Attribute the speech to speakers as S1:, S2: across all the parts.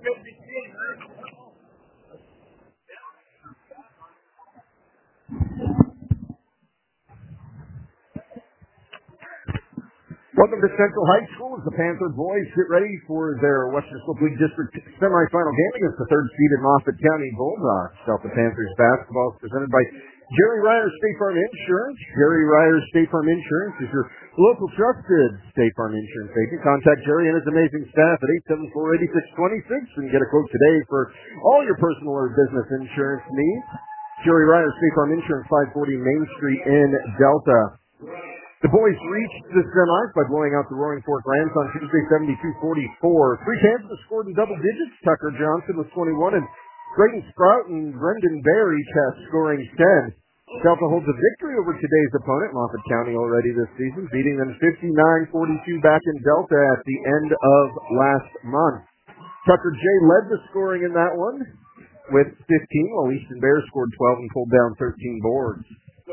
S1: Welcome to Central High School as the Panther boys get ready for their Western Slope League District semifinal game against the third-seeded Moffat County Bulldogs. Delta Panthers basketball is presented by Jerry Ryder State Farm Insurance. Jerry Ryder State Farm Insurance is your local trusted State Farm Insurance agent. Contact Jerry and his amazing staff at 874-8626 and get a quote today for all your personal or business insurance needs. Jerry Ryder State Farm Insurance, 540 Main Street in Delta. The boys reached the semis by blowing out the Roaring Fork Rams on Tuesday, 72-44. Three Kansas scored in double digits. Tucker Johnson with 21, and Braden Sprout and Brendan Bear each have scoring 10. Delta holds a victory over today's opponent, Moffat County, already this season, beating them 59-42 back in Delta at the end of last month. Tucker J. led the scoring in that one with 15, while Easton Bear scored 12 and pulled down 13 boards.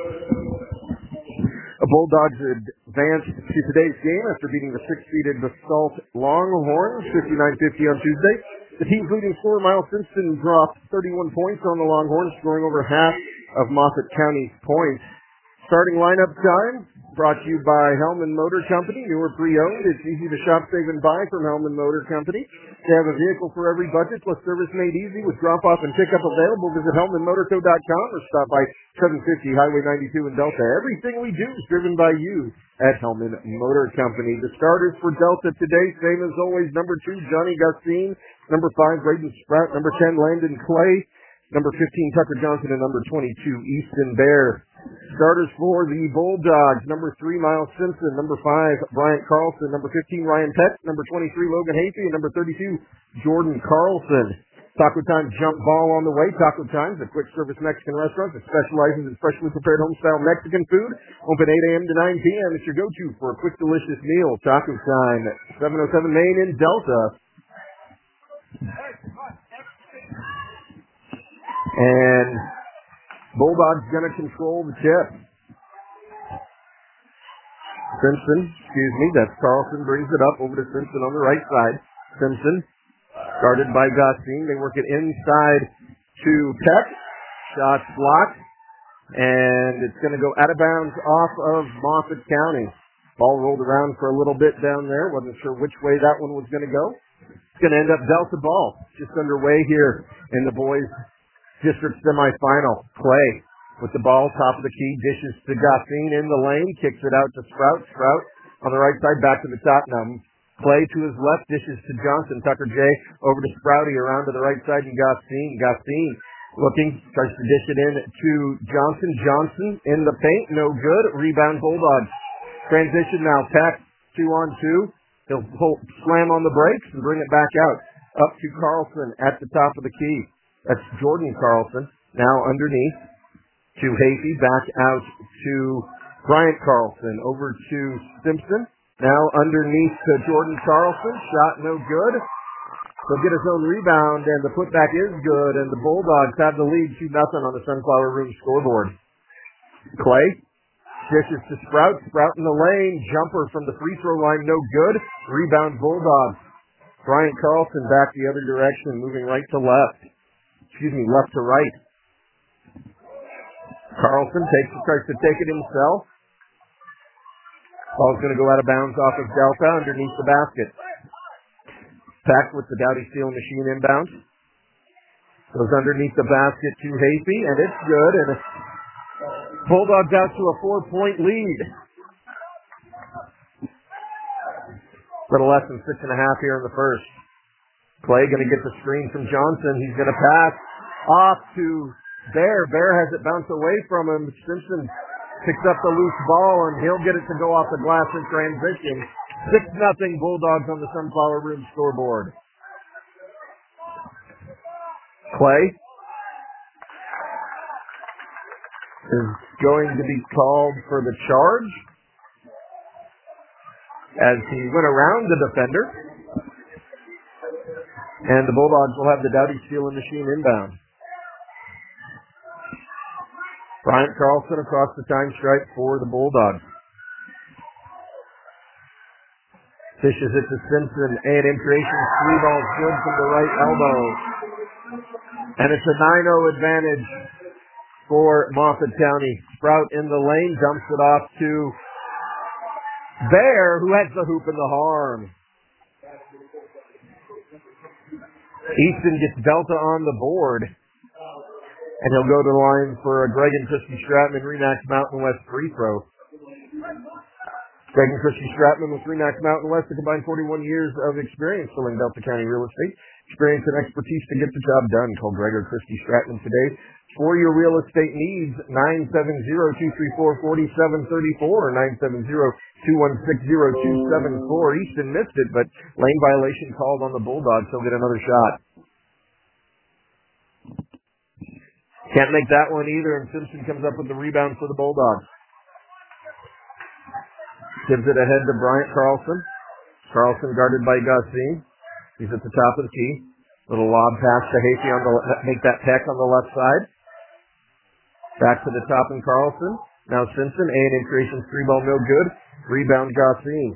S1: The Bulldogs advanced to today's game after beating the sixth-seeded Basalt Longhorns 59-50 on Tuesday. The team's leading scorer, Miles Simpson, dropped 31 points on the Longhorns, scoring over half of Moffat County's points. Starting lineup time brought to you by Hellman Motor Company, newer pre-owned. It's easy to shop, save, and buy from Hellman Motor Company. They have a vehicle for every budget, plus service made easy with drop-off and pickup available. Visit HellmanMotorco.com or stop by 750 Highway 92 in Delta. Everything we do is driven by you at Hellman Motor Company. The starters for Delta today, same as always, number 2, Johnny Gustine, number 5, Braden Sprout, number 10, Landon Clay, number 15, Tucker Johnson, and number 22, Easton Bear. Starters for the Bulldogs, number 3, Miles Simpson, number 5, Bryant Carlson, number 15, Ryan Peck, number 23, Logan Hafey, and number 32, Jordan Carlson. Taco Time jump ball on the way. Taco Time's a quick service Mexican restaurant that specializes in freshly prepared home-style Mexican food. Open 8 a.m. to 9 p.m. It's your go-to for a quick, delicious meal. Taco Time, 707 Main in Delta. And Bulldogs going to control the tip. Simpson, that's Carlson, brings it up over to Simpson on the right side. Simpson, guarded by Gustine. They work it inside to Peck. Shots blocked. And it's going to go out of bounds off of Moffat County. Ball rolled around for a little bit down there. Wasn't sure which way that one was going to go. It's going to end up Delta ball. Just underway here in the boys' district semifinal. Clay with the ball, top of the key, dishes to Gustine in the lane, kicks it out to Sprout. Sprout on the right side, back to the top now. Clay to his left, dishes to Johnson. Tucker J over to Sprouty, around to the right side, and Gustine. Gustine looking, tries to dish it in to Johnson. Johnson in the paint, no good. Rebound Bulldogs. Transition now, Peck, 2-on-2. He'll slam on the brakes and bring it back out. Up to Carlson at the top of the key. That's Jordan Carlson. Now underneath to Hafey. Back out to Bryant Carlson. Over to Simpson. Now underneath to Jordan Carlson. Shot no good. He'll get his own rebound, and the putback is good, and the Bulldogs have the lead 2-0 on the Sunflower Room scoreboard. Clay dishes to Sprout. Sprout in the lane. Jumper from the free throw line. No good. Rebound Bulldogs. Bryant Carlson back the other direction, moving right to left. Left to right. Carlson tries to take it himself. Ball's going to go out of bounds off of Delta underneath the basket. Peck with the Dowdy Steel Machine inbound. Goes underneath the basket to Hafey, and it's good. And Bulldogs out to a 4-point lead. Little less than 6.5 here in the first. Clay going to get the screen from Johnson. He's going to pass off to Bear. Bear has it bounce away from him. Simpson picks up the loose ball, and he'll get it to go off the glass in transition. 6-0 Bulldogs on the Sunflower Room scoreboard. Clay is going to be called for the charge as he went around the defender. And the Bulldogs will have the Dowdy Steel and Machine inbound. Bryant Carlson across the time stripe for the Bulldogs. Fishes it to Simpson. A&M creation. 3 balls good from the right elbow. And it's a 9-0 advantage for Moffat County. Sprout in the lane. Dumps it off to Bear, who has the hoop and the harm. Easton gets Delta on the board. And he'll go to the line for a Greg and Christy Stratman Remax Mountain West free throw. Greg and Christy Stratman with Remax Mountain West, a combined 41 years of experience selling Delta County real estate. Experience and expertise to get the job done. Call Greg or Christy Stratman today for your real estate needs. 970-234-4734 or 970-216-0274. Easton missed it, but lane violation called on the Bulldogs. He'll get another shot. Can't make that one either, and Simpson comes up with the rebound for the Bulldogs. Gives it ahead to Bryant Carlson. Carlson guarded by Gossin. He's at the top of the key. Little lob pass to Hasty on the make that peck on the left side. Back to the top and Carlson. Now Simpson. A&M creation 3-ball no good. Rebound Gossin.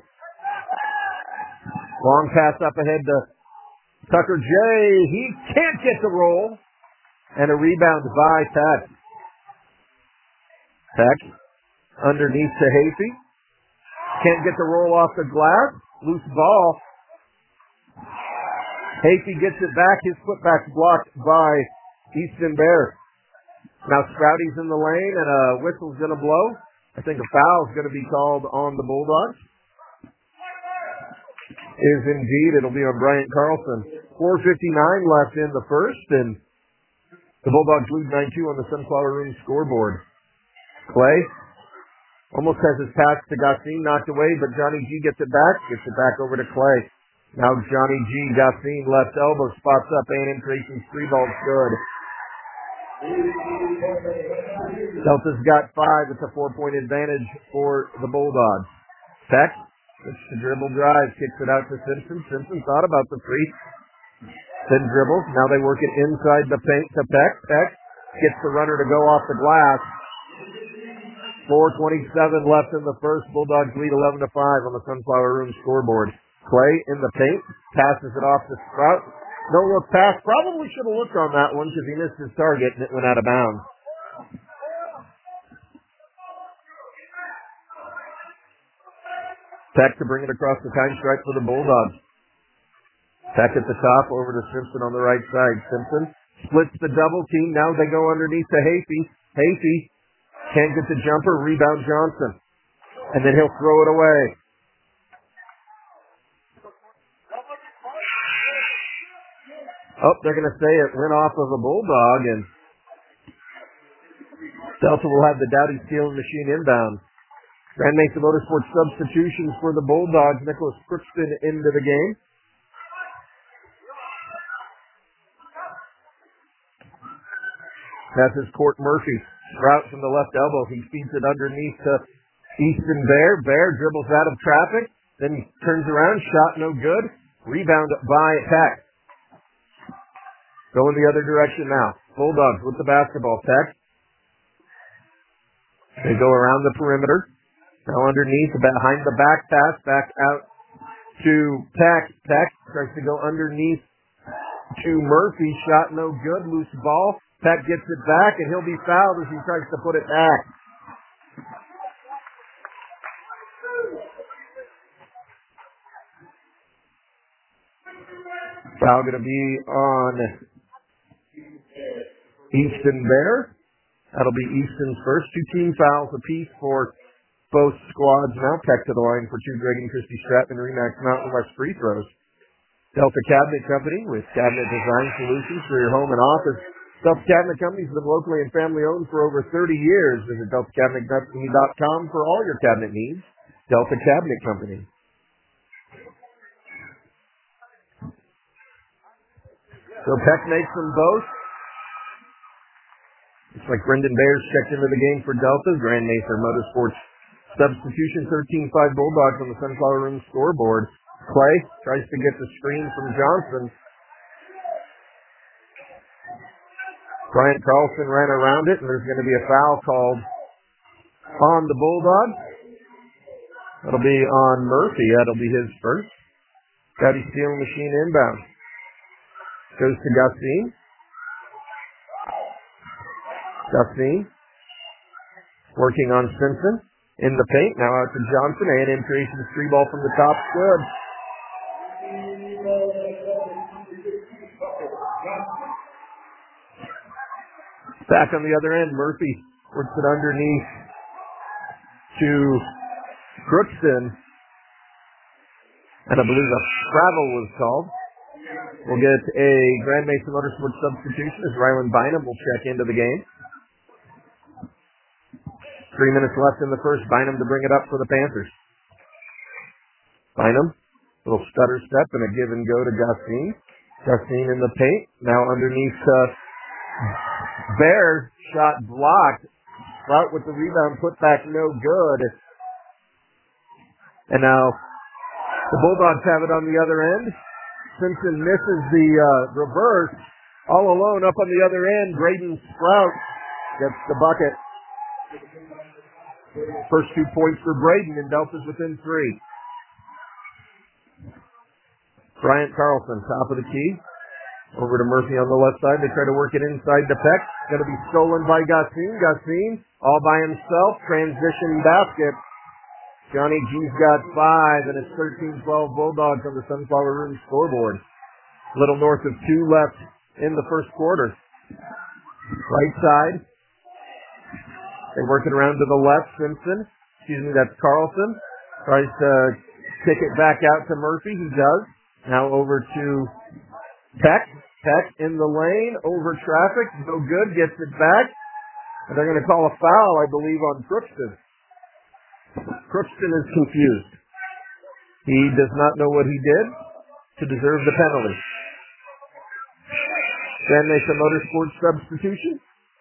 S1: Long pass up ahead to Tucker J. He can't get the roll. And a rebound by Peck. Peck underneath to Hasty. Can't get the roll off the glass. Loose ball. Hasty gets it back. His putback's blocked by Easton Bear. Now Sprouty's in the lane and a whistle's going to blow. I think a foul's going to be called on the Bulldogs. Is indeed. It'll be on Bryant Carlson. 4:59 left in the first, and the Bulldogs lead 9-2 on the Sunflower Room scoreboard. Clay almost has his pass to Gossin knocked away, but Johnny G gets it back over to Clay. Now Johnny G, Gossin left elbow, spots up, A&M creations 3 balls good. Delta's got 5. It's a 4-point advantage for the Bulldogs. Peck, it's the dribble drive, kicks it out to Simpson. Simpson thought about the three. Then dribbles. Now they work it inside the paint to Peck. Peck gets the runner to go off the glass. 4:27 left in the first. Bulldogs lead 11-5 on the Sunflower Room scoreboard. Clay in the paint. Passes it off to Sprout. No look pass. Probably should have looked on that one because he missed his target and it went out of bounds. Peck to bring it across the time stripe for the Bulldogs. Peck at the top over to Simpson on the right side. Simpson splits the double team. Now they go underneath to Hasty. Hasty can't get the jumper. Rebound Johnson. And then he'll throw it away. Oh, they're going to say it went off of a Bulldog, and Delta will have the Dowdy Stealing Machine inbound. Grand Mesa Motorsports substitutions for the Bulldogs. Nicholas Crookston into the game. Passes Court Murphy. Sprout from the left elbow. He feeds it underneath to Easton Bear. Bear dribbles out of traffic. Then he turns around. Shot no good. Rebound by Peck. Going the other direction now. Bulldogs with the basketball. Peck. They go around the perimeter. Now underneath, behind the back pass. Back out to Peck. Peck tries to go underneath to Murphy. Shot no good. Loose ball. Peck gets it back, and he'll be fouled as he tries to put it back. Foul going to be on Easton Bear. That'll be Easton's first. 2 team fouls apiece for both squads. Now Peck to the line for 2 Greg and Christy Stratman Remax Mountain West free throws. Delta Cabinet Company with cabinet design solutions for your home and office. Delta Cabinet Company has been locally and family owned for over 30 years. Visit DeltaCabinetCompany.com for all your cabinet needs. Delta Cabinet Company. So Peck makes them both. Looks like Brendan Bears checked into the game for Delta. Grand Mesa Motorsports substitution 13-5 Bulldogs on the Sunflower Room scoreboard. Clay tries to get the screen from Johnson. Bryant Carlson ran around it, and there's going to be a foul called on the Bulldogs. That'll be on Murphy. That'll be his first. Gowdy Steel Machine inbound. Goes to Gusine. Gusine working on Simpson in the paint. Now out to Johnson. A&M creations three ball from the top. Good. Back on the other end, Murphy works it underneath to Crookston. And I believe a travel was called. We'll get a Grand Mesa Motorsports substitution as Ryland Bynum will check into the game. 3 minutes left in the first. Bynum to bring it up for the Panthers. Bynum, little stutter step and a give and go to Gusine. Gusine in the paint. Now underneath Bear. Shot blocked. Sprout with the rebound. Put back no good. And now the Bulldogs have it on the other end. Simpson misses the reverse. All alone up on the other end. Braden Sprout gets the bucket. First 2 points for Braden, and Delta's within 3. Bryant Carlson, top of the key. Over to Murphy on the left side. They try to work it inside to Peck. Going to be stolen by Gusine. Gusine all by himself. Transition basket. Johnny G's got 5, and it's 13-12 Bulldogs on the Sunflower Room scoreboard. A little north of 2 left in the first quarter. Right side. They work it around to the left. Simpson. That's Carlson. Tries to kick it back out to Murphy. He does. Now over to Peck. Peck in the lane. Over traffic. No good. Gets it back. And they're going to call a foul, I believe, on Crookston. Crookston is confused. He does not know what he did to deserve the penalty. Grand Mesa Motorsports substitution.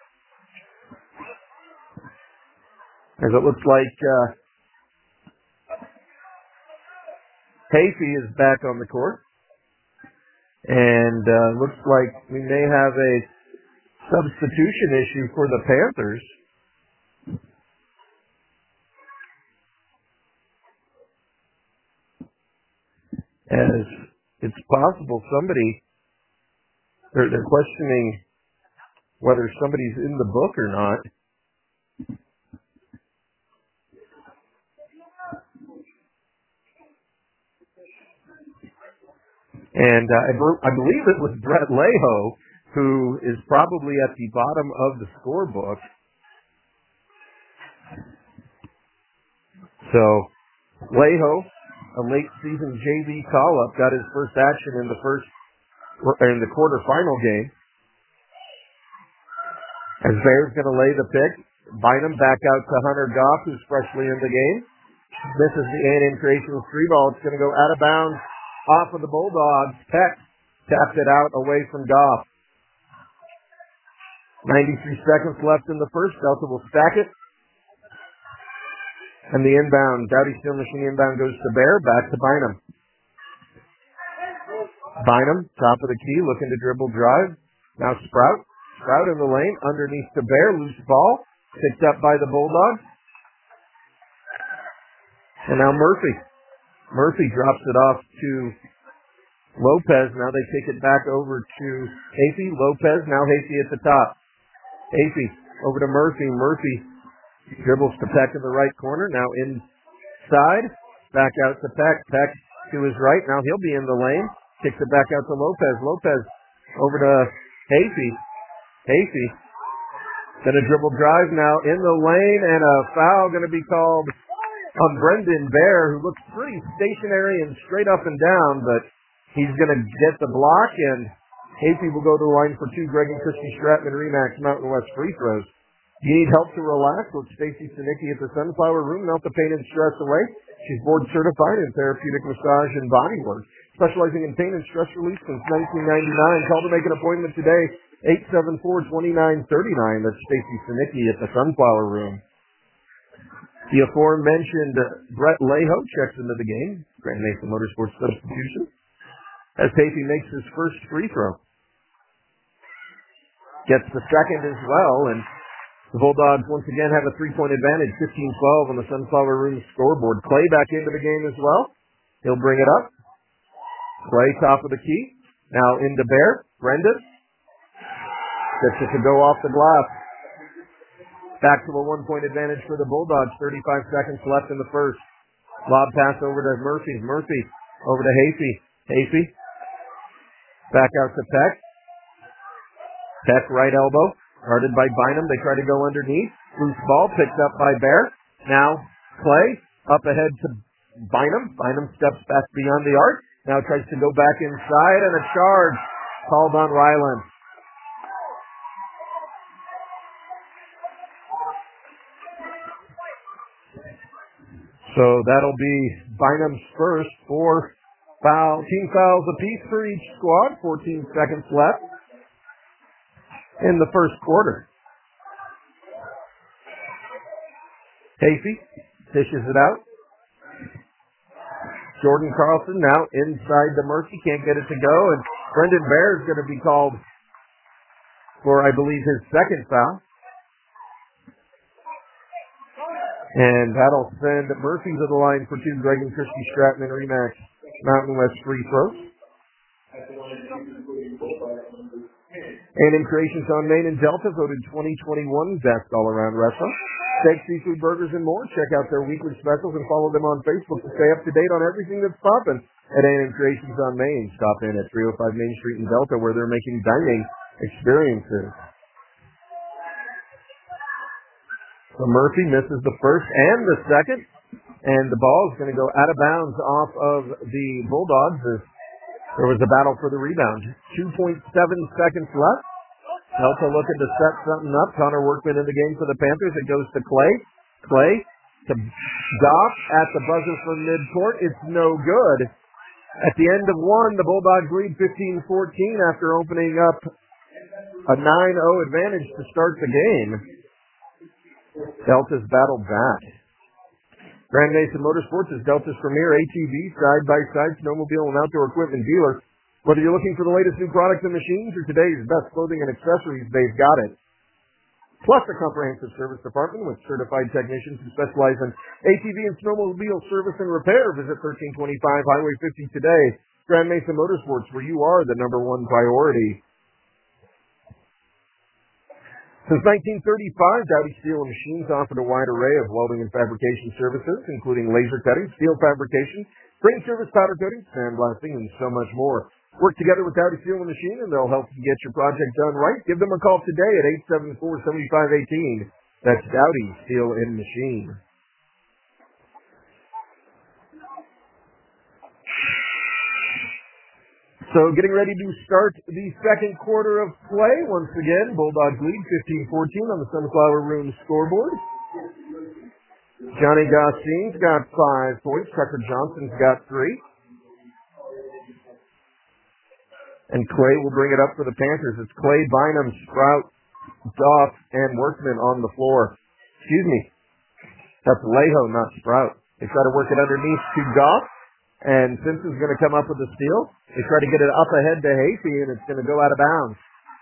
S1: As it looks like Hafey is back on the court. And looks like we may have a substitution issue for the Panthers. As it's possible they're questioning whether somebody's in the book or not. And I believe it was Brett Leho, who is probably at the bottom of the scorebook. So, Leho, a late season JV call-up, got his first action in the quarterfinal game. As Bear's going to lay the pick. Bynum back out to Hunter Goff, who's freshly in the game. Misses the A&M Creations 3-ball. It's going to go out of bounds. Off of the Bulldogs. Peck tapped it out away from Goff. 93 seconds left in the first. Delta will stack it. And the inbound, Gowdy Steel Machine inbound goes to Bear. Back to Bynum. Bynum, top of the key, looking to dribble drive. Now Sprout. Sprout in the lane. Underneath to Bear. Loose ball. Picked up by the Bulldogs. And now Murphy. Murphy drops it off to Lopez. Now they take it back over to Hafey. Lopez. Now Hafey at the top. Hafey over to Murphy. Murphy dribbles to Peck in the right corner. Now inside. Back out to Peck. Peck to his right. Now he'll be in the lane. Kicks it back out to Lopez. Lopez over to Hafey. Hafey. Gonna dribble drive now in the lane, and a foul gonna be called on Brendan Bear, who looks pretty stationary and straight up and down, but he's going to get the block, and Hafey will go to the line for 2 Greg and Christy Stratman Remax Mountain West free throws. You need help to relax? Look, Stacy Sinicki at the Sunflower Room. Melt the pain and stress away. She's board certified in therapeutic massage and body work, specializing in pain and stress relief since 1999. Call to make an appointment today, 874-2939. That's Stacy Sinicki at the Sunflower Room. The aforementioned Brett Leho checks into the game. Grand Mesa Motorsports substitution. As Hafey makes his first free throw. Gets the second as well, and The Bulldogs once again have a 3-point advantage, 15-12 on the Sunflower Room scoreboard. Clay back into the game as well. He'll bring it up. Clay top of the key. Now into Bear. Brendan. Gets it to go off the glass. Back to a 1-point advantage for the Bulldogs. 35 seconds left in the first. Lob pass over to Murphy. Murphy over to Hafey. Hafey. Back out to Peck. Peck right elbow. Guarded by Bynum. They try to go underneath. Loose ball picked up by Bear. Now Clay up ahead to Bynum. Bynum steps back beyond the arc. Now tries to go back inside, and a charge called on Ryland. So that'll be Bynum's first. 4 team fouls apiece for each squad. 14 seconds left in the first quarter. Hafey dishes it out. Jordan Carlson now inside the Murphy. Can't get it to go. And Brendan Bear is going to be called for, I believe, his second foul. And that'll send Murphy to the line for 2 Greg and Christy Stratton rematch Mountain West free throws. A&M Creations on Main and Delta voted 2021 Best All-Around Restaurant. Steak, seafood, burgers, and more. Check out their weekly specials and follow them on Facebook to stay up to date on everything that's popping at A&M Creations on Main. Stop in at 305 Main Street in Delta where they're making dining experiences. So Murphy misses the first and the second, and the ball is going to go out of bounds off of the Bulldogs as there was a battle for the rebound. 2.7 seconds left. Delta looking to set something up. Connor Workman in the game for the Panthers. It goes to Clay. Clay to Goff at the buzzer from midcourt. It's no good. At the end of one, the Bulldogs lead 15-14 after opening up a 9-0 advantage to start the game. Delta's battled back. Grand Mesa Motorsports is Delta's premier ATV, side-by-side, snowmobile, and outdoor equipment dealer. Whether you're looking for the latest new products and machines or today's best clothing and accessories, they've got it. Plus a comprehensive service department with certified technicians who specialize in ATV and snowmobile service and repair. Visit 1325 Highway 50 today. Grand Mesa Motorsports, where you are the number one priority. Since 1935, Dowdy Steel and Machines offered a wide array of welding and fabrication services, including laser cutting, steel fabrication, spring service, powder coating, sandblasting, and so much more. Work together with Dowdy Steel and Machine, and they'll help you get your project done right. Give them a call today at 874-7518. That's Dowdy Steel and Machine. So getting ready to start the second quarter of play. Once again, Bulldogs lead 15-14 on the Sunflower Room scoreboard. Johnny Gossine's got 5 points. Tucker Johnson's got 3. And Clay will bring it up for the Panthers. It's Clay, Bynum, Sprout, Goff, and Workman on the floor. Excuse me. That's Leho, not Sprout. They try to work it underneath to Goff. And Simpson's going to come up with the steal. They try to get it up ahead to Hafey, and it's going to go out of bounds.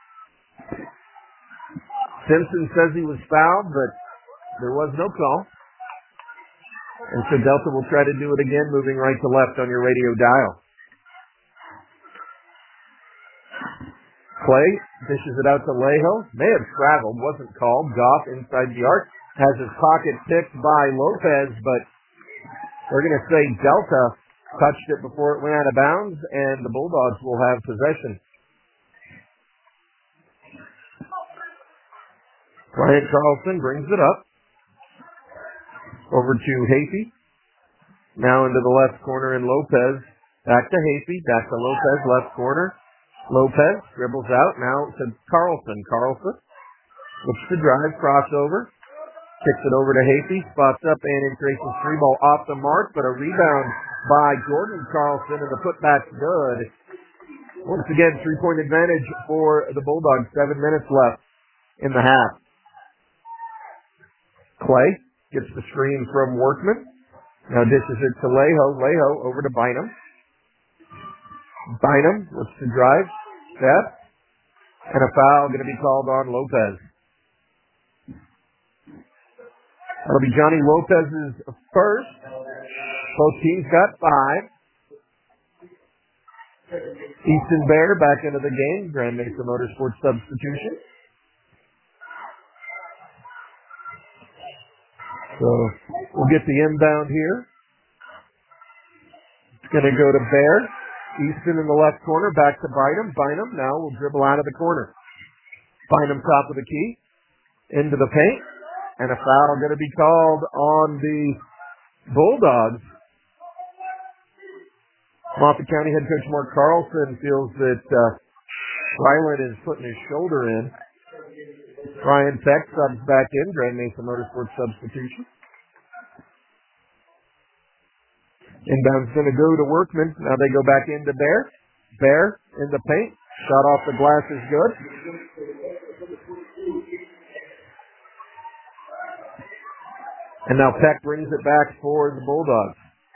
S1: Simpson says he was fouled, but there was no call. And so Delta will try to do it again, moving right to left on your radio dial. Clay dishes it out to Leho. May have traveled, wasn't called. Goff inside the arc. Has his pocket picked by Lopez, but we're going to say Delta touched it before it went out of bounds, and the Bulldogs will have possession. Bryant Carlson brings it up. Over to Hafey. Now into the left corner in Lopez. Back to Hafey. Back to Lopez, left corner. Lopez dribbles out. Now to Carlson. Carlson looks to drive, crossover. Kicks it over to Hafey, spots up, and in Creations 3 ball off the mark, but a rebound by Jordan Carlson, and the putback's good. Once again, 3-point advantage for the Bulldogs. 7 minutes left in the half. Clay gets the screen from Workman. Now dishes it to Leho. Leho over to Bynum. Bynum looks to drive, step, and a foul going to be called on Lopez. That'll be Johnny Lopez's first. Both teams got 5. Easton Bear back into the game. Grand Mesa Motorsports substitution. So we'll get the inbound here. It's going to go to Bear. Easton in the left corner. Back to Bynum. Bynum now will dribble out of the corner. Bynum top of the key. Into the paint. And a foul going to be called on the Bulldogs. Moffat County head coach Mark Carlson feels that Ryland is putting his shoulder in. Ryan Peck subs back in. Grand Mesa Motorsports substitution. Inbound's going to go to Workman. Now they go back into Bear. Bear in the paint. Shot off the glass is good. And now Peck brings it back for the Bulldogs.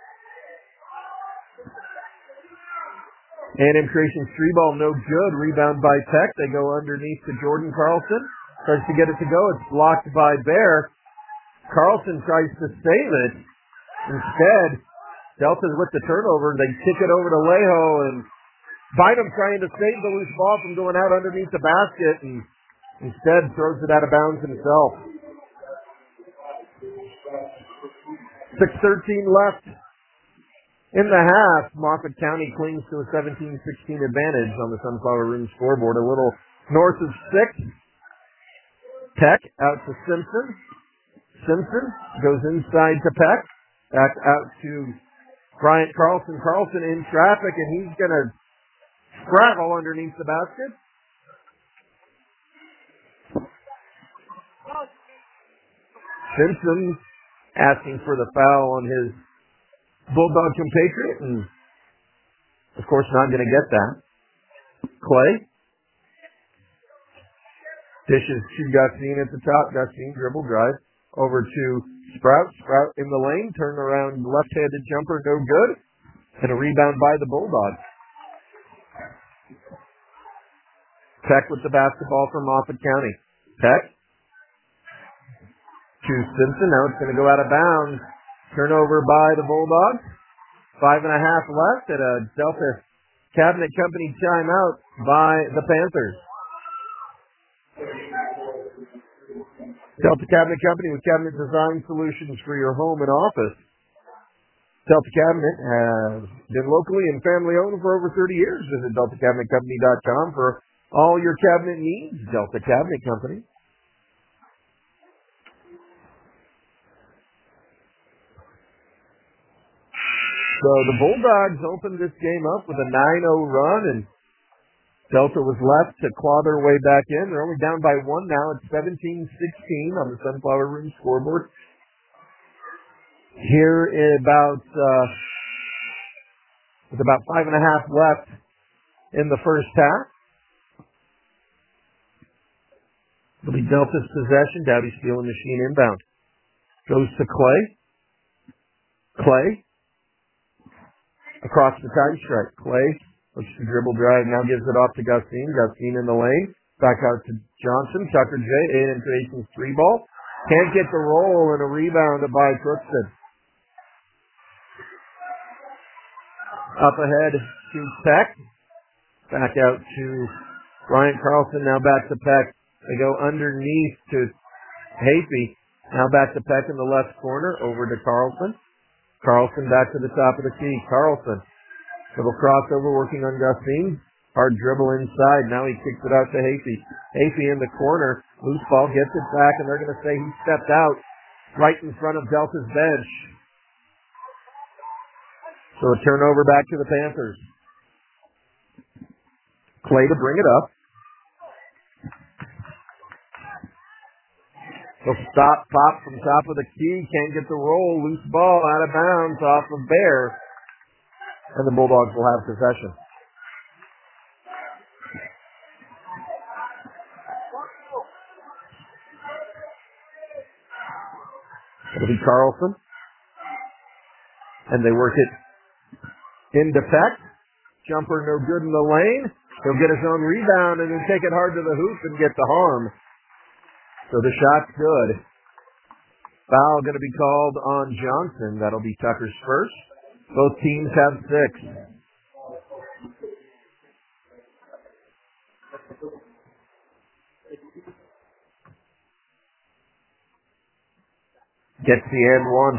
S1: A&M Creation's 3-ball, no good. Rebound by Peck. They go underneath to Jordan Carlson. Tries to get it to go. It's blocked by Bear. Carlson tries to save it. Instead, Delta's with the turnover. They kick it over to Lejo, and Bynum trying to save the loose ball from going out underneath the basket, and instead throws it out of bounds himself. 6:13 left in the half. Moffat County clings to a 17-16 advantage on the Sunflower Room scoreboard. A little north of 6. Peck out to Simpson. Simpson goes inside to Peck. Back out to Bryant Carlson. Carlson in traffic, and he's going to scrabble underneath the basket. Simpson asking for the foul on his Bulldog compatriot, and of course not going to get that. Clay dishes to Gustine at the top. Gustine dribble drive over to Sprout. Sprout in the lane. Turn around left-handed jumper, no good. And a rebound by the Bulldogs. Peck with the basketball from Moffat County. Peck to Simpson. Now it's going to go out of bounds. Turnover by the Bulldogs. 5.5 left at a Delta Cabinet Company timeout by the Panthers. Delta Cabinet Company with cabinet design solutions for your home and office. Delta Cabinet has been locally and family owned for over 30 years. Visit DeltaCabinetCompany.com for all your cabinet needs. Delta Cabinet Company. So the Bulldogs opened this game up with a 9-0 run, and Delta was left to claw their way back in. They're only down by 1 now. It's 17-16 on the Sunflower Room scoreboard. Here with about 5.5 left in the first half. It'll be Delta's possession. Dowdy Steel and Machine inbound. Goes to Clay. Clay. Across the time stripe. Clay looks to dribble drive. Now gives it off to Gustine. Gustine in the lane. Back out to Johnson. Tucker J. A&M Creation's 3-ball. Can't get the roll, and a rebound by Crookston. Up ahead to Peck. Back out to Bryant Carlson. Now back to Peck. They go underneath to Hafey. Now back to Peck in the left corner. Over to Carlson. Carlson back to the top of the key. Carlson. Little crossover working on Gustine. Hard dribble inside. Now he kicks it out to Hafey. Hafey in the corner. Loose ball gets it back, and they're going to say he stepped out right in front of Delta's bench. So a turnover back to the Panthers. Clay to bring it up. So stop, pop from top of the key. Can't get the roll. Loose ball out of bounds off of Bear. And the Bulldogs will have possession. It'll be Carlson. And they work it into Peck. Jumper no good in the lane. He'll get his own rebound and then take it hard to the hoop and get the harm. So the shot's good. Foul going to be called on Johnson. That'll be Tucker's first. Both teams have 6. Gets the and one.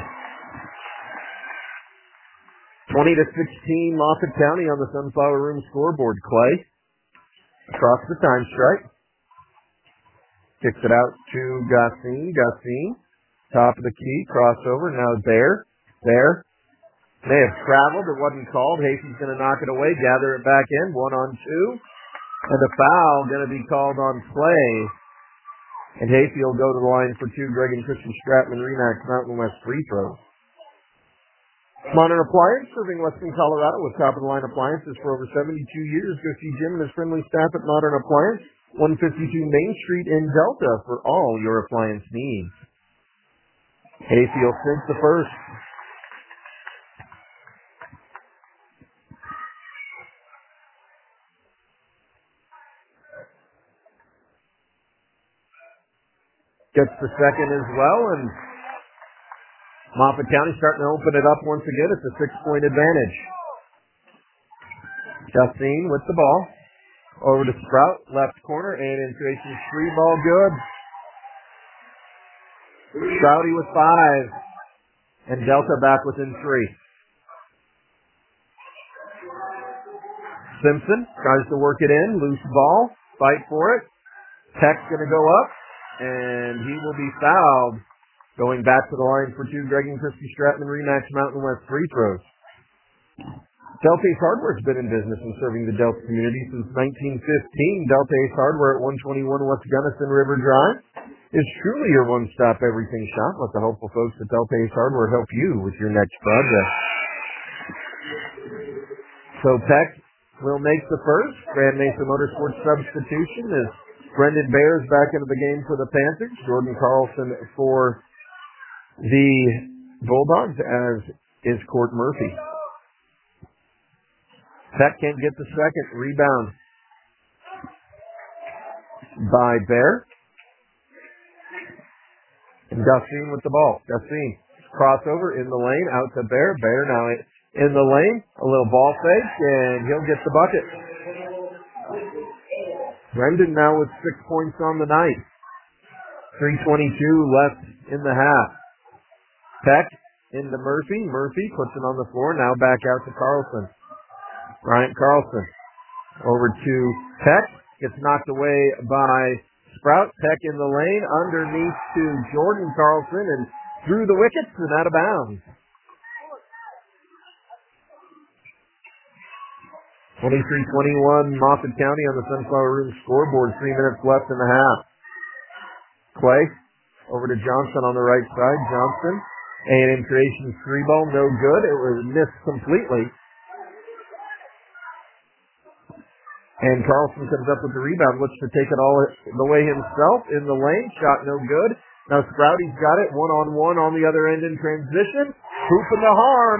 S1: 20-16, Moffat County on the Sunflower Room scoreboard. Clay across the time stripe. Kicks it out to Gossin. Gossin, top of the key, crossover. Now there. May have traveled. It wasn't called. Hastings going to knock it away, gather it back in. 1-on-2. And a foul going to be called on Clay. And Hayfield will go to the line for 2. Greg and Christian Stratman, Remax Mountain West free throws. Modern Appliance, serving Western Colorado with top-of-the-line appliances for over 72 years. Go see Jim and his friendly staff at Modern Appliance, 152 Main Street in Delta for all your appliance needs. Hayfield sinks the first. Gets the second as well, and Moffat County starting to open it up once again. It's a 6-point advantage. Justine with the ball. Over to Sprout, left corner, and integration free ball good. Sprouty with 5. And Delta back within 3. Simpson tries to work it in. Loose ball. Fight for it. Tech's going to go up, and he will be fouled. Going back to the line for 2, Greg and Christy Stratman, Remax Mountain West free throws. Delta Ace Hardware has been in business and serving the Delta community since 1915. Delta Ace Hardware at 121 West Gunnison River Drive is truly your one-stop everything shop. Let the helpful folks at Delta Ace Hardware help you with your next project. So Peck will make the first. Grand Mesa Motorsports substitution as Brendan Bears back into the game for the Panthers. Jordan Carlson for the Bulldogs, as is Court Murphy. Peck can't get the second. Rebound by Bear. And Gussin with the ball. Gussin, crossover in the lane, out to Bear. Bear now in the lane. A little ball fake, and he'll get the bucket. Brendan now with 6 points on the night. 3:22 left in the half. Peck into Murphy. Murphy puts it on the floor. Now back out to Carlson. Bryant Carlson. Over to Peck. Gets knocked away by Sprout. Peck in the lane. Underneath to Jordan Carlson. And through the wickets and out of bounds. 23-21 Moffat County on the Sunflower Room scoreboard. 3 minutes left in the half. Clay. Over to Johnson on the right side. Johnson. A&M creation free ball, no good. It was missed completely. And Carlson comes up with the rebound, looks to take it all the way himself in the lane. Shot no good. Now Sprouty's got it 1-on-1 on the other end in transition. Hoop in the harm.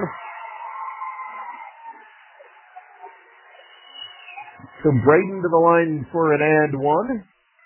S1: So Braden to the line for an and one.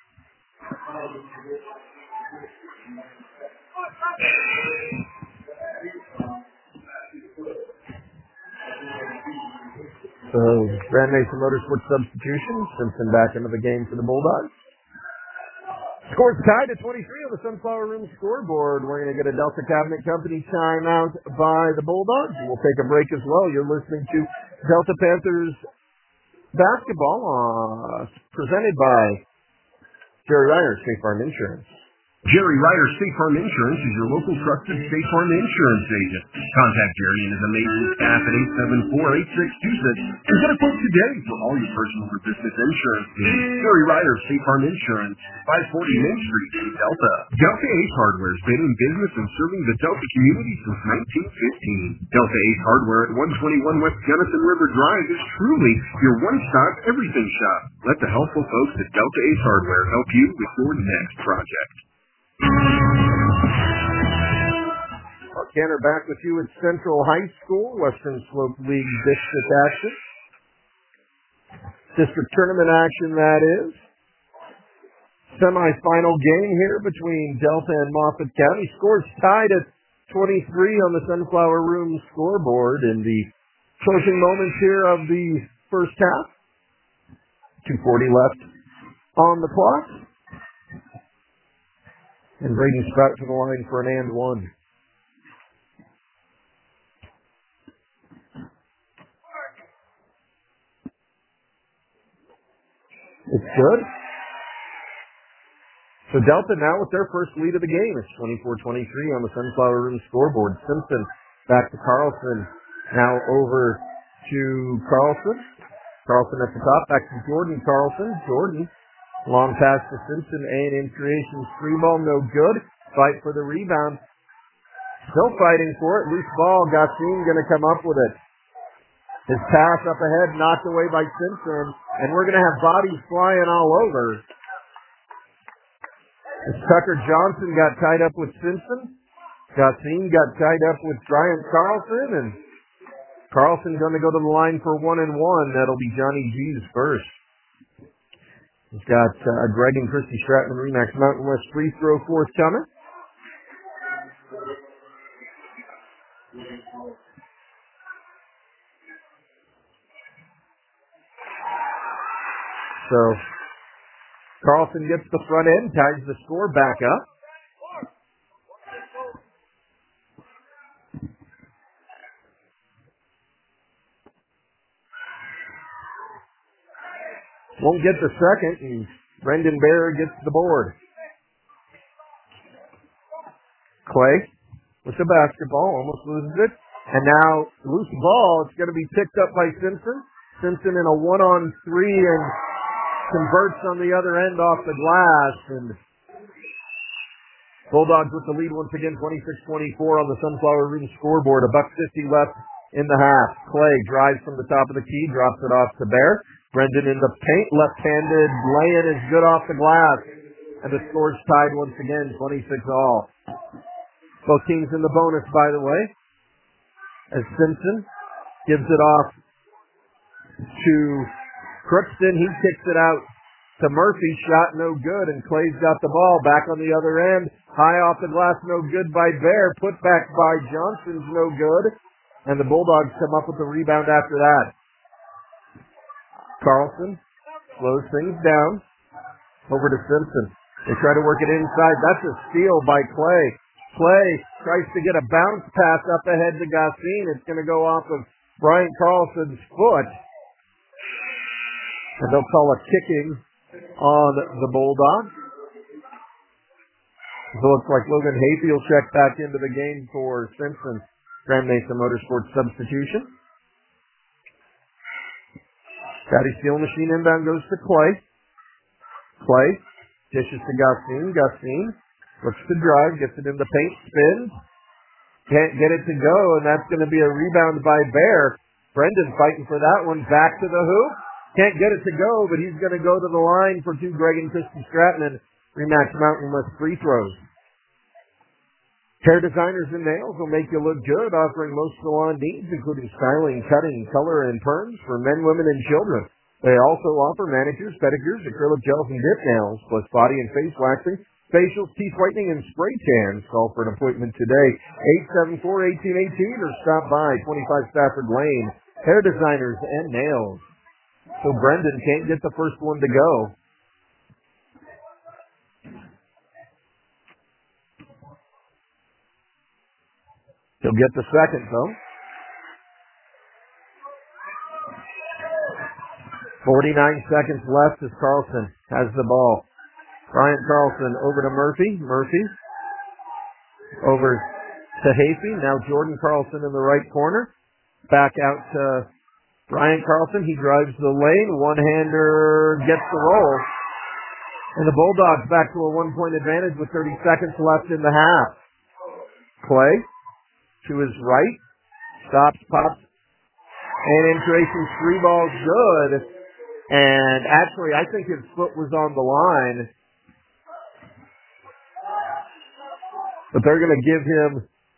S1: So, Grand Mesa Motorsports substitution. Simpson back into the game for the Bulldogs. Score's tied at 23 on the Sunflower Room scoreboard. We're going to get a Delta Cabinet Company timeout by the Bulldogs. We'll take a break as well. You're listening to Delta Panthers basketball presented by Jerry Reiner, State Farm Insurance.
S2: Jerry Ryder State Farm Insurance is your local trusted State Farm Insurance agent. Contact Jerry and his amazing staff at 874-8626 and get a quote today for all your personal or business insurance needs. Jerry Ryder State Farm Insurance, 540 Main Street in Delta. Delta Ace Hardware has been in business and serving the Delta community since 1915. Delta Ace Hardware at 121 West Gunnison River Drive is truly your one-stop everything shop. Let the helpful folks at Delta Ace Hardware help you with your next project.
S1: Canner back with you at Central High School, Western Slope League district action. District tournament action, that is. semifinal game here between Delta and Moffat County. Scores tied at 23 on the Sunflower Room scoreboard in the closing moments here of the first half. 2:40 left on the clock. And Braden Sprout to the line for an and one. It's good. So Delta now with their first lead of the game. It's 24-23 on the Sunflower Room scoreboard. Simpson back to Carlson. Now over to Carlson. Carlson at the top. Back to Jordan Carlson. Jordan. Long pass to Simpson. A&M Creations. Free ball. No good. Fight for the rebound. Still fighting for it. Loose ball. Gassin going to come up with it. His pass up ahead. Knocked away by Simpson. And we're going to have bodies flying all over. As Tucker Johnson got tied up with Simpson. Gassin got tied up with Bryant Carlson. And Carlson going to go to the line for 1 and 1. That'll be Johnny G's first. He's got Greg and Christy Stratman Remax Mountain West free throw forthcoming. So Carlson gets the front end, ties the score back up. Won't get the second, and Brendan Bear gets the board. Clay with the basketball, almost loses it. And now, loose ball, it's going to be picked up by Simpson. Simpson in a 1-on-3 and converts on the other end off the glass. And Bulldogs with the lead once again, 26-24 on the Sunflower Room scoreboard. $1:50 left in the half. Clay drives from the top of the key, drops it off to Bear. Brendan in the paint, left-handed lay-in is good off the glass. And the score's tied once again, 26-all. Both teams in the bonus, by the way. As Simpson gives it off to Crookston. He kicks it out to Murphy. Shot no good, and Clay's got the ball back on the other end. High off the glass, no good by Bear. Put back by Johnson's no good. And the Bulldogs come up with the rebound after that. Carlson slows things down. Over to Simpson. They try to work it inside. That's a steal by Clay. Clay tries to get a bounce pass up ahead to Gassin. It's going to go off of Brian Carlson's foot. And they'll call a kicking on the Bulldogs. So it looks like Logan Hafey will check back into the game for Simpson. Grand Mesa Motorsports substitution. Scotty Steel Machine inbound goes to Clay. Clay dishes to Gassin. Gassin looks to drive, gets it in the paint, spins. Can't get it to go, and that's going to be a rebound by Bear. Brendan fighting for that one. Back to the hoop. Can't get it to go, but he's going to go to the line for two Greg and Christy Stratman Remax Mountain West free throws. Hair Designers and Nails will make you look good, offering most salon needs, including styling, cutting, color, and perms for men, women, and children. They also offer manicures, pedicures, acrylic gels, and dip nails, plus body and face waxing, facials, teeth whitening, and spray tans. Call for an appointment today, 874-1818, or stop by 25 Stafford Lane. Hair Designers and Nails. So Brendan can't get the first one to go. He'll get the second, though. 49 seconds left as Carlson has the ball. Bryant Carlson over to Murphy. Murphy over to Hafey. Now Jordan Carlson in the right corner. Back out to Bryant Carlson. He drives the lane. One-hander gets the roll. And the Bulldogs back to a 1-point advantage with 30 seconds left in the half. Clay to his right. Stops, pops. And Creations three balls good. And actually, I think his foot was on the line. But they're going to give him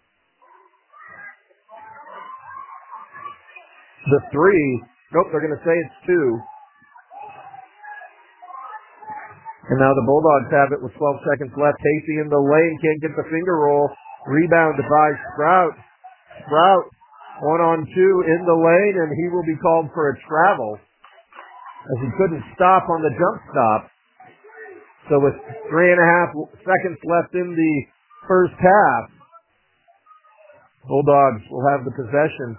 S1: the three. Nope, they're going to say it's two. And now the Bulldogs have it with 12 seconds left. Casey in the lane, can't get the finger roll. Rebound by Sprout. Sprout, 1-on-2 in the lane, and he will be called for a travel as he couldn't stop on the jump stop. So with 3.5 seconds left in the first half, Bulldogs will have the possession.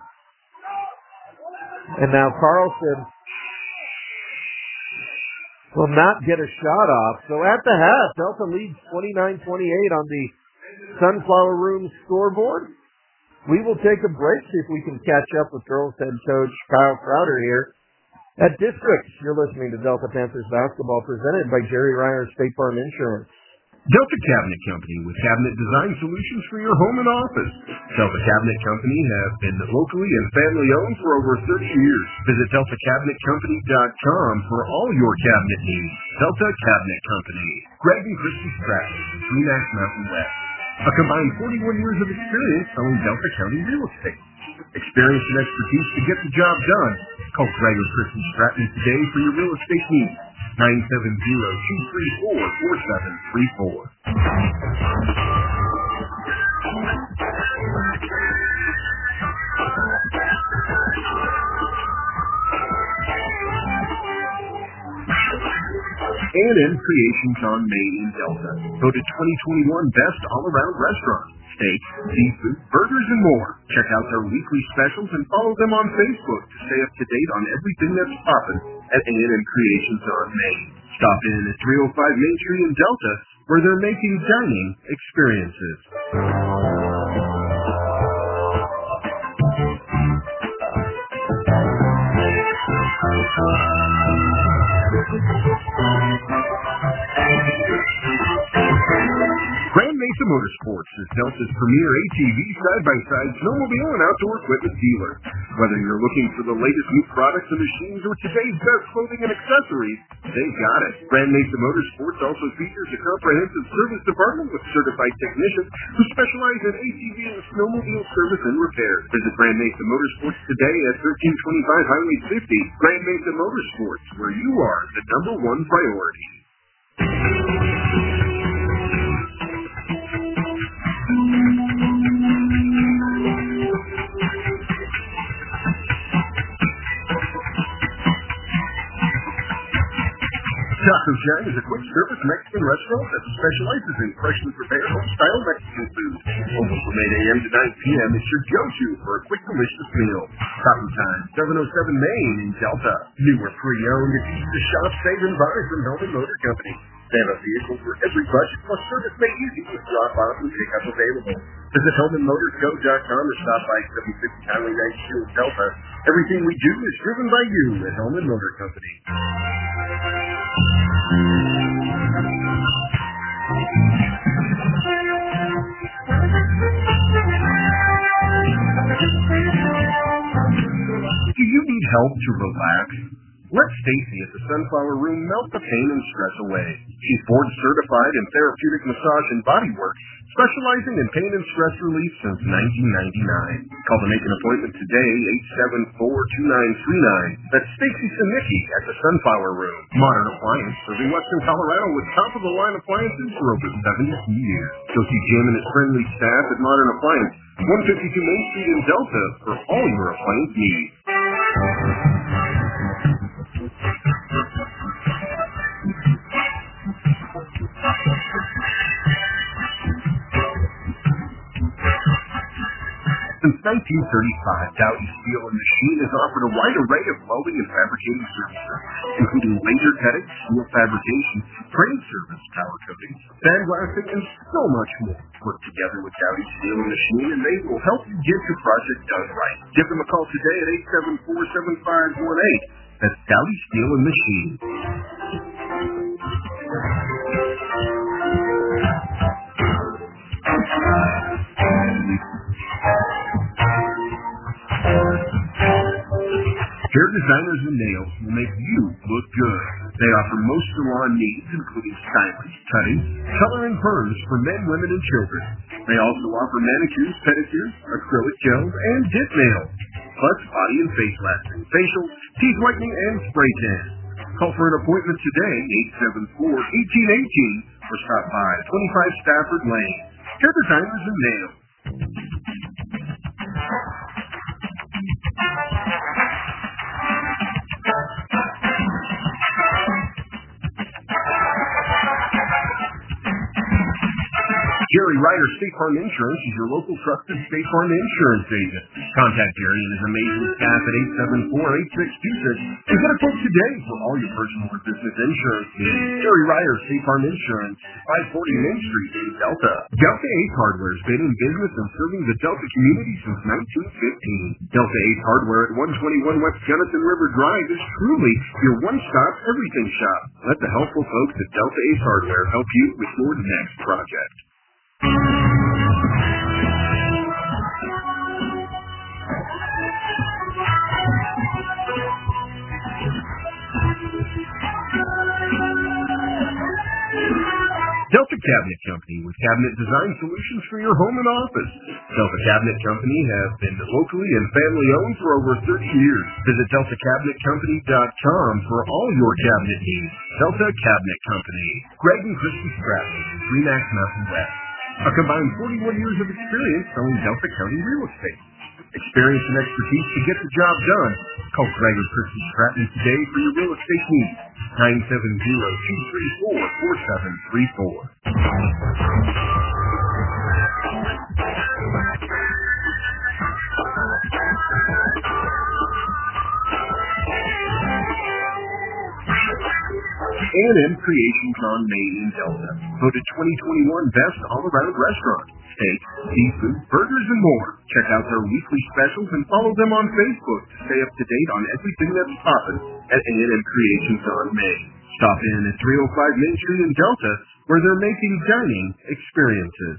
S1: And now Carlson will not get a shot off. So at the half, Delta leads 29-28 on the Sunflower Room scoreboard. We will take a break, see if we can catch up with girls head coach Kyle Crowder here at District. You're listening to Delta Panthers basketball presented by Jerry Ryer State Farm Insurance.
S2: Delta Cabinet Company with cabinet design solutions for your home and office. Delta Cabinet Company have been locally and family owned for over 30 years. Visit DeltaCabinetCompany.com for all your cabinet needs. Delta Cabinet Company. Greg and Christy Stratton, Tremax Mountain West. A combined 41 years of experience selling Delta County real estate. Experience and expertise to get the job done. Call Greg or Christy Stratton today for your real estate needs. 970-234-4734. A&M Creations on Main in Delta. Voted 2021 Best All-Around Restaurant. Steak, seafood, burgers, and more. Check out their weekly specials and follow them on Facebook to stay up to date on everything that's popping at A&M Creations on Main. Stop in at 305 Main Street in Delta, where they're making dining experiences. Grand Mesa Motorsports is Delta's premier ATV, side-by-side, snowmobile, and outdoor equipment dealer. Whether you're looking for the latest new products and machines or today's best clothing and accessories, they've got it. Grand Mesa Motorsports also features a comprehensive service department with certified technicians who specialize in ATV and snowmobile service and repair. Visit Grand Mesa Motorsports today at 1325 Highway 50. Grand Mesa Motorsports, where you are the number one priority. Taco Shine is a quick-service Mexican restaurant that specializes in freshly prepared home-style Mexican food. Open from 8 a.m. to 9 p.m. It's your go-to for a quick, delicious meal. Taco Time, 707 Main in Delta. New or pre-owned, it's easy to shop, save, and buy from Hellman Motor Company. They have a vehicle for every budget, plus service made easy with drop-off and pick-up available. Visit HellmanMotorsCo.com or stop by 750 Highway 92 in Delta. Everything we do is driven by you at Hellman Motor Company. Do you need help to relax? Let Stacy at the Sunflower Room melt the pain and stress away. She's board certified in therapeutic massage and bodywork, specializing in pain and stress relief since 1999. Call to make an appointment today, 874-2939. That's Stacy Sinicki at the Sunflower Room. Modern Appliance, serving Western Colorado with top-of-the-line appliances for over 72 years. Go see Jim and his friendly staff at Modern Appliance, 152 Main Street in Delta, for all your appliance needs. Since 1935, Dowdy Steel and Machine has offered a wide array of welding and fabricating services, including laser cutting, steel fabrication, crane service, power coating, sandblasting, and so much more. Work together with Dowdy Steel and Machine, and they will help you get your project done right. Give them a call today at 874-7518. That's Dowdy Steel and Machine. Hair Designers and Nails will make you look good. They offer most salon needs, including styling, cutting, color, and burns for men, women, and children. They also offer manicures, pedicures, acrylic gels, and dip nails, plus body and face waxing, facials, teeth whitening, and spray tan. Call for an appointment today, 874-1818, or stop by 25 Stafford Lane. Hair Designers and Nails. Jerry Ryder State Farm Insurance is your local trusted State Farm insurance agent. Contact Jerry and his amazing staff at 874-8626 and get a quote today for all your personal or business insurance needs. Jerry Ryder State Farm Insurance, 540 Main Street in Delta. Delta Ace Hardware has been in business and serving the Delta community since 1915. Delta Ace Hardware at 121 West Gunnison River Drive is truly your one-stop everything shop. Let the helpful folks at Delta Ace Hardware help you with your next project. Delta Cabinet Company with cabinet design solutions for your home and office. Delta Cabinet Company has been locally and family-owned for over 30 years. Visit DeltaCabinetCompany.com for all your cabinet needs. Delta Cabinet Company. Greg and Christy Stratton, Remax Mountain West. A combined 41 years of experience selling Delta County real estate. Experience and expertise to get the job done. Call Greg and Christy Stratton today for your real estate needs. 970-234-4734. A&M Creations on Main in Delta. Voted 2021 Best All-Around Restaurant. Steak, seafood, burgers, and more. Check out their weekly specials and follow them on Facebook to stay up to date on everything that's poppin' at A&M Creations on Main. Stop in at 305 Main Street in Delta, where they're making dining experiences.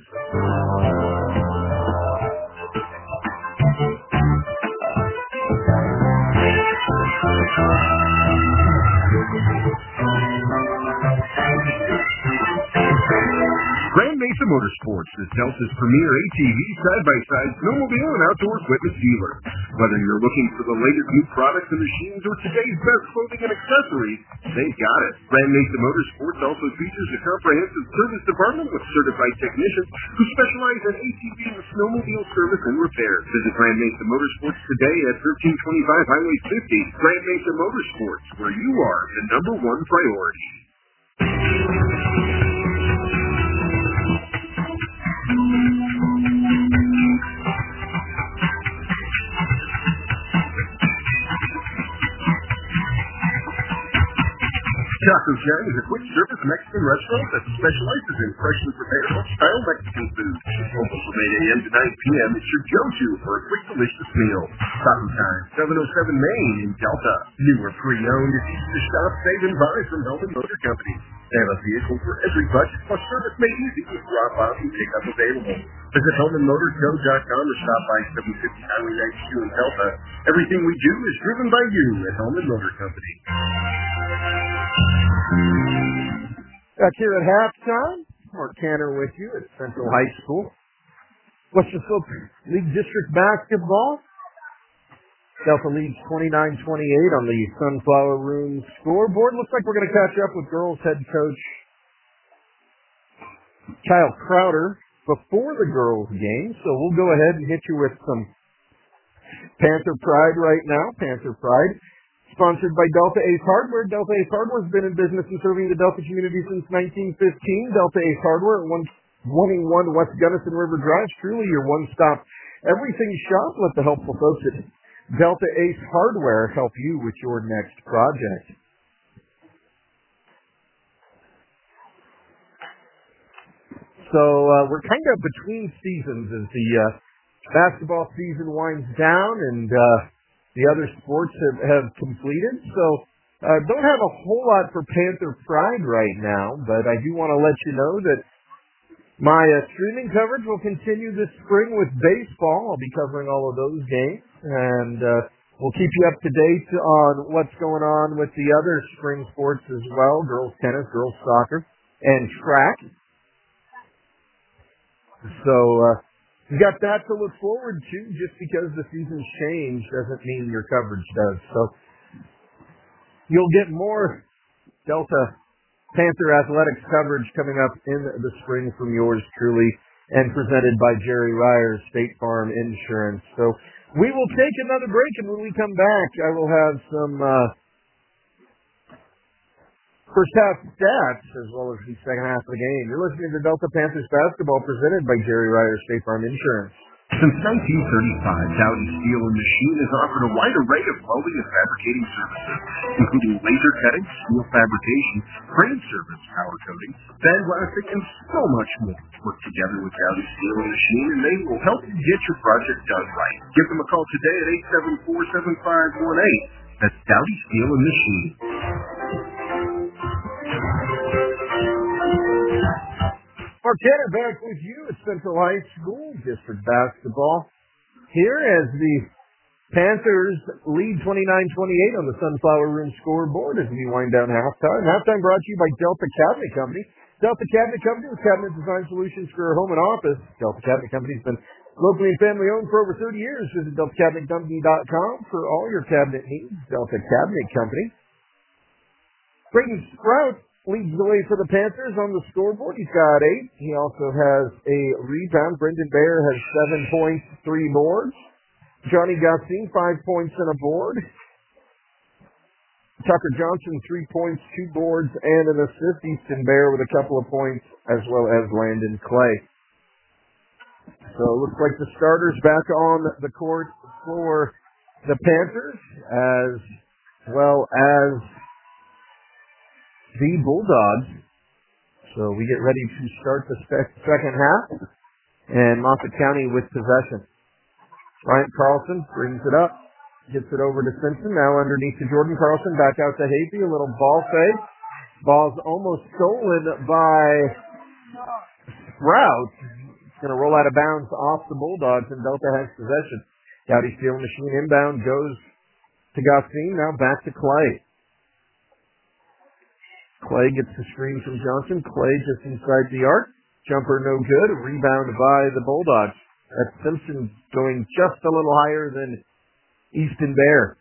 S2: Grand Mesa Motorsports is Delta's premier ATV, side-by-side, snowmobile, and outdoor equipment dealer. Whether you're looking for the latest new products and machines or today's best clothing and accessories, they've got it. Grand Mesa Motorsports also features a comprehensive service department with certified technicians who specialize in ATV and snowmobile service and repair. Visit Grand Mesa Motorsports today at 1325 Highway 50. Grand Mesa Motorsports, where you are the number one priority. Taco Shack is a quick-service Mexican restaurant that specializes in freshly prepared home-style Mexican food. Open from 8 a.m. to 9 p.m. It's your go-to for a quick, delicious meal. Taco Time, 707 Main in Delta. New or pre-owned, it's easy to shop, save, and buy from Hellman Motor Company. They have a vehicle for every budget, plus service made easy with drop-off and pick-up available. Visit HellmanMotorCo.com or stop by 750 Highway 92 in Delta. Everything we do is driven by you at Hellman Motor Company.
S1: Back here at halftime, Mark Tanner with you at Central High School. Western Slope League District Basketball. Delta leads 29-28 on the Sunflower Room scoreboard. Looks like we're going to catch up with girls head coach Kyle Crowder before the girls game. So we'll go ahead and hit you with some Panther Pride right now. Panther Pride, sponsored by Delta Ace Hardware. Delta Ace Hardware has been in business and serving the Delta community since 1915. Delta Ace Hardware at 121 West Gunnison River Drive. Truly your one-stop everything shop. Let the helpful folks at Delta Ace Hardware help you with your next project. So we're kind of between seasons as the basketball season winds down and the other sports have completed. So don't have a whole lot for Panther Pride right now, but I do want to let you know that my streaming coverage will continue this spring with baseball. I'll be covering all of those games, and we'll keep you up to date on what's going on with the other spring sports as well, girls tennis, girls soccer, and track. So you got that to look forward to. Just because the season's changed doesn't mean your coverage does. So You'll get more Delta Panther athletics coverage coming up in the spring from yours truly and presented by Jerry Ryers, State Farm Insurance. So we will take another break, and when we come back, I will have some first half stats as well as the second half of the game. You're listening to Delta Panthers basketball presented by Jerry Ryers, State Farm Insurance.
S2: Since 1935, Dowdy Steel and Machine has offered a wide array of welding and fabricating services, including laser cutting, steel fabrication, crane service, powder coating, sandblasting, and so much more. Work together with Dowdy Steel and Machine, and they will help you get your project done right. Give them a call today at 874-7518. That's Dowdy Steel and Machine.
S1: Mark Tanner back with you at Central High School District Basketball. Here as the Panthers lead 29-28 on the Sunflower Room scoreboard as we wind down halftime. Halftime brought to you by Delta Cabinet Company. Delta Cabinet Company with cabinet design solutions for your home and office. Delta Cabinet Company has been locally and family owned for over 30 years. Visit DeltaCabinetCompany.com for all your cabinet needs. Delta Cabinet Company. Brayden Sprout leads the way for the Panthers on the scoreboard. He's got 8. He also has a rebound. Brendan Bear has 7 points, 3 boards. Johnny Gossine, 5 points and a board. Tucker Johnson, 3 points, 2 boards, and an assist. Easton Bear with a couple of points, as well as Landon Clay. So it looks like the starters back on the court for the Panthers, as well as the Bulldogs. So we get ready to start the second half, and Moffat County with possession. Bryant Carlson brings it up, gets it over to Simpson, now underneath to Jordan Carlson, back out to Hasty, a little ball fake. Ball's almost stolen by Sprout. It's going to roll out of bounds off the Bulldogs, and Delta has possession. Dowdy Steel Machine inbound, goes to Gossine, now back to Clay. Clay gets the screen from Johnson. Clay just inside the arc. Jumper no good. Rebound by the Bulldogs. That's Simpson going just a little higher than Easton Bear.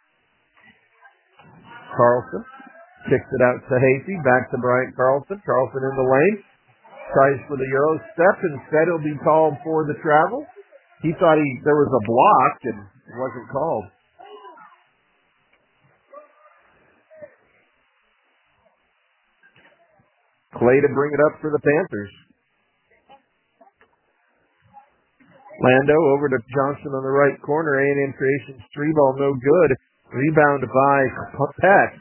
S1: Carlson kicks it out to Hasty. Back to Bryant Carlson. Carlson in the lane. Tries for the Euro step. Instead, he'll be called for the travel. He thought there was a block and it wasn't called. Clay to bring it up for the Panthers. Lando over to Johnson on the right corner. A&M Creations 3 ball, no good. Rebound by Peck.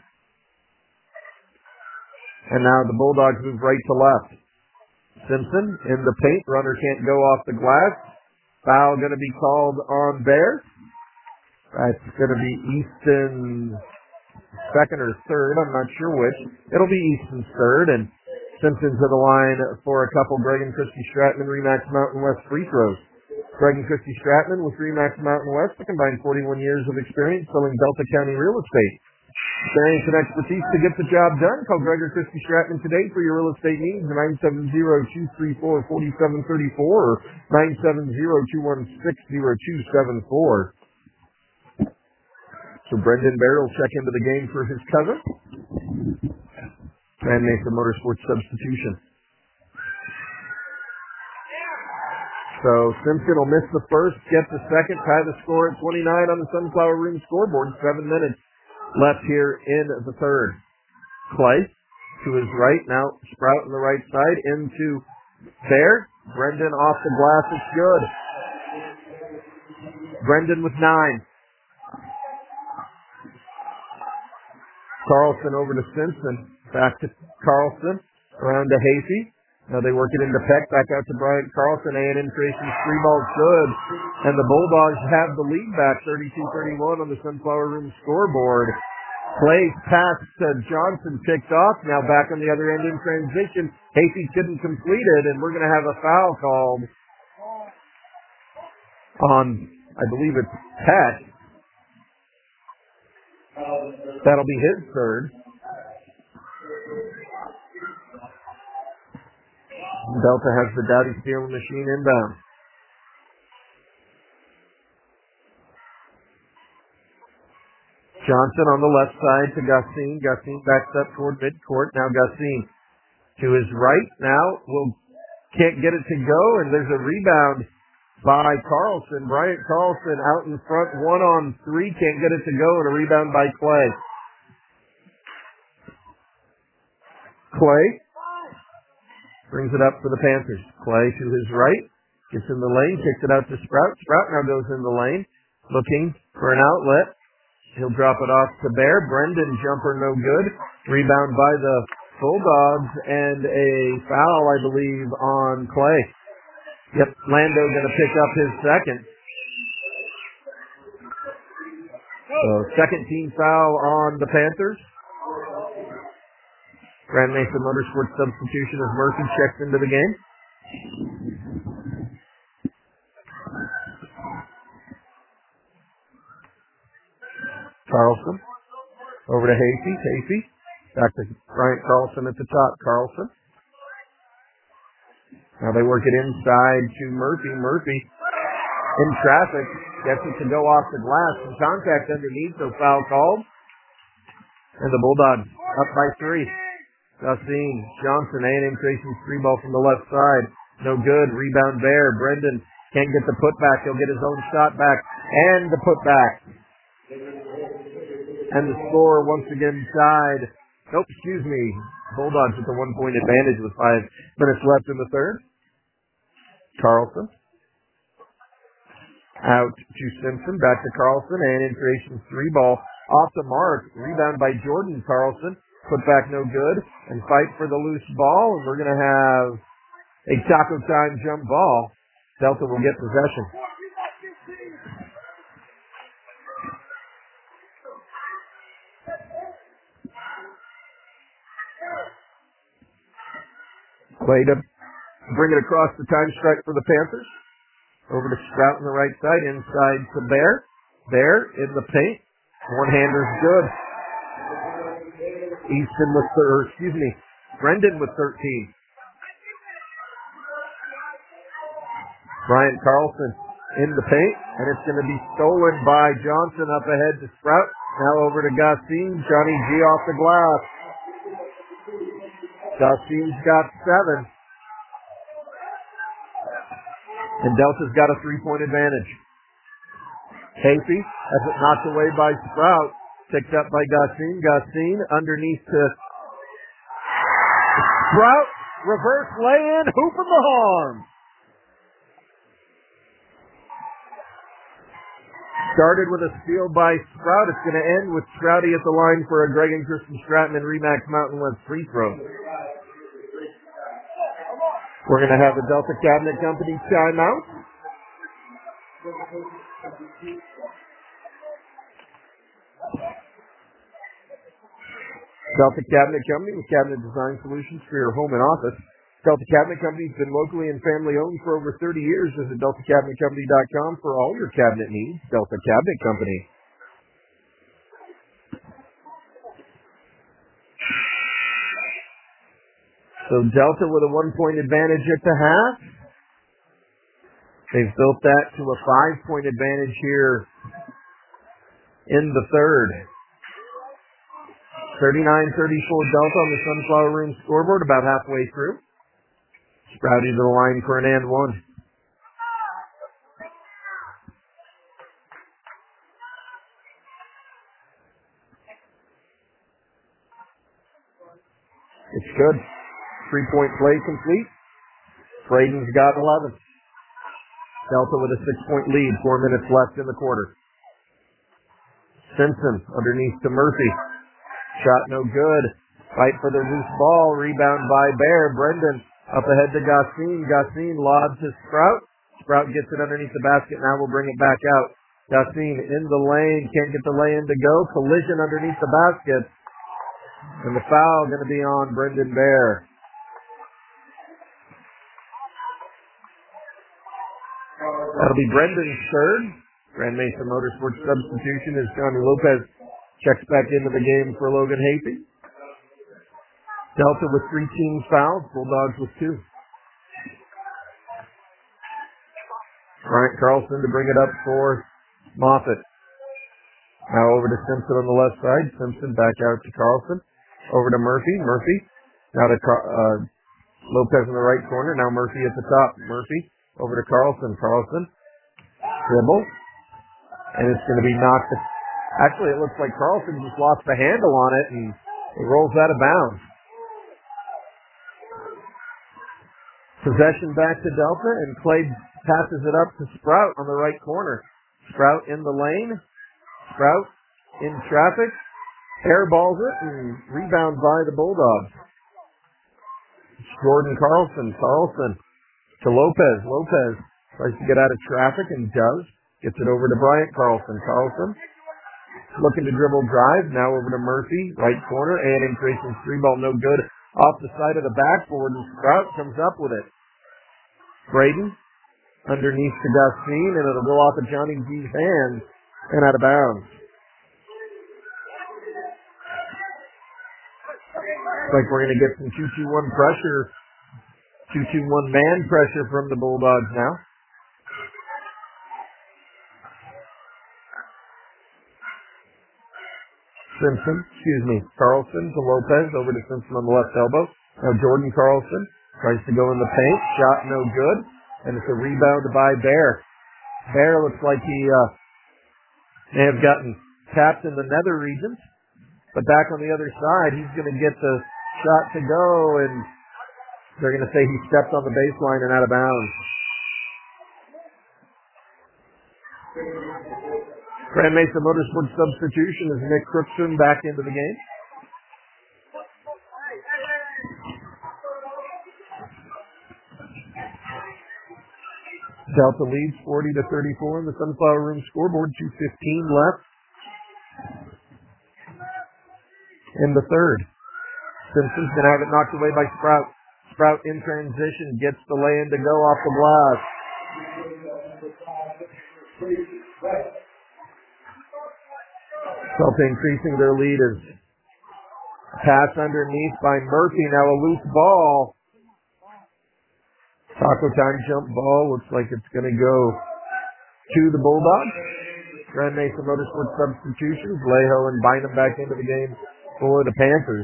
S1: And now the Bulldogs move right to left. Simpson in the paint. Runner can't go off the glass. Foul going to be called on Bear. That's going to be Easton's second or third. I'm not sure which. It'll be Easton's third. And Simpson to the line for a couple Greg and Christy Stratman Remax Mountain West free throws. Greg and Christy Stratman with Remax Mountain West, a combined 41 years of experience selling Delta County real estate. Experience and expertise to get the job done. Call Greg or Christy Stratman today for your real estate needs. 970-234-4734 or 970-216-0274. So Brendan Bear will check into the game for his cousin. And make the Motorsports substitution. So Simpson will miss the first, get the second, tie the score at 29 on the Sunflower Room scoreboard. 7 minutes left here in the third. Clay to his right, now Sprout on the right side, into Bear. Brendan off the glass, it's good. Brendan with 9. Carlson over to Simpson. Back to Carlson. Around to Hasty. Now they work it into Peck. Back out to Bryant Carlson. A&M Creations 3 ball good. And the Bulldogs have the lead back 32-31 on the Sunflower Room scoreboard. Clay's pass to Johnson picked off. Now back on the other end in transition. Hasty couldn't complete it, and we're going to have a foul called on, I believe it's Peck. That'll be his third. Delta has the Dowdy Steel Machine inbound. Johnson on the left side to Gusine. Gusine backs up toward midcourt. Now Gusine to his right. Now can't get it to go, and there's a rebound by Carlson. Bryant Carlson out in front, 1-on-3, can't get it to go, and a rebound by Clay. Clay brings it up for the Panthers. Clay to his right, gets in the lane, kicks it out to Sprout. Sprout now goes in the lane, looking for an outlet. He'll drop it off to Bear. Brendan, jumper no good. Rebound by the Bulldogs, and a foul, I believe, on Clay. Yep, Lando going to pick up his second. So second team foul on the Panthers. Grand Mesa Motorsports substitution as Murphy checks into the game. Carlson over to Hasey. Hasey back to Bryant Carlson at the top. Carlson. Now they work it inside to Murphy. Murphy in traffic gets it to go off the glass. Some contact underneath, so foul called. And the Bulldogs up by 3. Gusine, Johnson, A&M Tracy's 3 ball from the left side. No good. Rebound there. Brendan can't get the putback. He'll get his own shot back. And the putback. And the score once again tied. Nope, excuse me. Bulldogs with a 1-point advantage with 5 minutes left in the third. Carlson. Out to Simpson. Back to Carlson. A&M Tracy's 3 ball. Off the mark. Rebound by Jordan Carlson. Put back no good, and fight for the loose ball, and we're going to have a taco time jump ball. Delta will get possession. Clay to bring it across the time strike for the Panthers. Over to Sprout on the right side, inside to Bear. Bear in the paint. One-hander's good. Easton with Brendan with 13. Bryant Carlson in the paint, and it's going to be stolen by Johnson up ahead to Sprout. Now over to Gusine. Johnny G off the glass. Gusine's got 7. And Delta's got a 3-point advantage. Casey has it knocked away by Sprout. Picked up by Gusine. Gusine underneath to Sprout. Reverse lay-in. Hoop in the horn. Started with a steal by Sprout. It's going to end with Strouty at the line for a Greg and Kristen Stratton and Remax Mountain West free throw. We're going to have the Delta Cabinet Company timeout. Delta Cabinet Company with cabinet design solutions for your home and office. Delta Cabinet Company has been locally and family owned for over 30 years. Visit DeltaCabinetCompany.com for all your cabinet needs. Delta Cabinet Company. So Delta with a 1-point advantage at the half. They've built that to a 5-point advantage here in the third. 39-34 Delta on the Sunflower Room scoreboard about halfway through. Sprouty to the line for an and 1. It's good. 3-point play complete. Braden's got 11. Delta with a 6-point lead. 4 minutes left in the quarter. Simpson underneath to Murphy. Shot no good. Fight for the loose ball. Rebound by Bear. Brendan up ahead to Gusine. Gusine lobs to Sprout. Sprout gets it underneath the basket. Now we'll bring it back out. Gusine in the lane. Can't get the lay-in to go. Collision underneath the basket. And the foul going to be on Brendan Bear. That'll be Brendan's third. Grand Mesa Motorsports substitution as Johnny Lopez checks back into the game for Logan Hasey. Delta with 3 team fouls. Bulldogs with 2. Bryant Carlson to bring it up for Moffitt. Now over to Simpson on the left side. Simpson back out to Carlson. Over to Murphy. Murphy. Now to Lopez in the right corner. Now Murphy at the top. Murphy over to Carlson. Carlson. Dribble. And it's going to be knocked. Actually, it looks like Carlson just lost the handle on it and it rolls out of bounds. Possession back to Delta, and Clay passes it up to Sprout on the right corner. Sprout in the lane. Sprout in traffic. Airballs it and rebound by the Bulldogs. Jordan Carlson. Carlson to Lopez. Lopez tries to get out of traffic and does. Gets it over to Bryant Carlson. Carlson looking to dribble drive. Now over to Murphy. Right corner. A&M Tracy's three ball no good. Off the side of the backboard, and Sprout comes up with it. Braden underneath to Gustine, and it'll go off of Johnny G's hands and out of bounds. Looks like we're going to get some 2-2-1 pressure, 2-2-1 man pressure from the Bulldogs now. Carlson to Lopez, over to Simpson on the left elbow. Now Jordan Carlson tries to go in the paint, shot no good, and it's a rebound by Bear. Bear looks like he may have gotten tapped in the nether regions, but back on the other side, he's going to get the shot to go, and they're going to say he stepped on the baseline and out of bounds. Grand Mesa Motorsports substitution is Nick Crookston back into the game. Delta leads 40-34 in the Sunflower Room scoreboard. 2:15 left in the third. Simpson's going to have it knocked away by Sprout. Sprout in transition gets the lay-in to go off the glass. Delta increasing their lead as pass underneath by Murphy. Now a loose ball. Taco time jump ball. Looks like it's going to go to the Bulldogs. Grand Mesa Motorsports substitutions. Leho and Bynum back into the game for the Panthers.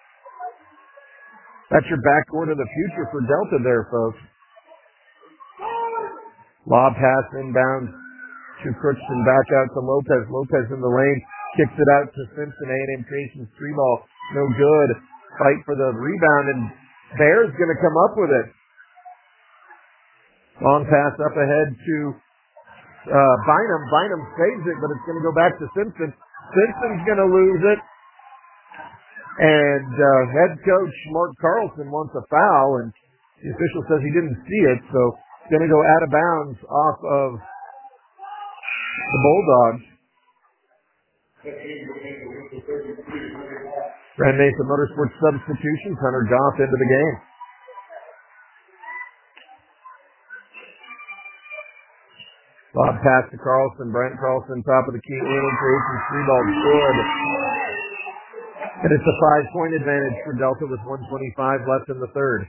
S1: That's your backcourt of the future for Delta there, folks. Lob pass inbound to Crookston. Back out to Lopez. Lopez in the lane. Kicks it out to Simpson. A&M Creations three ball. No good. Fight for the rebound, and Bear's going to come up with it. Long pass up ahead to Bynum. Bynum saves it, but it's going to go back to Simpson. Simpson's going to lose it. And head coach Mark Carlson wants a foul, and the official says he didn't see it, so it's going to go out of bounds off of the Bulldogs. Grand Mesa Motorsports substitutions. Hunter Goff into the game. Lob pass to Carlson. Brent Carlson, top of the key. A&M Creations three ball good. And it's a 5-point advantage for Delta with 1:25 left in the third.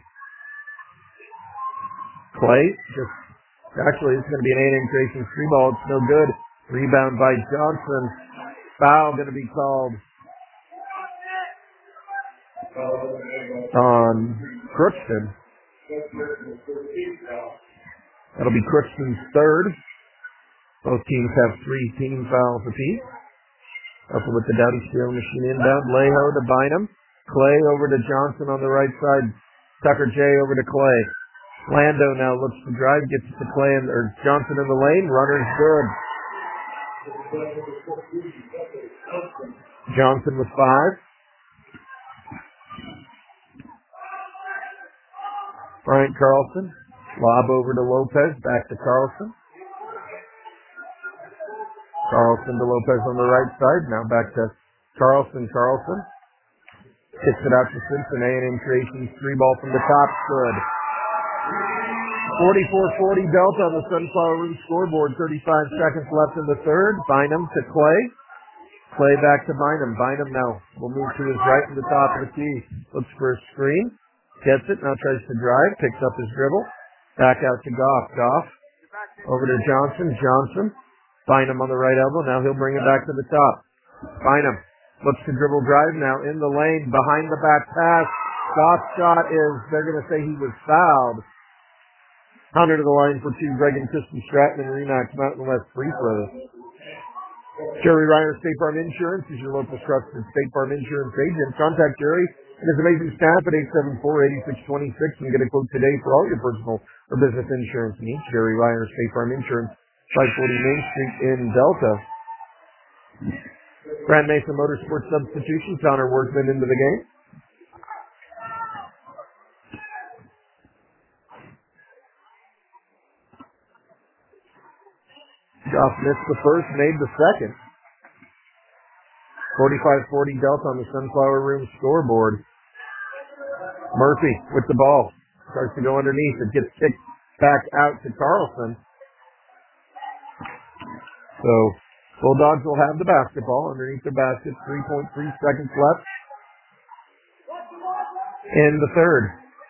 S1: Clay, actually it's going to be an A&M Creations three ball. It's no good. Rebound by Johnson. Foul going to be called on Crookston. That'll be Crookston's third. Both teams have 3 team fouls apiece. Up with the Dowdy Steel Machine inbound. Leho to Bynum. Clay over to Johnson on the right side. Tucker J over to Clay. Lando now looks to drive, gets to Clay or Johnson in the lane. Runner's good. Johnson with 5. Bryant Carlson. Lob over to Lopez. Back to Carlson. Carlson to Lopez on the right side. Now back to Carlson. Carlson kicks it out to Simpson. A&M Creations three ball from the top. Good. 44-40 Delta on the Sunflower Room scoreboard. 35 seconds left in the third. Bynum to Clay. Clay back to Bynum. Bynum now will move to his right in the top of the key. Looks for a screen. Gets it. Now tries to drive. Picks up his dribble. Back out to Goff. Goff over to Johnson. Johnson Bynum on the right elbow. Now he'll bring it back to the top. Bynum looks to dribble drive now in the lane. Behind the back pass. Goss shot is, they're going to say he was fouled. Hunter to the line for two. Greg and Christy Stratton and Remax Mountain West free throws. Jerry Ryer, State Farm Insurance is your local trusted State Farm Insurance agent. Contact Jerry and his amazing staff at 874-8626 and get a quote today for all your personal or business insurance needs. Jerry Ryer, State Farm Insurance, 540 Main Street in Delta. Grand Mesa Motorsports substitution. Connor Workman into the game. Goff missed the first, made the second. 45-40 Delta on the Sunflower Room scoreboard. Murphy with the ball. Starts to go underneath. It gets kicked back out to Carlson. So, Bulldogs will have the basketball underneath the basket. 3.3 seconds left in the third.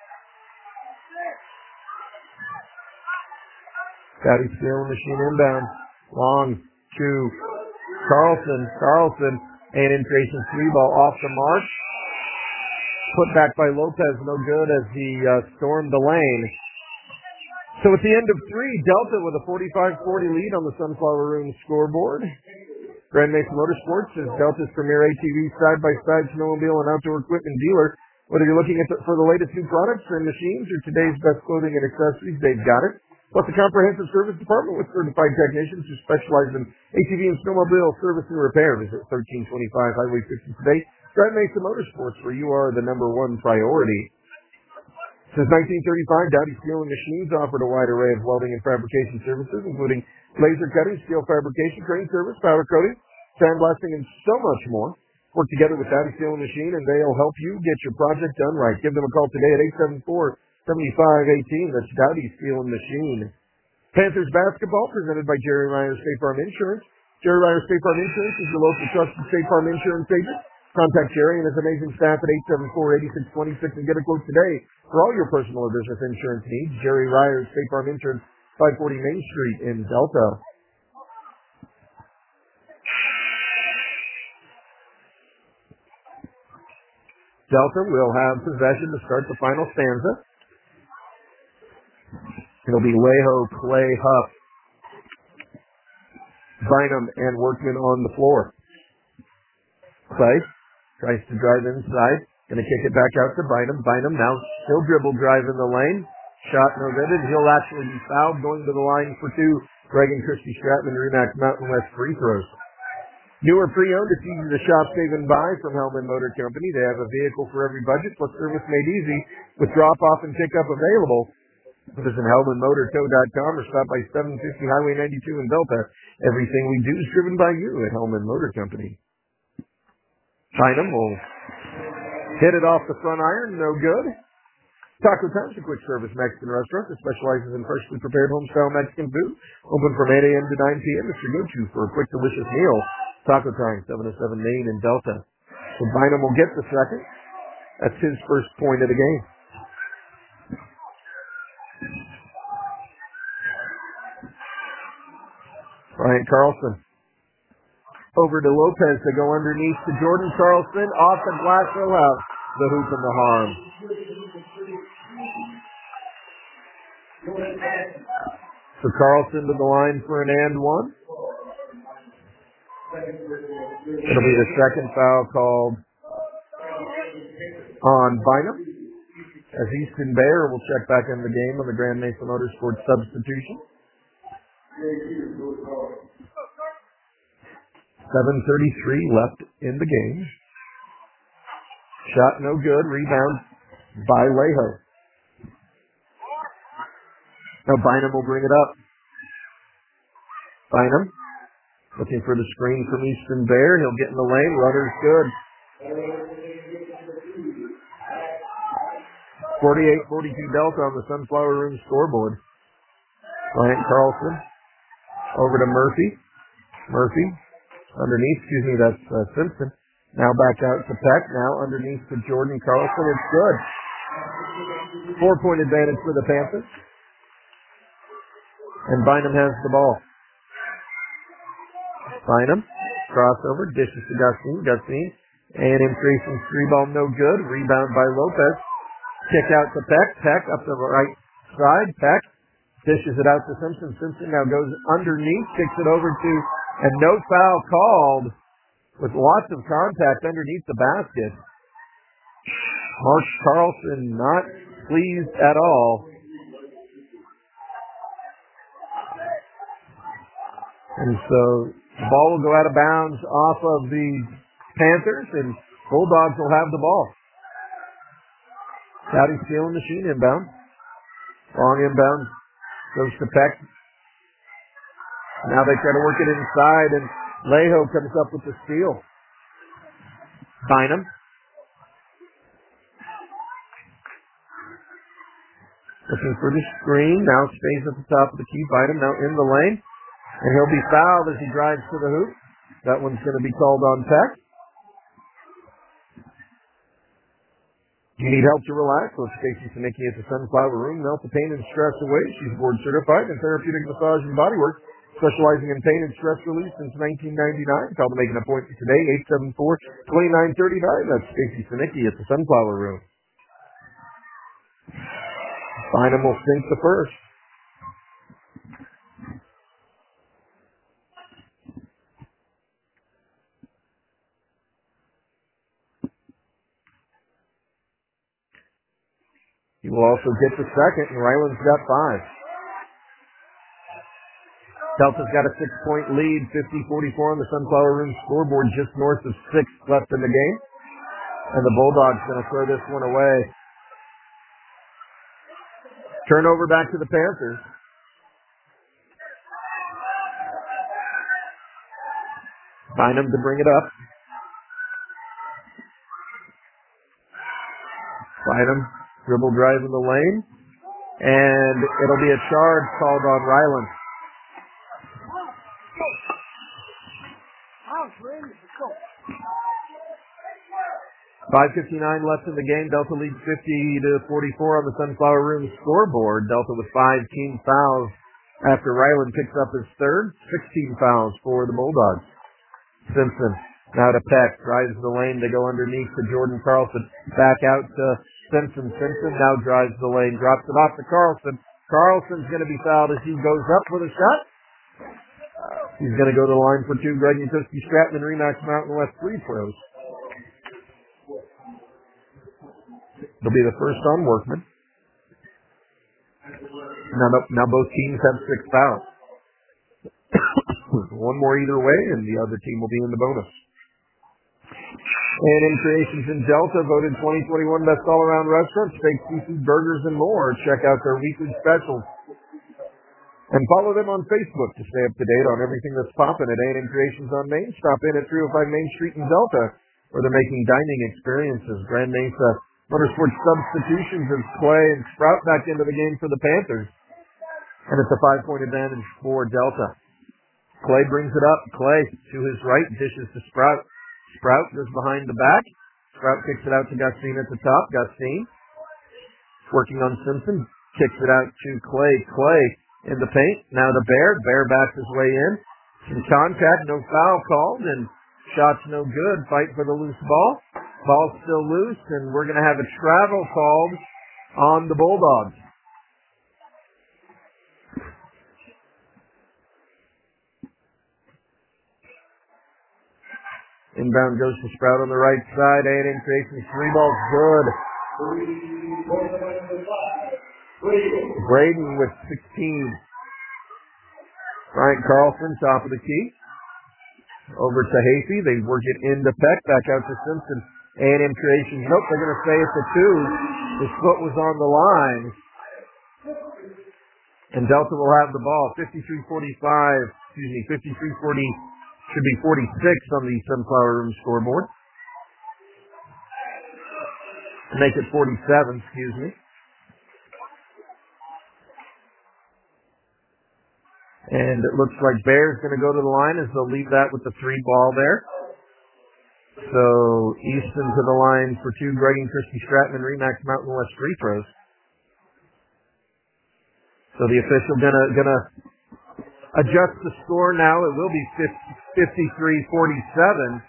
S1: Scotty Steele machine inbound. Long to Carlson. Carlson, penetration three ball off the mark. Put back by Lopez, no good as he stormed the lane. So at the end of three, Delta with a 45-40 lead on the Sunflower Room scoreboard. Grand Mesa Motorsports is Delta's premier ATV side-by-side snowmobile and outdoor equipment dealer. Whether you're looking for the latest new products and machines or today's best clothing and accessories, they've got it. Plus a comprehensive service department with certified technicians who specialize in ATV and snowmobile service and repair. Visit 1325 Highway 50 today. Grand Mesa Motorsports, where you are the number one priority. Since 1935, Dowdy Steel and Machines offered a wide array of welding and fabrication services, including laser cutting, steel fabrication, crane service, powder coating, sandblasting, and so much more. Work together with Dowdy Steel and Machine, and they'll help you get your project done right. Give them a call today at 874-7518. That's Dowdy Steel and Machine. Panthers basketball presented by Jerry Ryer State Farm Insurance. Jerry Ryer State Farm Insurance is your local trusted State Farm Insurance agent. Contact Jerry and his amazing staff at 874-8626 and get a quote today for all your personal or business insurance needs. Jerry Ryer State Farm Insurance, 540 Main Street in Delta. Delta will have possession to start the final stanza. It'll be Leho, Clay, Huff, Bynum, and Workman on the floor. Clay tries to drive inside. Going to kick it back out to Bynum. Bynum now still dribble drive in the lane. Shot no good, and he'll actually be fouled going to the line for two. Greg and Christy Stratton, Remax Mountain West free throws. Newer pre-owned, it's easy to shop, save, and buy from Hellman Motor Company. They have a vehicle for every budget, plus service made easy with drop-off and pick-up available. Visit HellmanMotorCo.com or stop by 750 Highway 92 in Delta. Everything we do is driven by you at Hellman Motor Company. Bynum will hit it off the front iron, no good. Taco Time's a quick service Mexican restaurant that specializes in freshly prepared home-style Mexican food. Open from 8 a.m. to 9 p.m. It's your go-to for a quick, delicious meal. Taco Time, 707 Main in Delta. So Bynum will get the second. That's his first point of the game. Bryant Carlson. Over to Lopez to go underneath to Jordan Carlson. Off the glass, he'll have the hoop and the harm. So Carlson to the line for an and one. It'll be the second foul called on Bynum. As Easton Bayer will check back in the game on the Grand Mesa Motorsports substitution. 7:33 left in the game. Shot no good. Rebound by Leho. Now Bynum will bring it up. Bynum looking for the screen from Easton Bayer. He'll get in the lane. Rudder's good. 48-42 Delta on the Sunflower Room scoreboard. Bryant Carlson over to Murphy. Murphy underneath, that's Simpson. Now back out to Peck. Now underneath to Jordan Carlson. It's good. 4-point advantage for the Panthers. And Bynum has the ball. Bynum, crossover, dishes to Gustine. Gustine, A&M Creations 3-ball, no good. Rebound by Lopez. Kick out to Peck. Peck up to the right side. Peck dishes it out to Simpson. Simpson now goes underneath, kicks it over to, and no foul called with lots of contact underneath the basket. Mark Carlson not pleased at all. And so the ball will go out of bounds off of the Panthers, and Bulldogs will have the ball. Dowdy stealing machine inbound. Long inbound goes to Peck. Now they try to work it inside, and Lejo comes up with the steal. Bynum. Looking for the screen. Now stays at the top of the key. Bynum now in the lane. And he'll be fouled as he drives to the hoop. That one's going to be called on Peck. You need help to relax? Well, Stacey Sinicki at the Sunflower Room. Melt the pain and stress away. She's board certified in therapeutic massage and bodywork, specializing in pain and stress relief since 1999. Call to make an appointment today, 874-2939. That's Stacey Sinicki at the Sunflower Room. Bynum will sink the first. He will also get the second, and Ryland's got 5. Delta's got a 6-point lead, 50-44 on the Sunflower Room scoreboard, just north of 6 left in the game. And the Bulldogs going to throw this one away. Turnover back to the Panthers. Bynum to bring it up. Bynum, dribble drive in the lane. And it'll be a charge called on Ryland. 5:59 left in the game. Delta leads 50-44 on the Sunflower Room scoreboard. Delta with 5 team fouls after Ryland picks up his third. 16 fouls for the Bulldogs. Simpson now to Peck. Drives the lane. They go underneath to Jordan Carlson. Back out to Simpson. Simpson now drives the lane. Drops it off to Carlson. Carlson's going to be fouled as he goes up with a shot. He's going to go to the line for 2. Greg Yutuski, Stratman, Remax Mountain West free throws. It'll be the first on Workman. Now both teams have 6 fouls. One more either way, and the other team will be in the bonus. A&M Creations in Delta voted 2021 Best All-Around Restaurant, steak, seafood, burgers, and more. Check out their weekly specials. And follow them on Facebook to stay up to date on everything that's popping at A&M Creations on Main. Stop in at 305 Main Street in Delta, where they're making dining experiences. Grand Mesa Motorsports substitutions as Clay and Sprout back into the game for the Panthers. And it's a 5-point advantage for Delta. Clay brings it up. Clay to his right, dishes to Sprout. Sprout goes behind the back. Sprout kicks it out to Gustine at the top. Gustine working on Simpson. Kicks it out to Clay. Clay in the paint. Now to Bear. Bear backs his way in. Some contact. No foul called. And shots no good. Fight for the loose ball. Ball's still loose. And we're going to have a travel called on the Bulldogs. Inbound goes to Sprout on the right side. A&M Creations 3 balls good. Braden with 16. Bryant Carlson, top of the key. Over to Hafey. They work it into Peck. Back out to Simpson. A&M Creations. Nope, they're going to stay at the 2. His foot was on the line. And Delta will have the ball. 53-40. Should be 46 on the Sunflower Room scoreboard. Make it 47, excuse me. And it looks like Bear's going to go to the line as they'll leave that with the 3 ball there. So Easton to the line for 2. Greg and Christy Stratman, Remax Mountain West free throws. So the official gonna adjust the score now. It will be 53-47.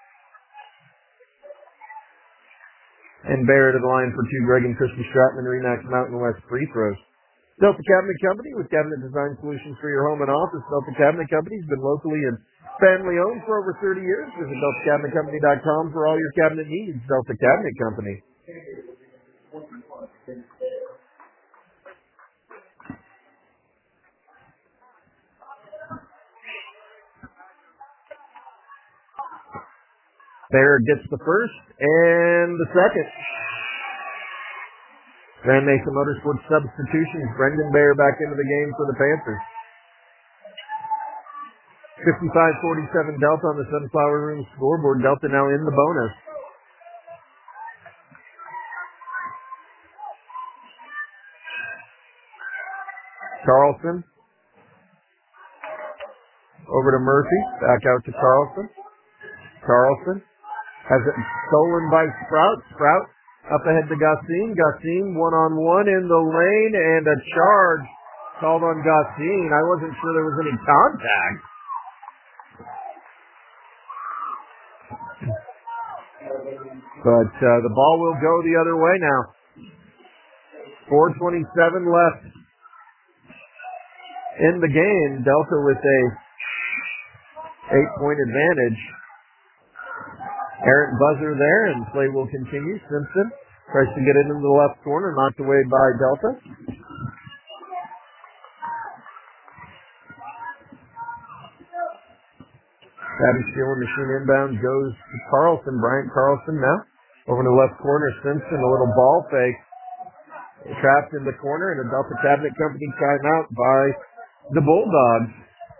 S1: And Bear to the line for two. Greg and Christy Stratman, Remax Mountain West free throws. Delta Cabinet Company with cabinet design solutions for your home and office. Delta Cabinet Company has been locally and family owned for over 30 years. Visit DeltaCabinetCompany.com for all your cabinet needs. Delta Cabinet Company. Bear gets the first and the second. Van Mesa Motorsports substitutions. Brendan Bear back into the game for the Panthers. 55-47 Delta on the Sunflower Room scoreboard. Delta now in the bonus. Carlson. Over to Murphy. Back out to Carlson. Carlson has it stolen by Sprout. Sprout up ahead to Gassin. Gassin one-on-one in the lane and a charge called on Gassin. I wasn't sure there was any contact. But the ball will go the other way now. 4:27 left in the game. Delta with a 8-point advantage. Errant buzzer there, and play will continue. Simpson tries to get it into the left corner, knocked away by Delta. Savvy stealing machine inbound goes to Carlson. Bryant Carlson now over to the left corner. Simpson, a little ball fake. Trapped in the corner, and a Delta Cabinet Company timeout by the Bulldogs.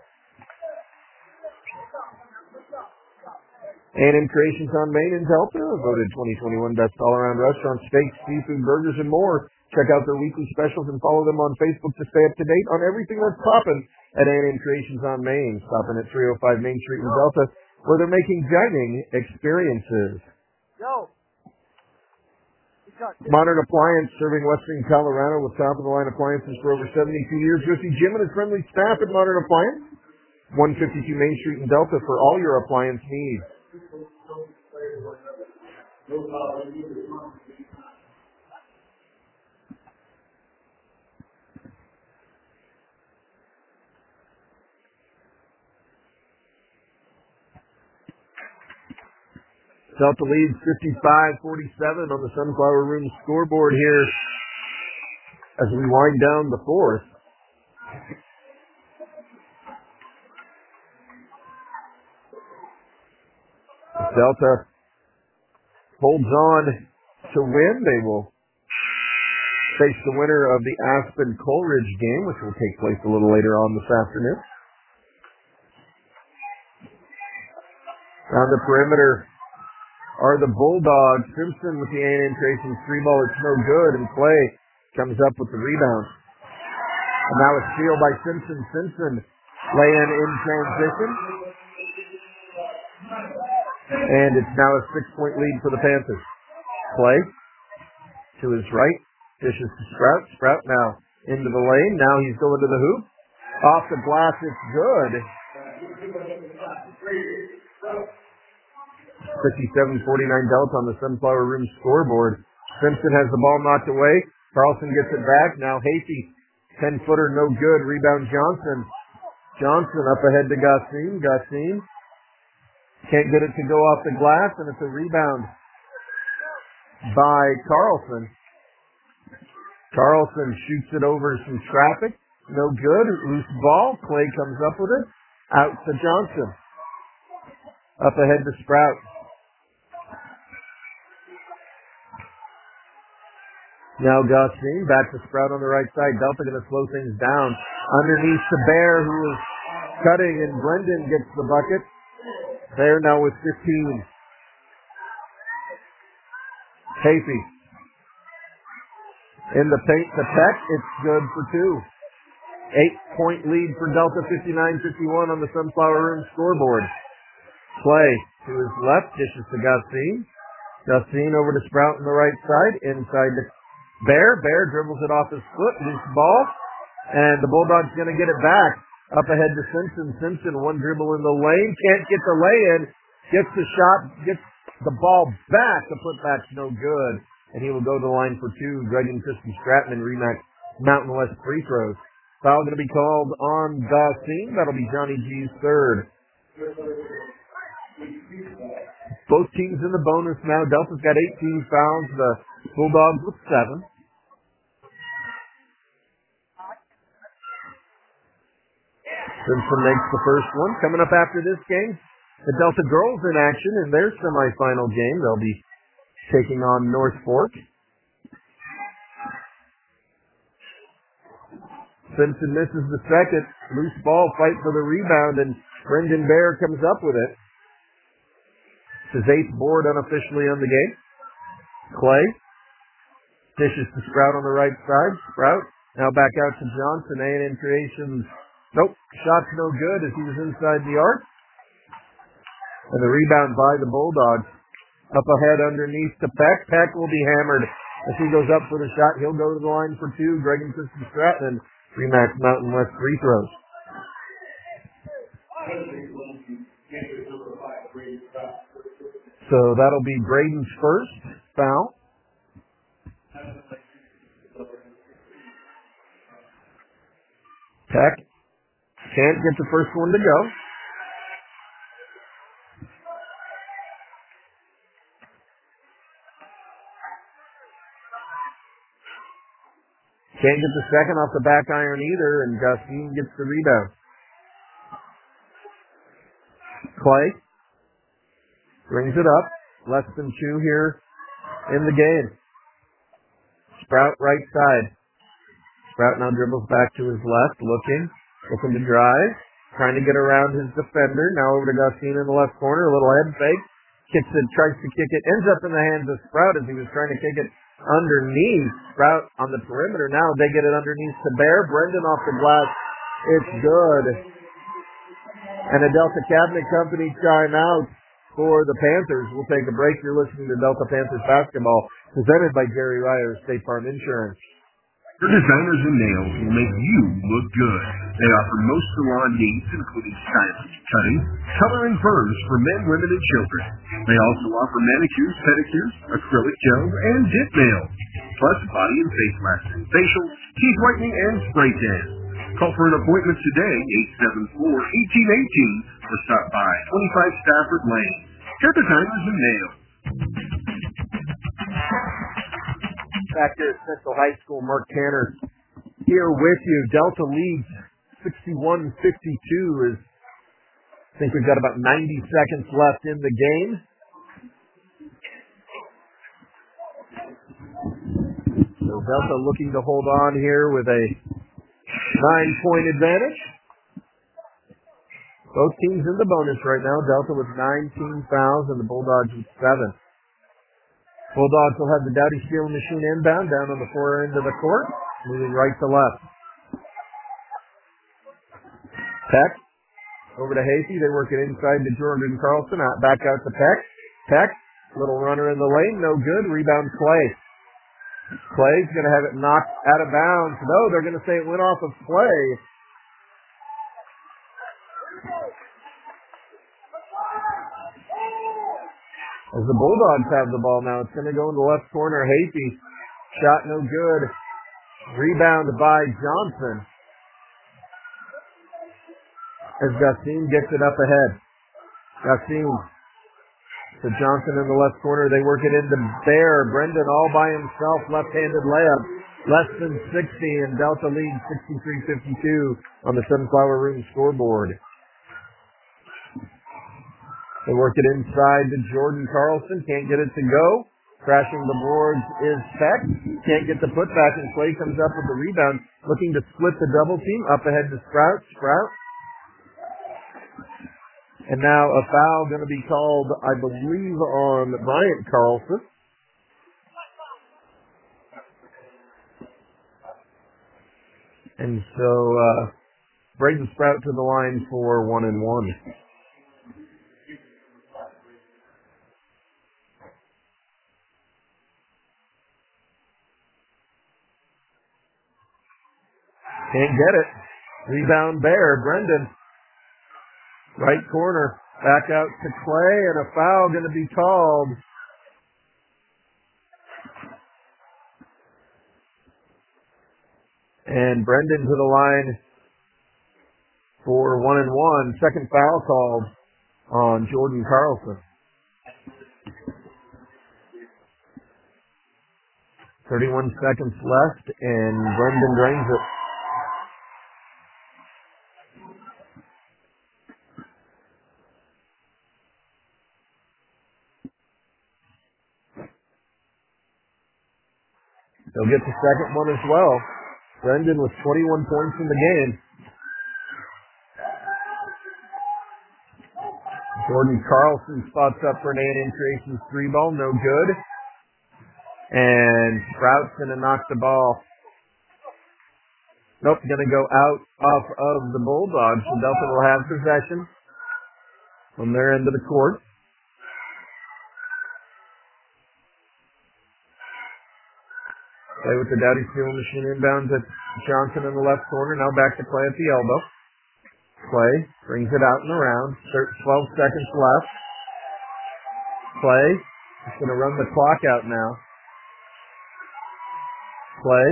S1: A&M Creations on Main and Delta, voted 2021 Best All-Around Restaurant, steaks, seafood, burgers, and more. Check out their weekly specials and follow them on Facebook to stay up to date on everything that's popping at A&M Creations on Main. Stopping at 305 Main Street in Delta, where they're making dining experiences. Modern Appliance, serving Western Colorado with top-of-the-line appliances for over 72 years. Go see Jim and his friendly staff at Modern Appliance, 152 Main Street in Delta for all your appliance needs. Delta leads 55-47 on the Sunflower Room scoreboard here as we wind down the fourth. Delta holds on to win. They will face the winner of the Aspen Coleridge game, which will take place a little later on this afternoon. On the perimeter are the Bulldogs. Simpson with the A&M Creations three ball. It's no good, and Clay comes up with the rebound. And now a steal by Simpson. Simpson laying in transition. And it's now a 6-point lead for the Panthers. Clay to his right. Dishes to Sprout. Sprout now into the lane. Now he's going to the hoop. Off the glass, it's good. 57-49 Delta on the Sunflower Room scoreboard. Simpson has the ball knocked away. Carlson gets it back. Now Hasty, 10-footer, no good. Rebound Johnson. Johnson up ahead to Gassin. Gassin can't get it to go off the glass, and it's a rebound by Carlson. Carlson shoots it over some traffic. No good. Loose ball. Clay comes up with it. Out to Johnson. Up ahead to Sprout. Now Gassin back to Sprout on the right side. Delta going to slow things down. Underneath to Bear, who is cutting, and Brendan gets the bucket. Bear now with 15. Casey. In the paint to Peck. It's good for two. 8-point lead for Delta, 59-51 on the Sunflower Room scoreboard. Clay to his left, dishes to Gassin. Gassin over to Sprout on the right side, inside to Bear. Bear dribbles it off his foot, loose ball, and the Bulldogs going to get it back. Up ahead to Simpson. Simpson, one dribble in the lane. Can't get the lay-in. Gets the shot. Gets the ball back. The putback's no good. And he will go to the line for two. Greg and Christy Stratton rematch Mountain West free throws. Foul going to be called on Gosine. That'll be Johnny G's third. Both teams in the bonus now. Delta's got 18 fouls. The Bulldogs with 7. Simpson makes the first one. Coming up after this game, the Delta girls in action in their semifinal game. They'll be taking on North Fork. Simpson misses the second. Loose ball, fight for the rebound, and Brendan Bear comes up with it. It's his 8th board unofficially on the game. Clay dishes to Sprout on the right side. Sprout now back out to Johnson. A&M Creations. Nope, shot's no good as he was inside the arc. And the rebound by the Bulldogs. Up ahead underneath to Peck. Peck will be hammered as he goes up for the shot. He'll go to the line for two. Greg and Kristen Stratton rematch Mountain West free throws. So that'll be Braden's first foul. Peck can't get the first one to go. Can't get the second off the back iron either, and Gustine gets the rebound. Clay brings it up. Less than 2 here in the game. Sprout right side. Sprout now dribbles back to his left, looking to drive, trying to get around his defender. Now over to Gustine in the left corner, a little head fake. Kicks it, tries to kick it, ends up in the hands of Sprout as he was trying to kick it underneath. Sprout on the perimeter. Now they get it underneath to Bear. Brendan off the glass. It's good. And a Delta Cabinet Company timeout for the Panthers. We'll take a break. You're listening to Delta Panthers basketball presented by Gary Ryer, State Farm Insurance.
S2: Their designers and nails will make you look good. They offer most salon needs, including styling, cutting, coloring burns for men, women, and children. They also offer manicures, pedicures, acrylic gel, and dip nails, plus body and face waxing, facials, teeth whitening, and spray tan. Call for an appointment today, 874-1818, or stop by 25 Stafford Lane. Their designers and nails.
S1: Back here at Central High School, Mark Tanner here with you. Delta leads 61-52. I think we've got about 90 seconds left in the game. So Delta looking to hold on here with a 9-point advantage. Both teams in the bonus right now. Delta with 19 fouls and the Bulldogs with 7. Bulldogs will have the Dowdy Steel Machine inbound down on the far end of the court, moving right to left. Peck over to Hasty. They work it inside to Jordan Carlson. Back out to Peck. Peck, little runner in the lane, no good. Rebound Clay. Clay's going to have it knocked out of bounds. No, they're going to say it went off of Clay. As the Bulldogs have the ball now, it's going to go in the left corner. Hasty, shot no good. Rebound by Johnson. As Gustine gets it up ahead. Gustine to Johnson in the left corner. They work it into Bear. Brendan all by himself. Left-handed layup. Less than 60, and Delta leads 63-52 on the Sunflower Room scoreboard. They work it inside to Jordan Carlson. Can't get it to go. Crashing the boards is Peck. Can't get the putback, and Clay comes up with the rebound. Looking to split the double team. Up ahead to Sprout. Sprout. And now a foul going to be called, I believe, on Bryant Carlson. And so Braden Sprout to the line for 1-and-1. Can't get it. Rebound Bear. Brendan. Right corner. Back out to Clay, and a foul going to be called. And Brendan to the line for 1-and-1. Second foul called on Jordan Carlson. 31 seconds left, and Brendan drains it. They'll get the second one as well. Brendan with 21 points in the game. Jordan Carlson spots up for an A&M Creations 3-ball, no good. And Sprout's going to knock the ball. Nope, going to go out off of the Bulldogs. So Delta will have possession from their end of the court. Play with the Dowdy Steel Machine inbounds at Johnson in the left corner. Now back to Clay at the elbow. Clay brings it out and around. 12 seconds left. Clay is going to run the clock out now. Clay.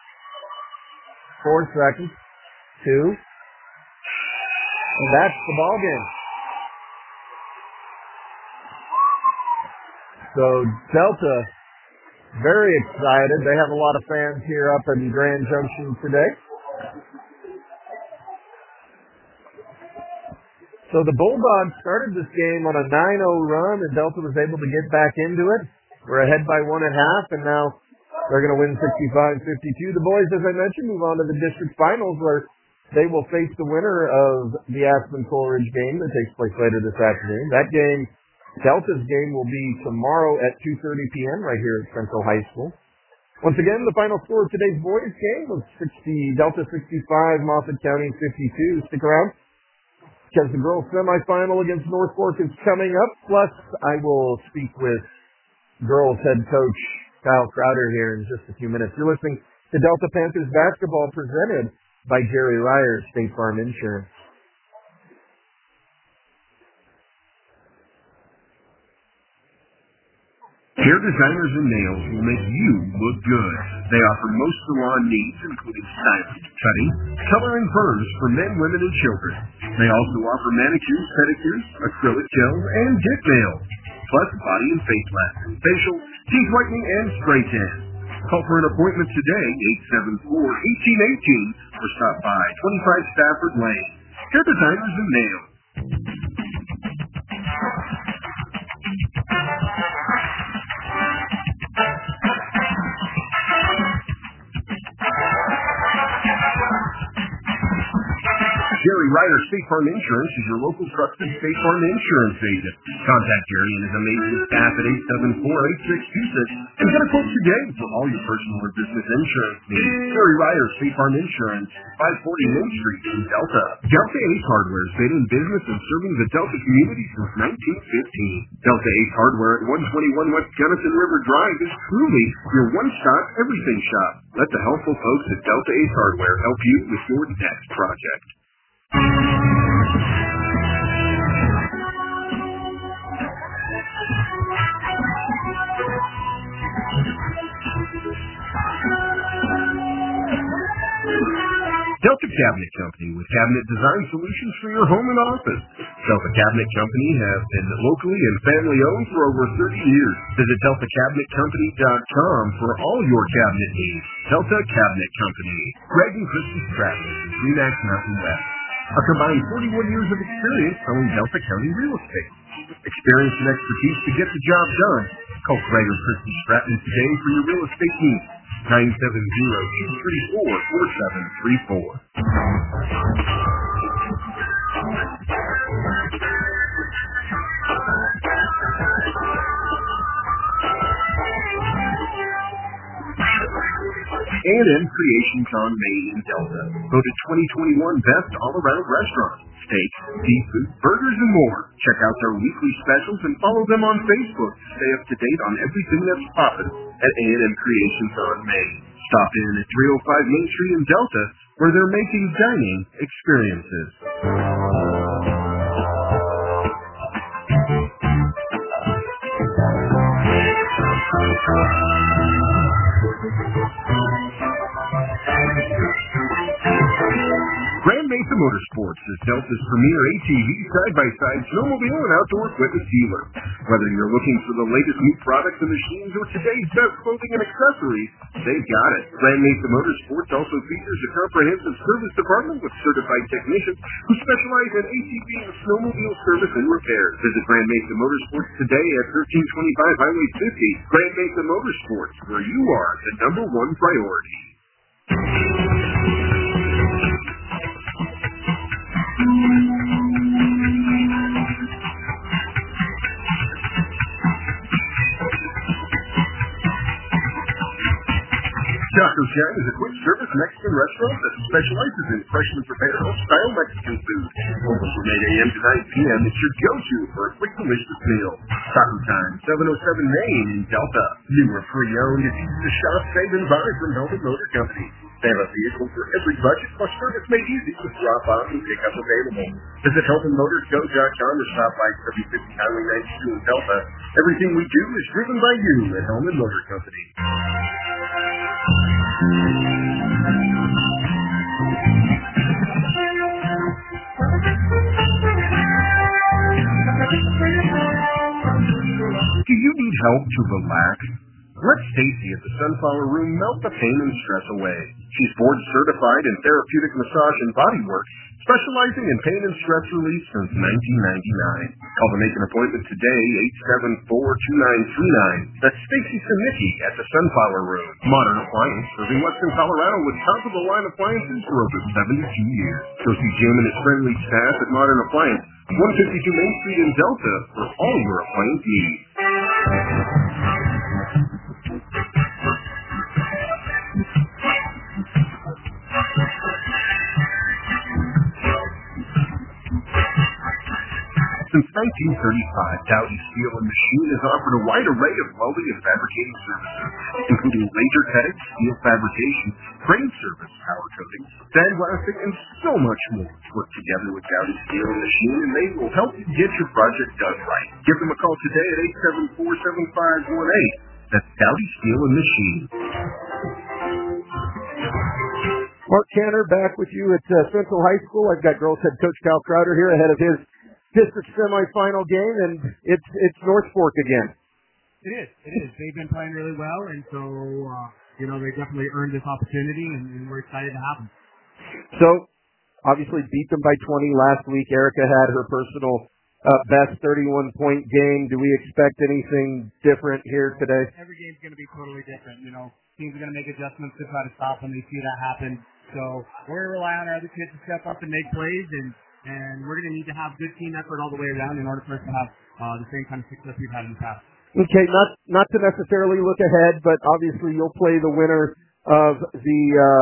S1: 4 seconds. 2. And that's the ball game. So Delta very excited. They have a lot of fans here up in Grand Junction today. So the Bulldogs started this game on a 9-0 run, and Delta was able to get back into it. We're ahead by 1.5, and now they're going to win 65-52. The boys, as I mentioned, move on to the district finals, where they will face the winner of the Aspen-Coleridge game that takes place later this afternoon. That game, Delta's game, will be tomorrow at 2:30 p.m. right here at Central High School. Once again, the final score of today's boys game was Delta 65, Moffat County 52. Stick around, because the girls semifinal against North Fork is coming up. Plus, I will speak with girls head coach Kyle Crowder here in just a few minutes. You're listening to Delta Panthers basketball, presented by Jerry Ryer, State Farm Insurance.
S2: Hair Designers and Nails will make you look good. They offer most salon needs, including styling, cutting, coloring burrs for men, women, and children. They also offer manicures, pedicures, acrylic gels, and dip nails, plus body and face masks, facial, teeth whitening, and spray tan. Call for an appointment today, 874-1818, or stop by 25 Stafford Lane. Hair Designers and Nails. Jerry Ryder State Farm Insurance is your local trusted State Farm Insurance agent. Contact Jerry and his amazing staff at 874-8626 and get a quote today for all your personal or business insurance needs. Jerry Ryder State Farm Insurance, 540 Main Street in Delta. Delta Ace Hardware has been in business and serving the Delta community since 1915. Delta Ace Hardware at 121 West Gunnison River Drive is truly your one-stop everything shop. Let the helpful folks at Delta Ace Hardware help you with your next project. Delta Cabinet Company with cabinet design solutions for your home and office. Delta Cabinet Company have been locally and family owned for over 30 years. Visit DeltaCabinetCompany.com for all your cabinet needs. Delta Cabinet Company. Greg and Christy Stratton from Greenax Mountain West. A combined 41 years of experience selling Delta County real estate. Experience and expertise to get the job done. Call Greg or Christy Stratton today for your real estate needs. 970-234-4734. A&M Creations on Main in Delta. Voted 2021 Best All-Around Restaurant. Steak, seafood, burgers, and more. Check out their weekly specials and follow them on Facebook to stay up to date on everything that's poppin' at A&M Creations on Main. Stop in at 305 Main Street in Delta where they're making dining experiences. Grand Mesa Motorsports is Delta's premier ATV side-by-side snowmobile and outdoor equipment dealer. Whether you're looking for the latest new products and machines or today's best clothing and accessories, they've got it. Grand Mesa Motorsports also features a comprehensive service department with certified technicians who specialize in ATV and snowmobile service and repairs. Visit Grand Mesa Motorsports today at 1325 Highway 50. Grand Mesa Motorsports, where you are the #1 priority. Taco Shine is a quick-service Mexican restaurant that specializes in freshly prepared home-style Mexican food. Open from 8 a.m. to 9 p.m. It's your go-to for a quick, delicious meal. Taco Time, 707 Main in Delta. New or pre-owned, it's easy to shop, save, and buy from Hellman Motor Company. They have a vehicle for every budget, plus service made easy with drop-off and pick-up available. Visit HellmanMotorsGo.com or stop by 3050 Highway 92 in Delta. Everything we do is driven by you at Hellman Motor Company. Do you need help to relax? Let Stacy at the Sunflower Room melt the pain and stress away. She's board certified in therapeutic massage and body work, specializing in pain and stress relief since 1999. Call to make an appointment today, 874-2939. That's Stacy Sinicki at the Sunflower Room. Modern Appliance, serving Western Colorado with top-of-the-line appliances for over 72 years. Go see Jim and his friendly staff at Modern Appliance, 152 Main Street in Delta, for all your appliance needs. Since 1935, Dowdy Steel and Machine has offered a wide array of welding and fabricating services, including laser cutting, steel fabrication, crane service, powder coating, sandblasting, and so much more. Work together with Dowdy Steel and Machine, and they will help you get your project done right. Give them a call today at 874-7518. That's Dowdy Steel and Machine.
S1: Mark Canner back with you at Central High School. I've got girls head coach Cal Crowder here ahead of his district semifinal game, and it's North Fork again.
S3: It is. They've been playing really well, and so they definitely earned this opportunity, and we're excited to have them.
S1: So, obviously beat them by 20 last week. Erica had her personal best 31-point game. Do we expect anything different here today?
S3: Every game's going to be totally different. Teams are going to make adjustments to try to stop when they see that happen. So we're going to rely on our other kids to step up and make plays, and we're going to need to have good team effort all the way around in order for us to have the same kind of success we've had in the past.
S1: Okay, not to necessarily look ahead, but obviously you'll play the winner of the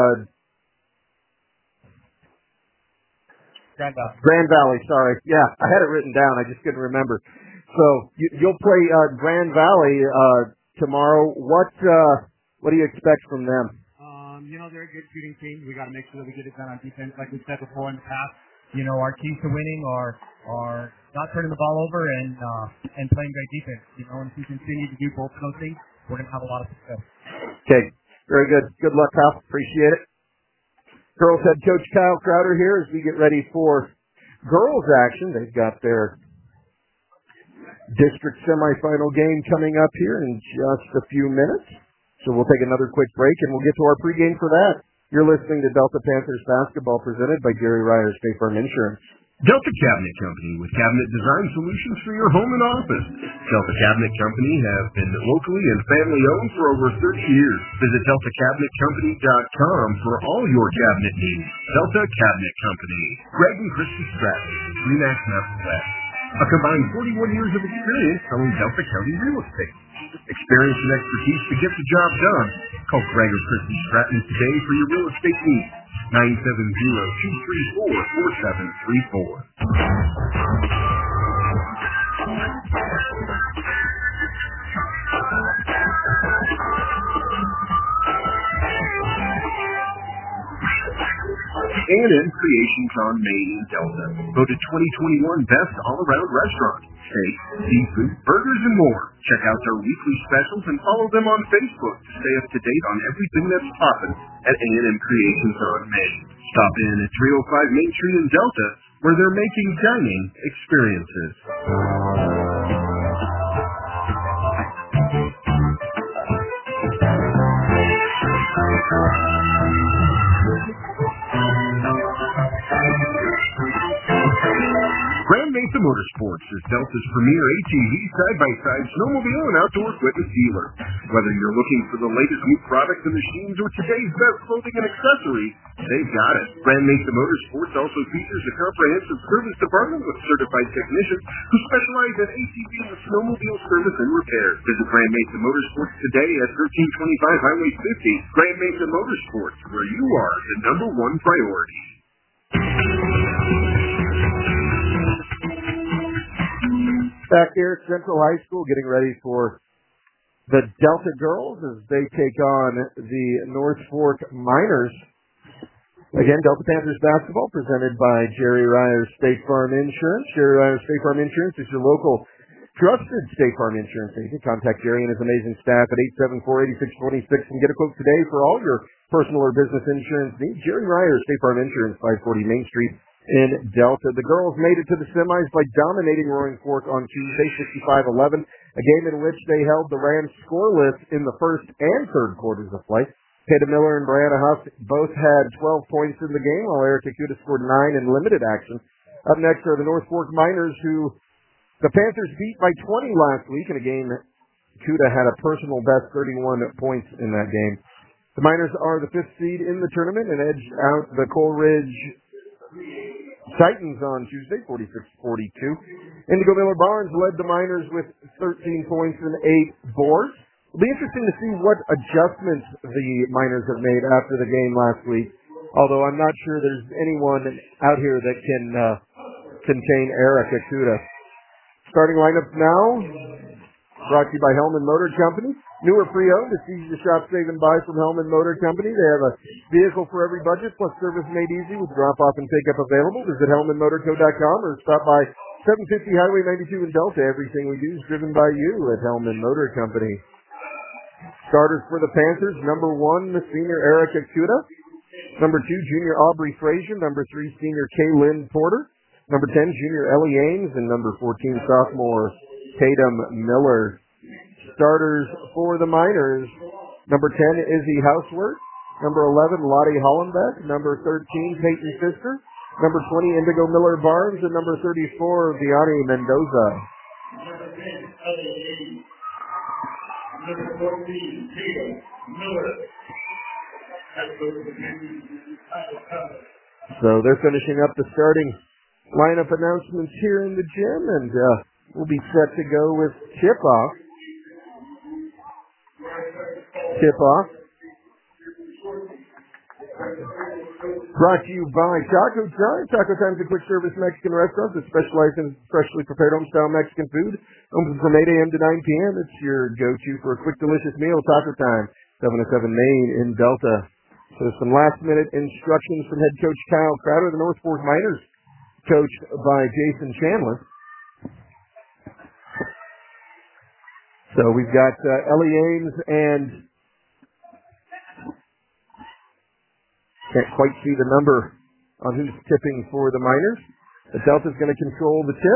S1: Grand Valley, sorry. Yeah, I had it written down. I just couldn't remember. So you'll play Grand Valley tomorrow. What do you expect from them?
S3: They're a good shooting team. We got to make sure that we get it done on defense, like we said before in the past. Our keys to winning are not turning the ball over and playing great defense. And if we continue to do both of those things, we're going to have a lot of success.
S1: Okay, very good. Good luck, Kyle. Appreciate it. Girls head coach Kyle Crowder here as we get ready for girls action. They've got their district semifinal game coming up here in just a few minutes. So we'll take another quick break and we'll get to our pregame for that. You're listening to Delta Panthers basketball presented by Gary Ryer, State Farm Insurance.
S2: Delta Cabinet Company with cabinet design solutions for your home and office. Delta Cabinet Company have been locally and family-owned for over 30 years. Visit DeltaCabinetCompany.com for all your cabinet needs. Delta Cabinet Company. Greg and Christy Stratton, Remax Mountain West. A combined 41 years of experience selling Delta County real estate. Experience and expertise to get the job done. Call Greg or Christy Stratton today for your real estate needs. 970-234-4734. A&M Creations on Main in Delta. Voted 2021 Best All-Around Restaurant. Steak, seafood, burgers, and more. Check out their weekly specials and follow them on Facebook to stay up to date on everything that's poppin' at A&M Creations on Main. Stop in at 305 Main Street in Delta, where they're making dining experiences. Grand Mesa Motorsports is Delta's premier ATV side-by-side snowmobile and outdoor equipment dealer. Whether you're looking for the latest new products and machines or today's best clothing and accessories, they've got it. Grand Mesa Motorsports also features a comprehensive service department with certified technicians who specialize in ATV and snowmobile service and repair. Visit Grand Mesa Motorsports today at 1325 Highway 50. Grand Mesa Motorsports, where you are the number one priority.
S1: Back here at Central High School, getting ready for the Delta girls as they take on the North Fork Miners. Again, Delta Panthers basketball presented by Jerry Ryers State Farm Insurance. Jerry Ryers State Farm Insurance is your local trusted State Farm Insurance agent. Contact Jerry and his amazing staff at 874-8626 and get a quote today for all your personal or business insurance needs. Jerry Ryers State Farm Insurance, 540 Main Street in Delta. The girls made it to the semis by dominating Roaring Fork on Tuesday, 65-11, a game in which they held the Rams scoreless in the first and third quarters of play. Kayla Miller and Brianna Huff both had 12 points in the game, while Erica Kuda scored 9 in limited action. Up next are the North Fork Miners, who the Panthers beat by 20 last week in a game. Kuda had a personal best 31 points in that game. The Miners are the 5th seed in the tournament and edged out the Coleridge Titans on Tuesday, 46-42. Indigo Miller Barnes led the Miners with 13 points and 8 boards. It'll be interesting to see what adjustments the Miners have made after the game last week, although I'm not sure there's anyone out here that can contain Erica Kuda. Starting lineups now, brought to you by Hellman Motor Company. Newer pre-owned, it's easy to shop, save, and buy from Hellman Motor Company. They have a vehicle for every budget, plus service made easy with drop-off and pick-up available. Visit HellmanMotorCo.com or stop by 750 Highway 92 in Delta. Everything we do is driven by you at Hellman Motor Company. Starters for the Panthers, number 1, senior Erica Kuda. Number 2, junior Aubrey Frazier. Number 3, senior Kaylin Porter. Number 10, junior Ellie Ames. And number 14, sophomore Tatum Miller. Starters for the Miners, number 10, Izzy Houseworth. Number 11, Lottie Hollenbeck. Number 13, Peyton Fisker. Number 20, Indigo Miller Barnes. And number 34, Vianney Mendoza. Number 14, Tatum Miller. So they're finishing up the starting lineup announcements here in the gym, and we'll be set to go with tip-off. Brought to you by Taco Time. Taco Time is a quick service Mexican restaurant that specializes in freshly prepared home-style Mexican food. Open from 8 a.m. to 9 p.m. It's your go-to for a quick, delicious meal. Taco Time, 707 Main in Delta. So some last-minute instructions from head coach Kyle Crowder. The North Fork Miners, coached by Jason Chandler. So we've got Ellie Ames and can't quite see the number on who's tipping for the Miners. The Delta's going to control the tip.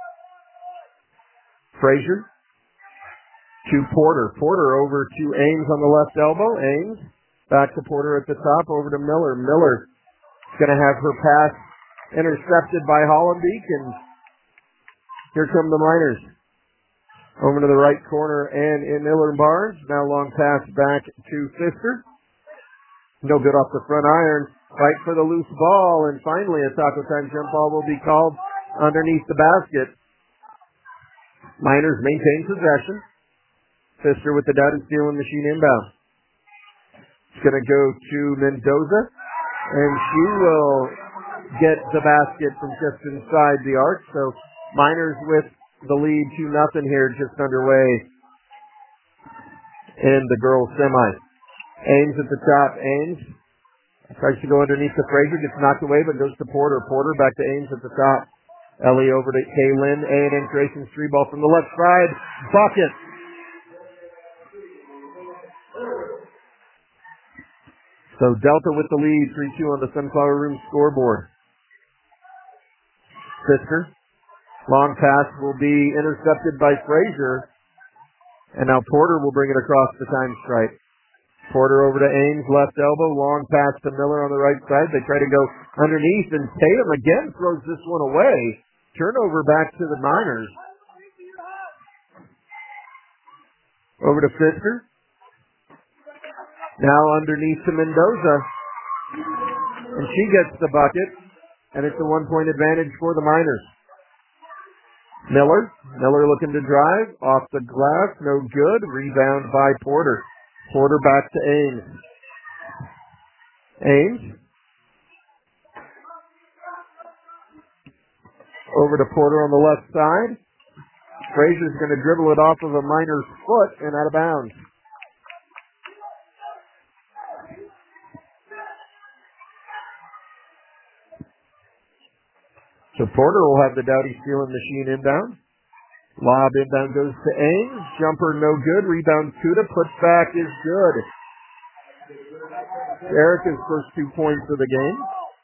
S1: Frazier to Porter. Porter over to Ames on the left elbow. Ames back to Porter at the top, over to Miller. Miller is going to have her pass intercepted by Hollenbeek, and here come the Miners. Over to the right corner and in Miller Barnes. Now long pass back to Fisker. No good off the front iron. Fight for the loose ball, and finally a Taco Time jump ball will be called underneath the basket. Miners maintain possession. Fisker with the dotted stealing machine inbound. It's going to go to Mendoza, and she will get the basket from just inside the arc. So Miners with the lead 2-0 here, just underway in the girls' semi. Ames at the top. Ames Tries to go underneath to Frazier, gets knocked away, but goes to Porter. Porter back to Ames at the top. Ellie over to Kaylin. A&M Grayson's 3-ball from the left side. Bucket. So Delta with the lead, 3-2 on the Sunflower Room scoreboard. Fisker. Long pass will be intercepted by Frazier. And now Porter will bring it across the time stripe. Porter over to Ames, left elbow, long pass to Miller on the right side. They try to go underneath, and Tatum again throws this one away. Turnover back to the Miners. Over to Fisker. Now underneath to Mendoza. And she gets the bucket, and it's a 1-point advantage for the Miners. Miller looking to drive, off the glass, no good. Rebound by Porter. Porter back to Ames. Ames. Over to Porter on the left side. Frazier's going to dribble it off of a Miner's foot and out of bounds. So Porter will have the Dowdy stealing machine inbound. Lob inbound goes to Ames. Jumper no good. Rebound Kuda. Puts back is good. Erica's first 2 points of the game.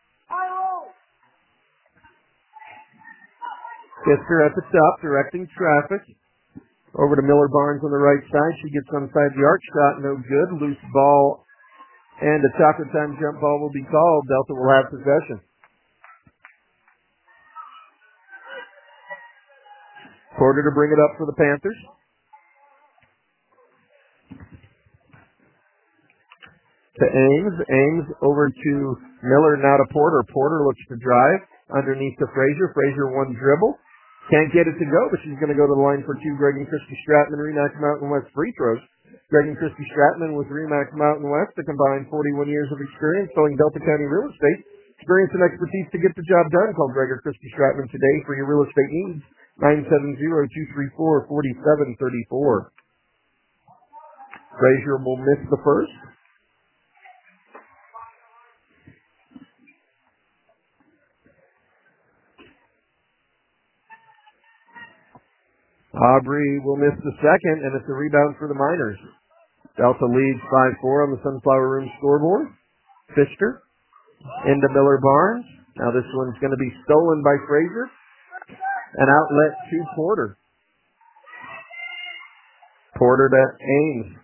S1: Fisker at the top, directing traffic. Over to Miller Barnes on the right side. She gets inside the arc. Shot no good. Loose ball and a chocolate time jump ball will be called. Delta will have possession. Porter to bring it up for the Panthers. To Ames. Ames over to Miller, now to Porter. Porter looks to drive. Underneath to Frazier. Frazier one dribble. Can't get it to go, but she's going to go to the line for 2. Greg and Christy Stratman, Remax Mountain West free throws. Greg and Christy Stratman with Remax Mountain West, a combined 41 years of experience selling Delta County real estate. Experience and expertise to get the job done. Call Greg or Christy Stratman today for your real estate needs. 970-234-4734. Frazier will miss the first. Aubrey will miss the second, and it's a rebound for the Miners. Delta leads 5-4 on the Sunflower Room scoreboard. Fisker into Miller Barnes. Now this one's going to be stolen by Frazier. An outlet to Porter. Porter to Ames.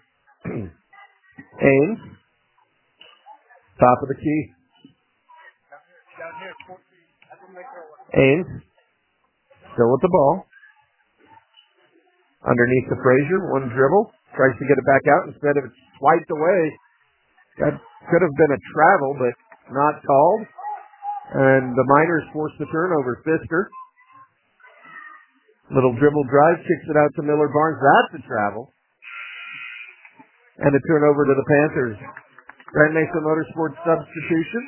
S1: Ames. Top of the key. Ames. Still with the ball. Underneath to Frazier. One dribble. Tries to get it back out. Instead of it swiped away. That could have been a travel, but not called. And the Miners forced the turnover. Fisker. Little dribble drive, kicks it out to Miller Barnes. That's a travel. And a turnover to the Panthers. Grand Mesa Motorsports substitution.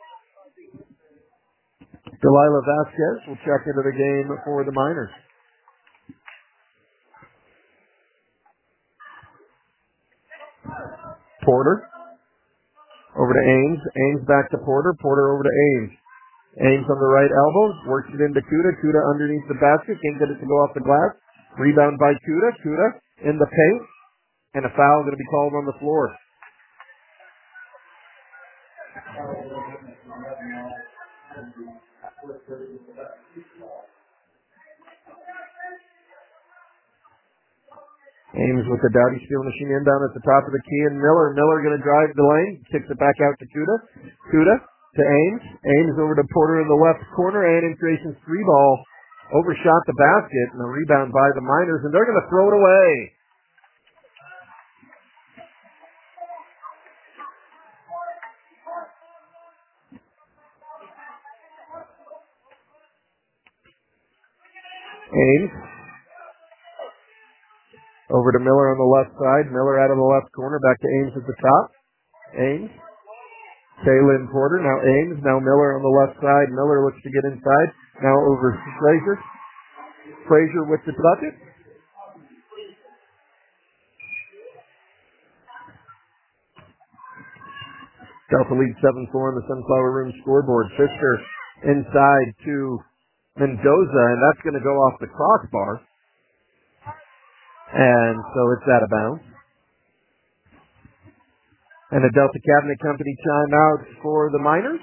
S1: Delilah Vasquez will check into the game for the Miners. Porter. Over to Ames. Ames back to Porter. Porter over to Ames. Ames on the right elbow, works it into Kuda. Kuda underneath the basket, can't get it to go off the glass. Rebound by Kuda. Kuda in the paint, and a foul going to be called on the floor. Ames with the Dowdy steal machine inbound at the top of the key, and Miller going to drive the lane, kicks it back out to Kuda. Kuda to Ames. Ames over to Porter in the left corner, and Grayson's 3-ball overshot the basket, and a rebound by the Miners, and they're going to throw it away. Ames over to Miller on the left side. Miller out of the left corner, back to Ames at the top. Ames. Kaylin Porter, now Ames, now Miller on the left side. Miller looks to get inside. Now over to Frazier. Frazier with the bucket. Delta leads 7-4 on the Sunflower Room scoreboard. Fisker inside to Mendoza, and that's going to go off the crossbar. And so it's out of bounds. And the Delta Cabinet Company timeout for the Miners.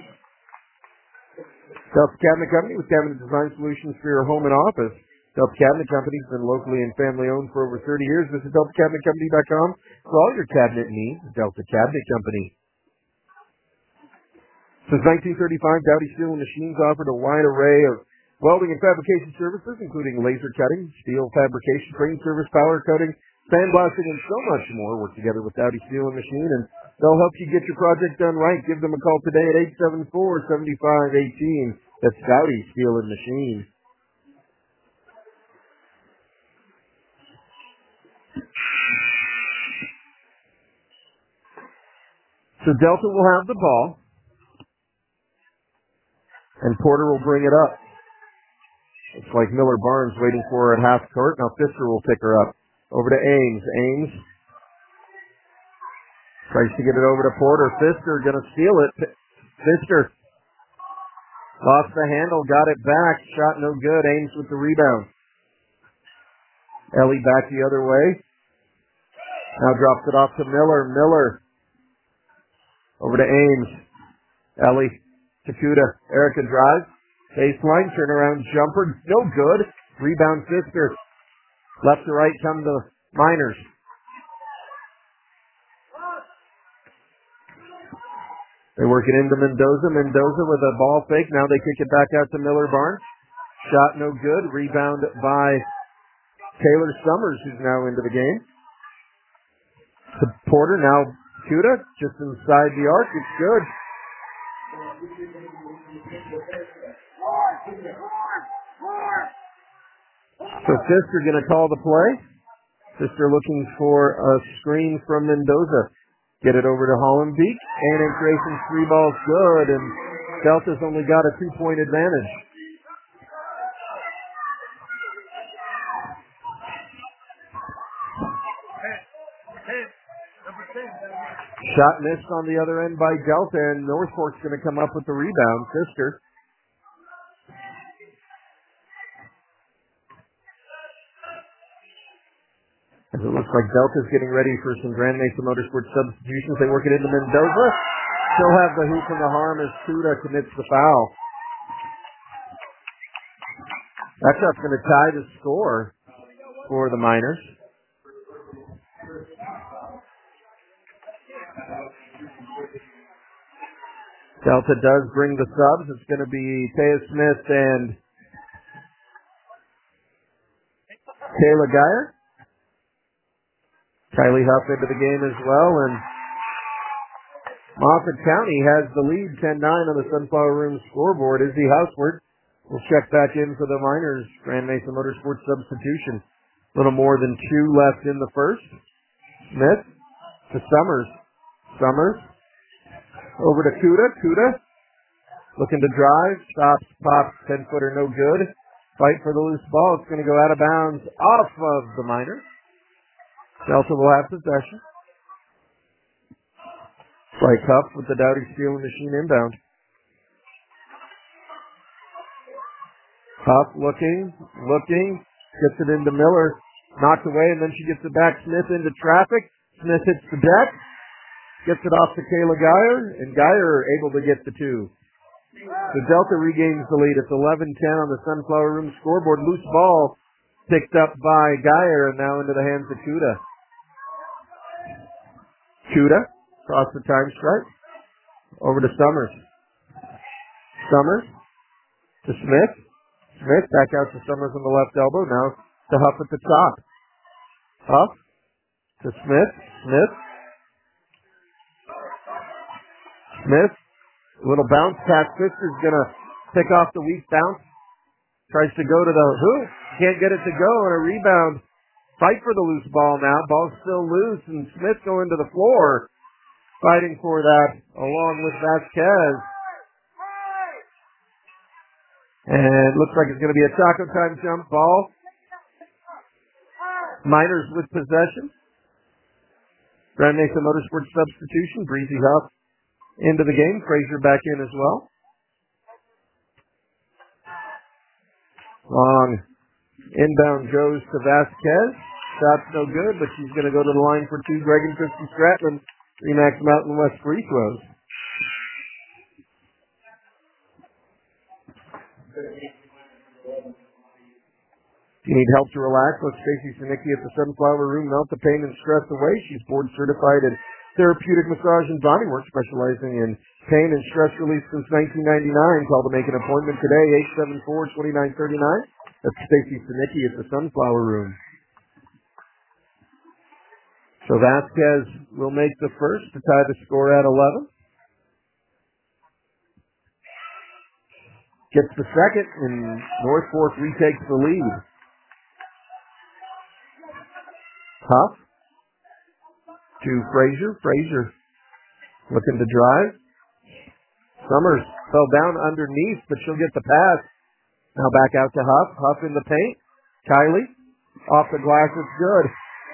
S1: Delta Cabinet Company with cabinet design solutions for your home and office. Delta Cabinet Company has been locally and family owned for over 30 years. Visit DeltaCabinetCompany.com for all your cabinet needs. Delta Cabinet Company. Since 1935, Dowdy Steel and Machines offered a wide array of welding and fabrication services, including laser cutting, steel fabrication, crane service, powder coating, sandblasting, and so much more. Work together with Dowdy Steel and Machine, and they'll help you get your project done right. Give them a call today at 874-7518. That's Dowdy Steel and Machine. So Delta will have the ball, and Porter will bring it up. It's like Miller Barnes waiting for her at half court. Now Fisker will pick her up. Over to Ames. Ames tries to get it over to Porter. Fisker going to steal it. Fisker lost the handle, got it back. Shot no good. Ames with the rebound. Ellie back the other way. Now drops it off to Miller. Miller over to Ames. Ellie to Kuda. Erica drives. Baseline, turnaround jumper, no good. Rebound Fisker. Left to right come the Miners. They work it into Mendoza. Mendoza with a ball fake. Now they kick it back out to Miller Barnes. Shot no good. Rebound by Taylor Summers, who's now into the game. To Porter, now Kuda, just inside the arc. It's good. So Fisker going to call the play. Fisker looking for a screen from Mendoza. Get it over to Hollenbeek. And in creation, 3 balls good. And Delta's only got a 2-point advantage. Shot missed on the other end by Delta, and Northport's going to come up with the rebound. Fisker. As it looks like Delta's getting ready for some Grand Mesa Motorsports substitutions. They work it into Mendoza. She'll have the hoop and the harm as Kuda commits the foul. That shot's going to tie the score for the Miners. Delta does bring the subs. It's going to be Taya Smith and Kayla Geyer. Kylie Huff into the game as well, and Moffat County has the lead 10-9 on the Sunflower Room scoreboard. Izzy Houseward will check back in for the Miners. Grand Mesa Motorsports substitution. A little more than 2 left in the first. Smith to Summers. Summers over to Kuda. Kuda looking to drive. Stops, pops, 10-footer, no good. Fight for the loose ball. It's going to go out of bounds off of the Miners. Delta will have possession. Strike Huff with the Dowdy Steel and Machine inbound. Huff looking, gets it into Miller, knocked away, and then she gets it back. Smith into traffic. Smith hits the deck, gets it off to Kayla Geyer, and Geyer able to get the 2. So Delta regains the lead. It's 11-10 on the Sunflower Room scoreboard. Loose ball picked up by Geyer and now into the hands of Kuda. Kuda across the time stripe. Over to Summers. Summers to Smith. Smith back out to Summers on the left elbow. Now to Huff at the top. Huff to Smith. Smith. Smith. A little bounce pass. Fisker's going to pick off the weak bounce. Tries to go to the hoop. Can't get it to go, and a rebound. Fight for the loose ball now. Ball's still loose, and Smith going to the floor. Fighting for that along with Vasquez. And it looks like it's going to be a taco time jump ball. Miners with possession. Grand Mesa Motorsports substitution. Breezy Huff into the game. Frazier back in as well. Long inbound goes to Vasquez. Shot's no good, but she's going to go to the line for two. Greg and Kristen Stratton, Remax Mountain West free throws. If you need help to relax, let Stacy Sinicki at the Sunflower Room melt the pain and stress away. She's board certified in therapeutic massage and body work, specializing in pain and stress relief since 1999. Call to make an appointment today, 874-2939. That's Stacy Sinicki at the Sunflower Room. So Vasquez will make the first to tie the score at 11. Gets the second, and North Fork retakes the lead. Huff to Frazier. Frazier looking to drive. Summers fell down underneath, but she'll get the pass. Now back out to Huff. Huff in the paint. Kylie off the glass. It's good.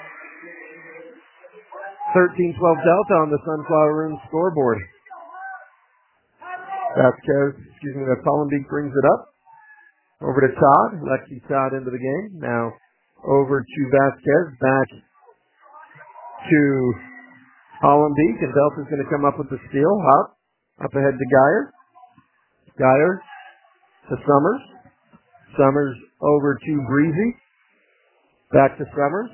S1: 13-12 Delta on the Sunflower Room scoreboard. Vasquez, Columbeek brings it up. Over to Todd. Lexi Todd into the game. Now over to Vasquez. Back to Hollenbeek, and Delta's going to come up with the steal. Up ahead to Geyer. Geyer to Summers. Summers over to Breezy. Back to Summers.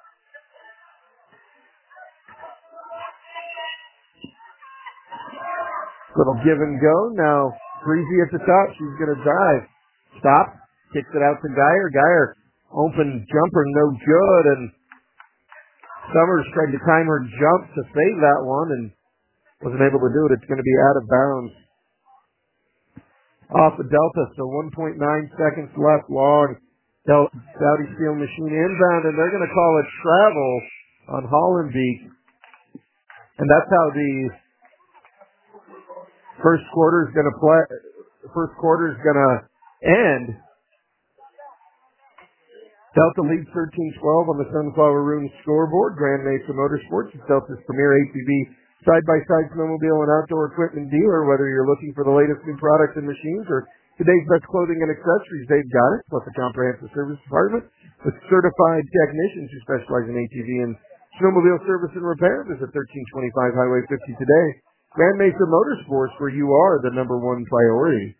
S1: Little give and go. Now Breezy at the top. She's going to drive. Stop. Kicks it out to Geyer. Geyer, open jumper, no good, and Summers tried to time her jump to save that one and wasn't able to do it. It's going to be out of bounds. Off of Delta, so 1.9 seconds left. Long Dowdy Steel Machine inbound, and they're going to call it travel on Hollenbeek. And that's how the first quarter is going to end. Delta leads 13-12 on the Sunflower Room scoreboard. Grand Mesa Motorsports is Delta's premier ATV side-by-side snowmobile and outdoor equipment dealer. Whether you're looking for the latest new products and machines or today's best clothing and accessories, they've got it, plus a comprehensive service department with certified technicians who specialize in ATV and snowmobile service and repair. Visit 1325 Highway 50 today. Grand Mesa Motorsports, where you are the number one priority.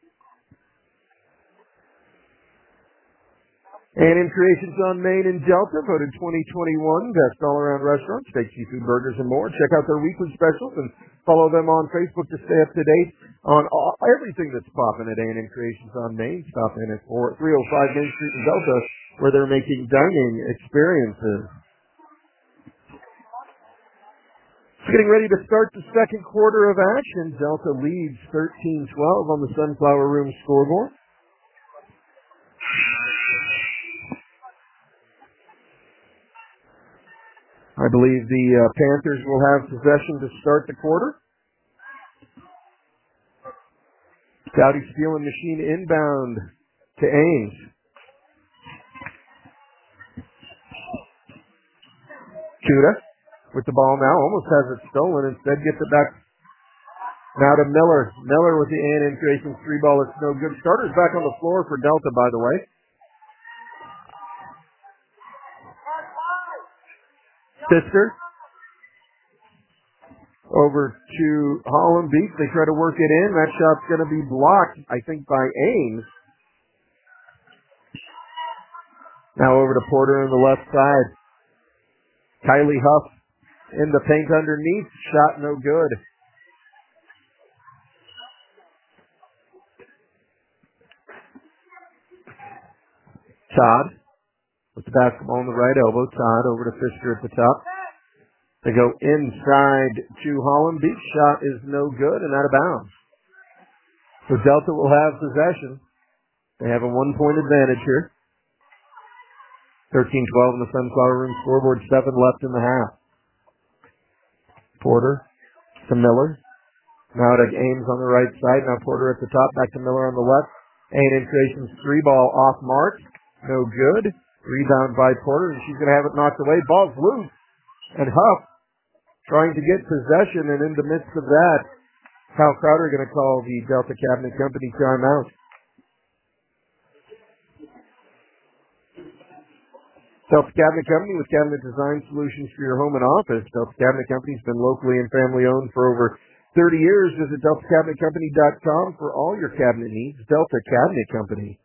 S1: A&M Creations on Main and Delta, voted 2021 Best All-Around Restaurant, steak, seafood, burgers, and more. Check out their weekly specials and follow them on Facebook to stay up to date on everything that's popping at A&M Creations on Main. Stop in at 305 Main Street in Delta, where they're making dining experiences. Getting ready to start the second quarter of action. Delta leads 13-12 on the Sunflower Room scoreboard. I believe the Panthers will have possession to start the quarter. Dowdy Steel and Machine inbound to Ames. Kuda with the ball now, almost has it stolen. Instead gets it back now to Miller. Miller with the A&M Creations three ball. It's no good. Starters back on the floor for Delta, by the way. Fisker over to Hollenbeek. They try to work it in. That shot's going to be blocked, I think, by Ames. Now over to Porter on the left side. Kylie Huff in the paint underneath. Shot no good. Todd with the basketball on the right elbow. Todd over to Fisker at the top. They go inside to Hollenbeek. Shot is no good and out of bounds. So Delta will have possession. They have a 1-point advantage here. 13-12 in the Sunflower Room scoreboard. 7 left in the half. Porter to Miller. Now to Ames on the right side. Now Porter at the top. Back to Miller on the left. A&M Creations three ball off mark. No good. Rebound by Porter, and she's going to have it knocked away. Ball's loose. And Huff trying to get possession, and in the midst of that, Kyle Crowder going to call the Delta Cabinet Company timeout. Delta Cabinet Company with cabinet design solutions for your home and office. Delta Cabinet Company has been locally and family owned for over 30 years. Visit DeltaCabinetCompany.com for all your cabinet needs. Delta Cabinet Company.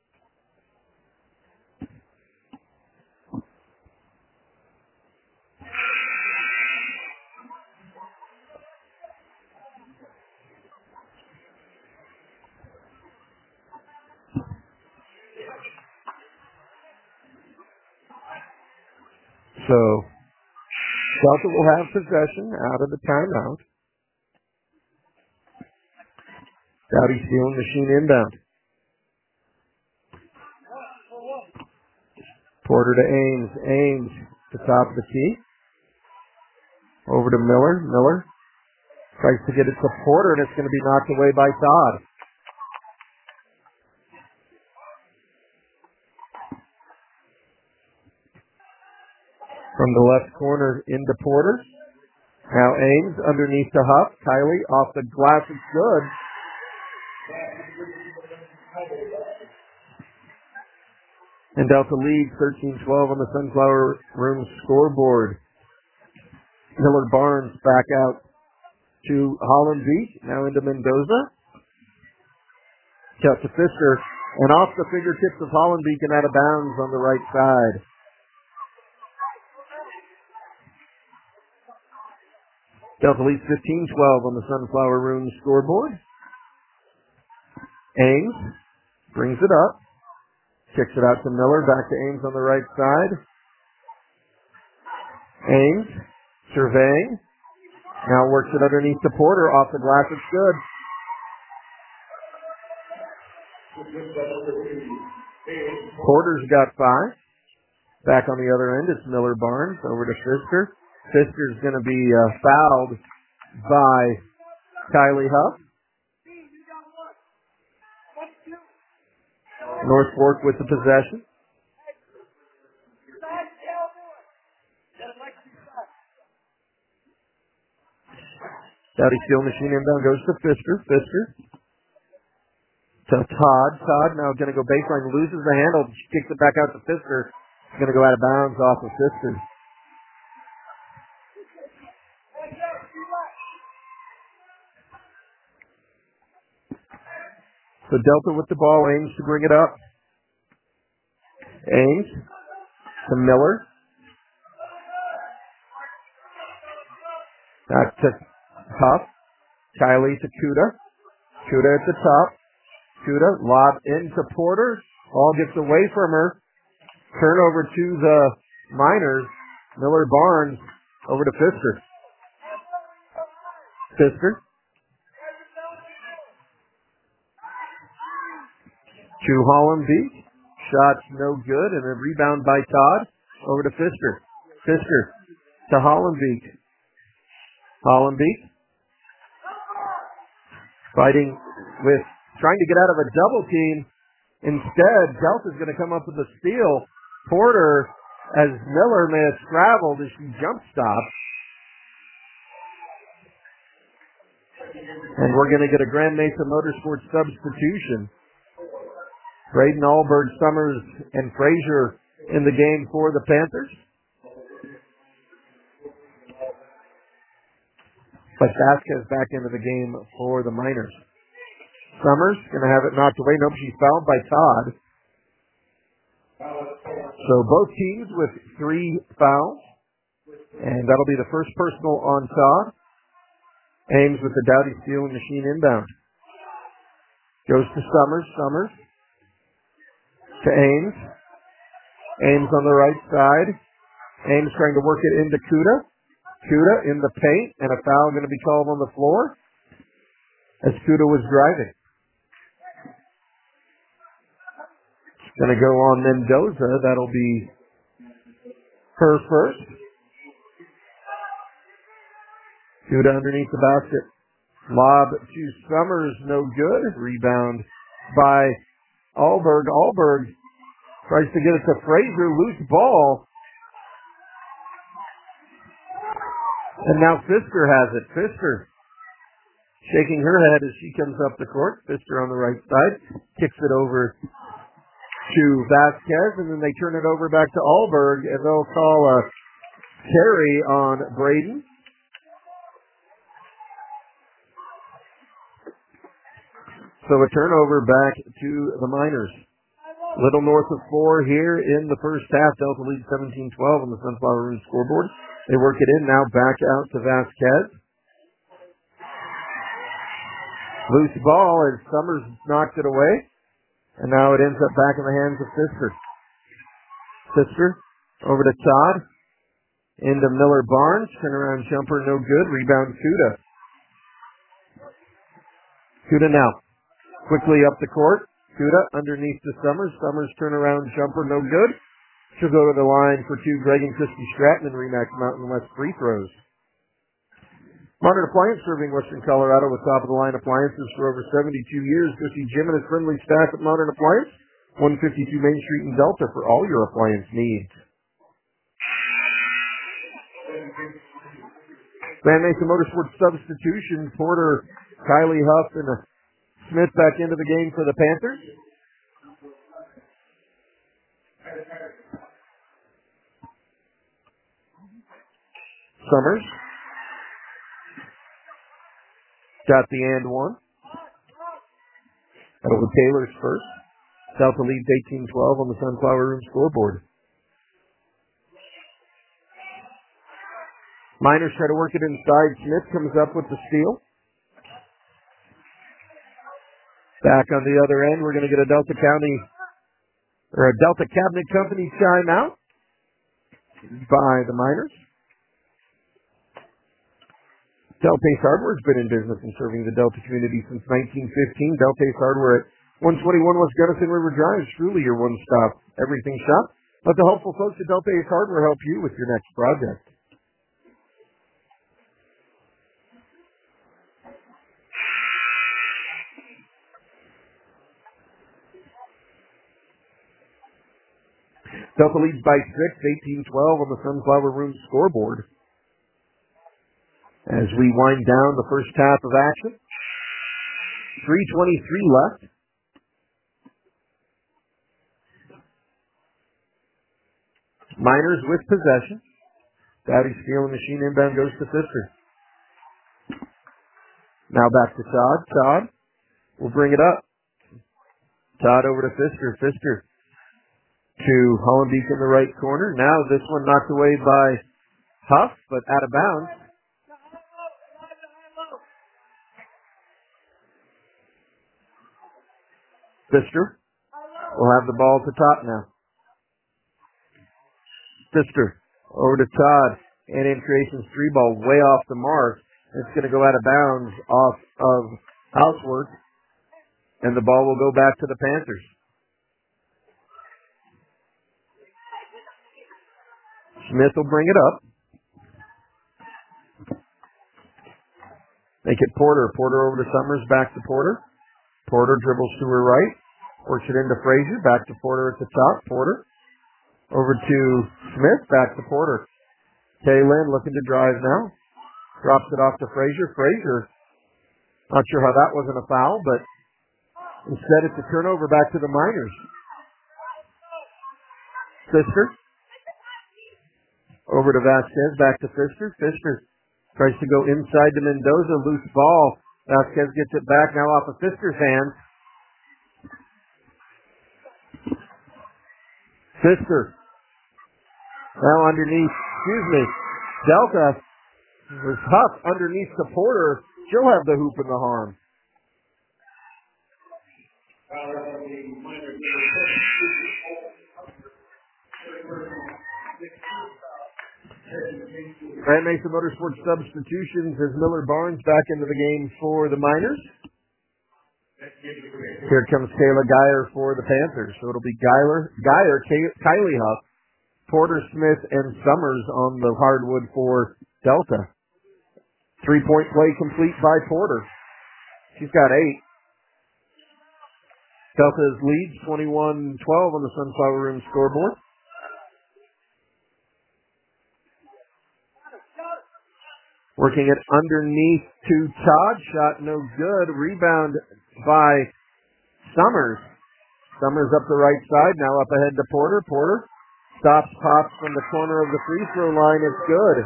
S1: So, Delta will have possession out of the timeout. Dowdy Steel Machine inbound. Porter to Ames. Ames to top of the key. Over to Miller. Miller tries to get it to Porter, and it's going to be knocked away by Todd. From the left corner into Porter. Now Ames underneath to Huff. Kylie off the glass. It's good. And Delta leads 13-12 on the Sunflower Room scoreboard. Miller Barnes back out to Holland Beach. Now into Mendoza. Cut to Fisher. And off the fingertips of Holland Beach and out of bounds on the right side. Delta leads 15-12 on the Sunflower Room scoreboard. Ames brings it up. Kicks it out to Miller. Back to Ames on the right side. Ames surveying. Now works it underneath to Porter. Off the glass. It's good. Porter's got 5. Back on the other end, it's Miller Barnes over to Fisker. Fisker's going to be fouled by Kylie Huff. North Fork with the possession. Dowdy Steel Machine inbound goes to Fisker. Fisker to Todd. Todd now going to go baseline, loses the handle, kicks it back out to Fisker. Going to go out of bounds off of Fisker. So Delta with the ball, Ames to bring it up. Ames to Miller. Back to Huff. Kylie to Kuda. Kuda at the top. Kuda lob into Porter. Ball gets away from her. Turnover to the Miners. Miller Barnes over to Fisker. Fisker. To Holland Beach. Shot no good, and a rebound by Todd. Over to Fisker. Fisker to Holland Beach. Holland Beach. Fighting with, trying to get out of a double team. Instead, Delta's going to come up with a steal. Porter, as Miller may have traveled as she jump stopped. And we're going to get a Grand Mesa Motorsports substitution. Braden Allberg, Summers, and Frazier in the game for the Panthers. But Vasquez back into the game for the Miners. Summers going to have it knocked away. Nope, she's fouled by Todd. So both teams with 3 fouls. And that'll be the first personal on Todd. Ames with the Dowdy Steel Machine inbound. Goes to Summers. Summers to Ames. Ames on the right side. Ames trying to work it into Kuda. Kuda in the paint, and a foul going to be called on the floor as Kuda was driving. Going to go on Mendoza. That'll be her first. Kuda underneath the basket. Lob to Summers, no good. Rebound by Allberg. Allberg tries to get it to Frazier. Loose ball. And now Pfister has it. Pfister shaking her head as she comes up the court. Pfister on the right side. Kicks it over to Vasquez, and then they turn it over back to Alberg, and they'll call a carry on Braden. So a turnover back to the Miners. Little north of 4 here in the first half. Delta leads 17-12 on the Sunflower Room scoreboard. They work it in now back out to Vasquez. Loose ball as Summers knocked it away. And now it ends up back in the hands of Pfister. Pfister over to Todd. Into Miller Barnes. Turnaround jumper, no good. Rebound Kuda. Kuda now. Quickly up the court. Kuda underneath to Summers. Summers turnaround jumper, no good. She'll go to the line for 2. Greg and Christy Stratton and Remax Mountain West free throws. Modern Appliance, serving Western Colorado with top-of-the-line appliances for over 72 years. Go see Jim and his friendly staff at Modern Appliance, 152 Main Street in Delta for all your appliance needs. Van Mesa Motorsports substitution. Porter, Kylie Huff, and Smith back into the game for the Panthers. Summers got the and one. Over Taylor's first. Delta leads 18-12 on the Sunflower Room scoreboard. Miners try to work it inside. Smith comes up with the steal. Back on the other end, we're going to get a Delta Cabinet Company timeout by the Miners. Deltace Hardware has been in business and serving the Delta community since 1915. Deltace Hardware at 121 West Gunnison River Drive is truly your one-stop everything shop. Let the helpful folks at Deltace Hardware help you with your next project. Delta leads by 6, 18-12 on the Sunflower Room scoreboard. As we wind down the first half of action. 3:23 left. Miners with possession. Dowdy stealing machine inbound goes to Pfister. Now back to Todd. Todd will bring it up. Todd over to Pfister. Pfister to Hollenbeek in the right corner. Now this one knocked away by Huff, but out of bounds. Pfister will have the ball at the top now. Pfister over to Todd. And in creation's 3-ball way off the mark. It's going to go out of bounds off of Housework. And the ball will go back to the Panthers. Smith will bring it up. Make it Porter. Porter over to Summers. Back to Porter. Porter dribbles to her right. Works it into Frazier. Back to Porter at the top. Porter. Over to Smith. Back to Porter. Kaylin looking to drive now. Drops it off to Frazier. Frazier. Not sure how that wasn't a foul, but instead it's a turnover back to the Miners. Pfister. Over to Vasquez. Back to Pfister. Pfister tries to go inside to Mendoza. Loose ball. Vasquez gets it back now off of Pfister's hands. Pfister. Now underneath, Delta was Huff underneath the Porter. She'll have the hoop in the harm. Van Mesa Motorsports substitutions as Miller Barnes back into the game for the Miners. Here comes Kayla Geyer for the Panthers. So it'll be Geyer, Kylie Huff, Porter, Smith, and Summers on the hardwood for Delta. 3-point play complete by Porter. She's got 8. Delta's leads 21-12 on the Sunflower Room scoreboard. Working it underneath to Todd. Shot no good. Rebound by Summers. Summers up the right side. Now up ahead to Porter. Porter stops, pops from the corner of the free throw line. It's good.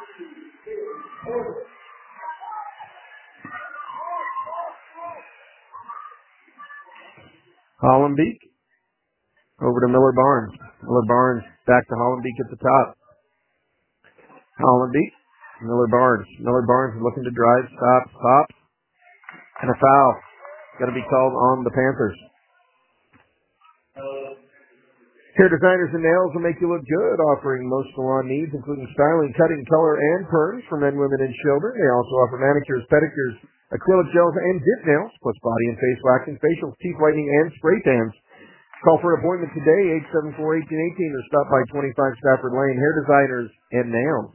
S1: Hollenbeek over to Miller Barnes. Miller Barnes back to Hollenbeek at the top. Hollenbeek, Miller Barnes. Miller Barnes is looking to drive, stops, pops, and a foul. Got to be called on the Panthers. Hair Designers and Nails will make you look good, offering most salon needs, including styling, cutting, color, and perms for men, women, and children. They also offer manicures, pedicures, acrylic gels, and dip nails, plus body and face waxing, facials, teeth whitening, and spray tans. Call for an appointment today, 874-1818, or stop by 25 Stafford Lane. Hair Designers and Nails.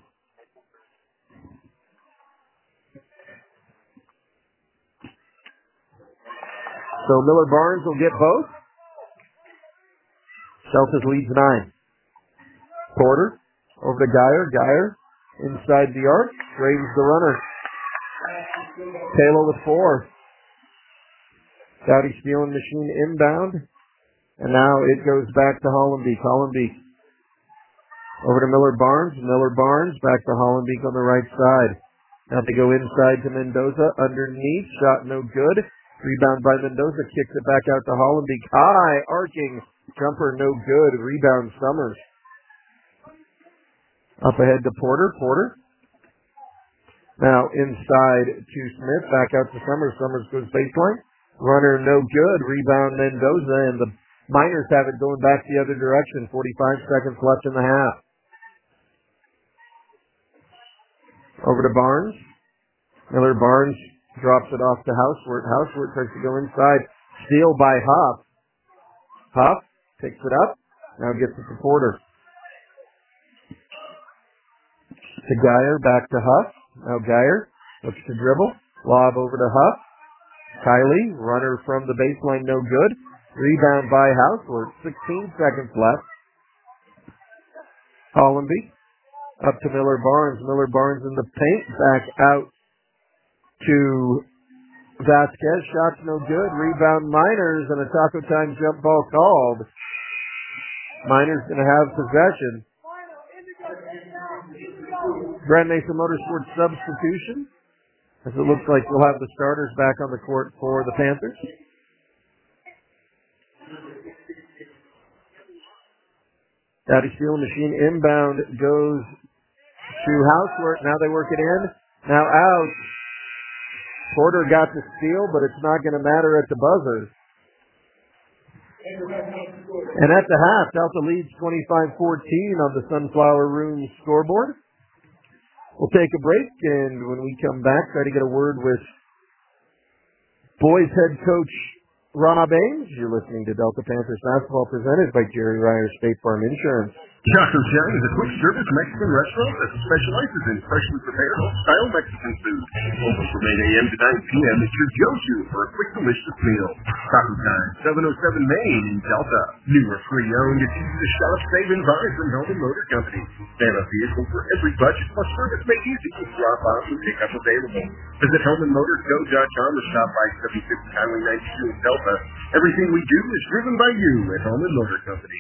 S1: So Miller Barnes will get both. Celtics leads 9. Porter over to Geyer. Geyer inside the arc. Draves the runner. Taylor with 4. Dowdy stealing machine inbound. And now it goes back to Hollenbeek. Hollenbeek over to Miller Barnes. Miller Barnes back to Hollenbeek on the right side. Now they go inside to Mendoza. Underneath. Shot no good. Rebound by Mendoza. Kicks it back out to Hollenbeek. High. Arcing. Jumper no good. Rebound Summers. Up ahead to Porter. Porter. Now inside to Smith. Back out to Summers. Summers goes baseline. Runner no good. Rebound Mendoza. And the Miners have it going back the other direction. 45 seconds left in the half. Over to Barnes. Miller Barnes drops it off to Housewort. Housewort tries to go inside. Steal by Huff. Huff picks it up. Now gets it to Porter. To Geyer. Back to Huff. Now Geyer looks to dribble. Lob over to Huff. Kylie. Runner from the baseline. No good. Rebound by Housewort. 16 seconds left. Hollenbeek. Up to Miller Barnes. Miller Barnes in the paint. Back out to Vasquez. Shots no good. Rebound Miners, and a Taco Time jump ball called. Miners going to have possession. Grand Mesa Motorsports substitution, as it looks like we'll have the starters back on the court for the Panthers. Dowdy stealing machine inbound goes to Housewort. Now they work it in. Now out. Porter got the steal, but it's not going to matter at the buzzer. And at the half, Delta leads 25-14 on the Sunflower Room scoreboard. We'll take a break, and when we come back, try to get a word with boys head coach Rob Ames. You're listening to Delta Panthers basketball presented by Jerry Ryer State Farm Insurance.
S2: Taco Time is a quick-service Mexican restaurant that specializes in freshly prepared old-style Mexican food. Open from 8 a.m. to 9 p.m. It's your go-to for a quick, delicious meal. Taco Time, 707 Main in Delta. New or pre-owned, it's easy to shop, save, and buy from Hellman Motor Company. They have a vehicle for every budget, plus service made easy with drop-off and pick-up available. Visit HellmanMotorsGo.com or stop by 750 Highway 92 in Delta. Everything we do is driven by you at Hellman Motor Company.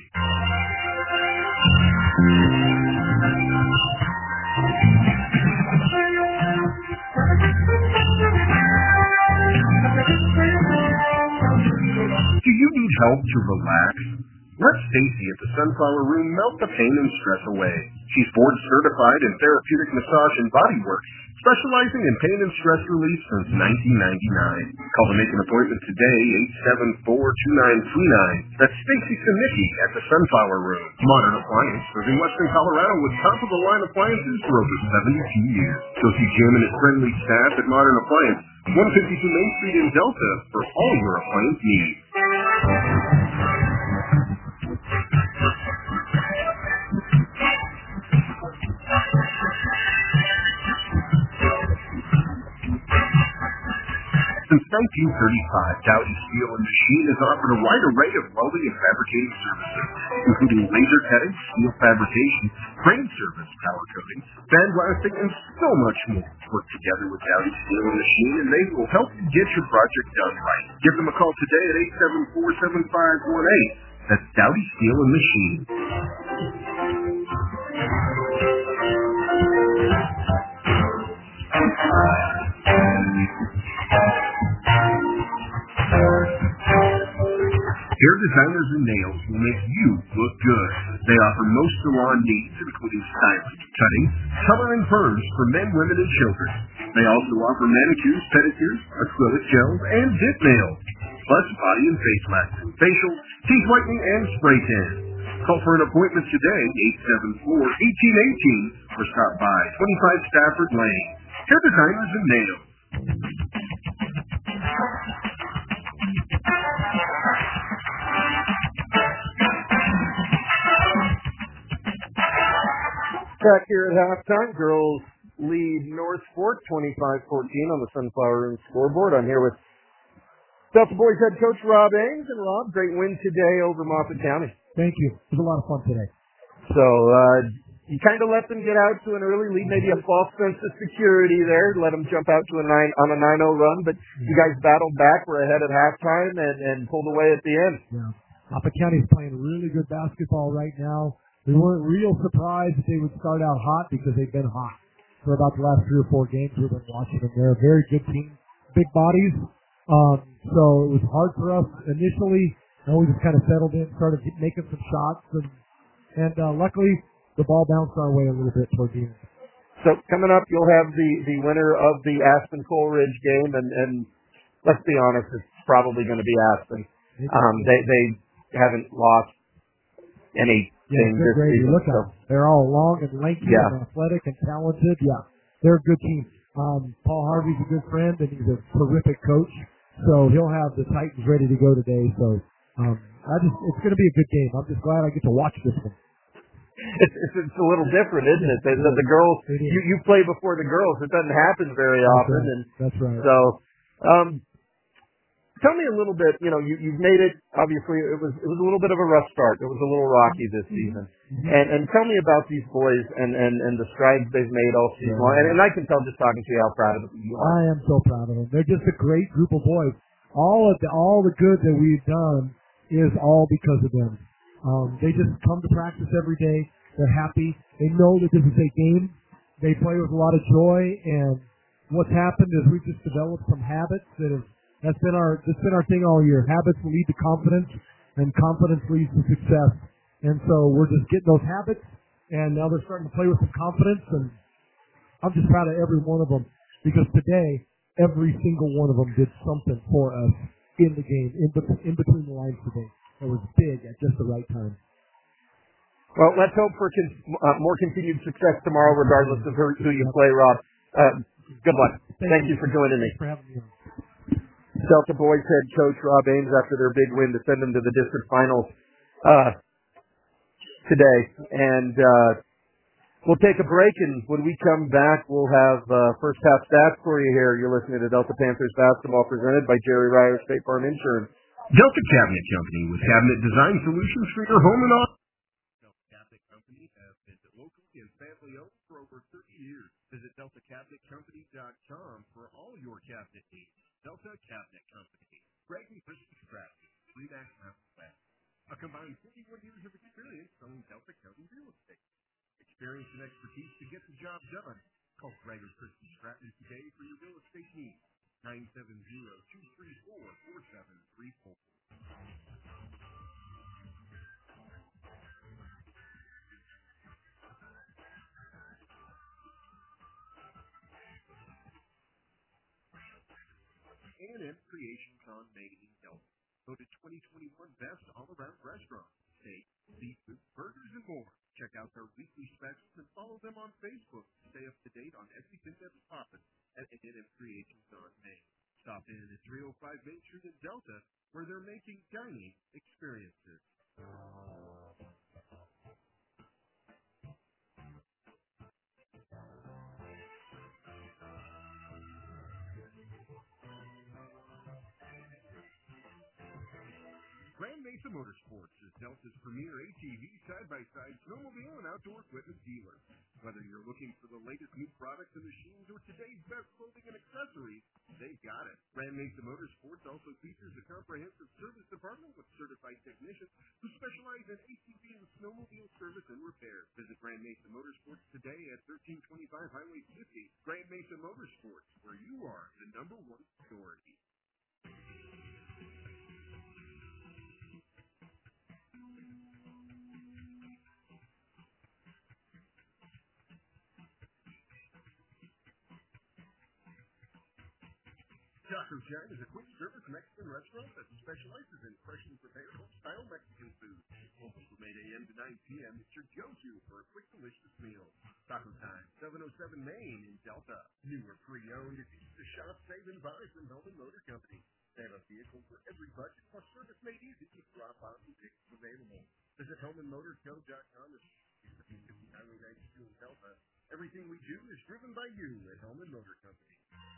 S2: Do you need help to relax? Let Stacy at the Sunflower Room melt the pain and stress away. She's board certified in therapeutic massage and body work, specializing in pain and stress relief since 1999. Call to make an appointment today, 874-2939. That's Stacy Sinicki at the Sunflower Room. Modern Appliance, serving Western Colorado with top-of-the-line appliances for over 72 years. Go see Jim and his friendly staff at Modern Appliance, 152 Main Street in Delta, for all your appliance needs. The Since 1935, Dowdy Steel and Machine has offered a wide array of welding and fabricating services, including laser cutting, steel fabrication, crane service, powder coating, sandblasting, and so much more. Work together with Dowdy Steel and Machine, and they will help you get your project done right. Give them a call today at 874-7518. That's Dowdy Steel and Machine. Hair Designers and Nails will make you look good. They offer most salon needs, including styling, cutting, coloring perms for men, women, and children. They also offer manicures, pedicures, acrylic gels, and dip nails, plus body and face masks, facials, teeth whitening, and spray tan. Call for an appointment today, 874-1818, or stop by 25 Stafford Lane. Hair Designers and Nails.
S1: Back here at halftime, girls lead North Fork 25-14 on the Sunflower Room scoreboard. I'm here with Delta Boys head coach Rob Ames. And Rob, great win today over Moffat County.
S4: Thank you. It was a lot of fun today.
S1: So you kind of let them get out to an early lead, maybe a false sense of security there, let them jump out to a 9-0 run, but you guys battled back, were ahead at halftime, and pulled away at the end.
S4: Yeah. Moffat County's playing really good basketball right now. We weren't real surprised that they would start out hot because they've been hot for about the last 3 or 4 games we've been watching them. They're a very good team, big bodies. So it was hard for us initially. And we just kind of settled in, started making some shots, and luckily the ball bounced our way a little bit toward the end.
S1: So coming up, you'll have the winner of the Aspen Coleridge game, and let's be honest, it's probably going to be Aspen. They haven't lost anything this season.
S4: Look at them. They're all long and lanky and athletic and talented. Yeah, they're a good team. Paul Harvey's a good friend, and he's a terrific coach. So he'll have the Titans ready to go today. So it's going to be a good game. I'm just glad I get to watch this one.
S1: It's a little different, isn't it? The girls, you play before the girls. It doesn't happen very often.
S4: That's right.
S1: So, tell me a little bit. You've made it. Obviously, it was a little bit of a rough start. It was a little rocky this season. And tell me about these boys and the strides they've made all season long. And I can tell just talking to you how proud of them you are.
S4: I am so proud of them. They're just a great group of boys. All the good that we've done is all because of them. They just come to practice every day. They're happy. They know that this is a game. They play with a lot of joy. And what's happened is we've just developed some habits that's been our thing all year. Habits lead to confidence, and confidence leads to success. And so we're just getting those habits, and now they're starting to play with some confidence. And I'm just proud of every one of them, because today every single one of them did something for us in the game, in between the lines today. It was big at just the right time.
S1: Well, let's hope for more continued success tomorrow, regardless of who you play, Rob. Good luck. Thank you for joining me.
S4: Thanks for having me on.
S1: Delta Boys head coach Rob Ames after their big win to send them to the district finals today. And we'll take a break, and when we come back, we'll have first half stats for you here. You're listening to Delta Panthers basketball presented by Jerry Ryer State Farm Insurance.
S2: Delta Cabinet Company with cabinet design solutions for your home and office. Delta Cabinet Company has been locally and family owned for over 30 years. Visit DeltaCabinetCompany.com for all your cabinet needs. Delta Cabinet Company. Greg and Christy Stratton, Remax Mountain West. A combined 41 years of experience selling Delta County real estate. Experience and expertise to get the job done. Call Greg and Christy Stratton today for your real estate needs. 970-234-4734. A&M Creations on Main in Delta. Voted 2021 Best All-Around Restaurant. Steak, seafood, burgers, and more. Check out their weekly specials and follow them on Facebook to stay up to date on everything that's popping at A&M Creations on Main. Stop in at 305 Main Street in Delta, where they're making dining experiences. Mesa Motorsports is Delta's premier ATV, side-by-side, snowmobile, and outdoor equipment dealer. Whether you're looking for the latest new products and machines or today's best clothing and accessories, they've got it. Grand Mesa Motorsports also features a comprehensive service department with certified technicians who specialize in ATV and snowmobile service and repair. Visit Grand Mesa Motorsports today at 1325 Highway 50. Grand Mesa Motorsports, where you are the #1 authority. Taco Shine is a quick-service Mexican restaurant that specializes in freshly prepared home-style Mexican food. Open from 8 a.m. to 9 p.m. It's your go-to for a quick, delicious meal. Taco Time, 707 Main in Delta. New or pre-owned, it's easy to shop, save, and buy from Hellman Motor Company. They have a vehicle for every budget, plus service made easy with drop-off and pickup available. Visit HellmanMotorCo.com or Highway 92 in Delta. Everything we do is driven by you at Hellman Motor Company.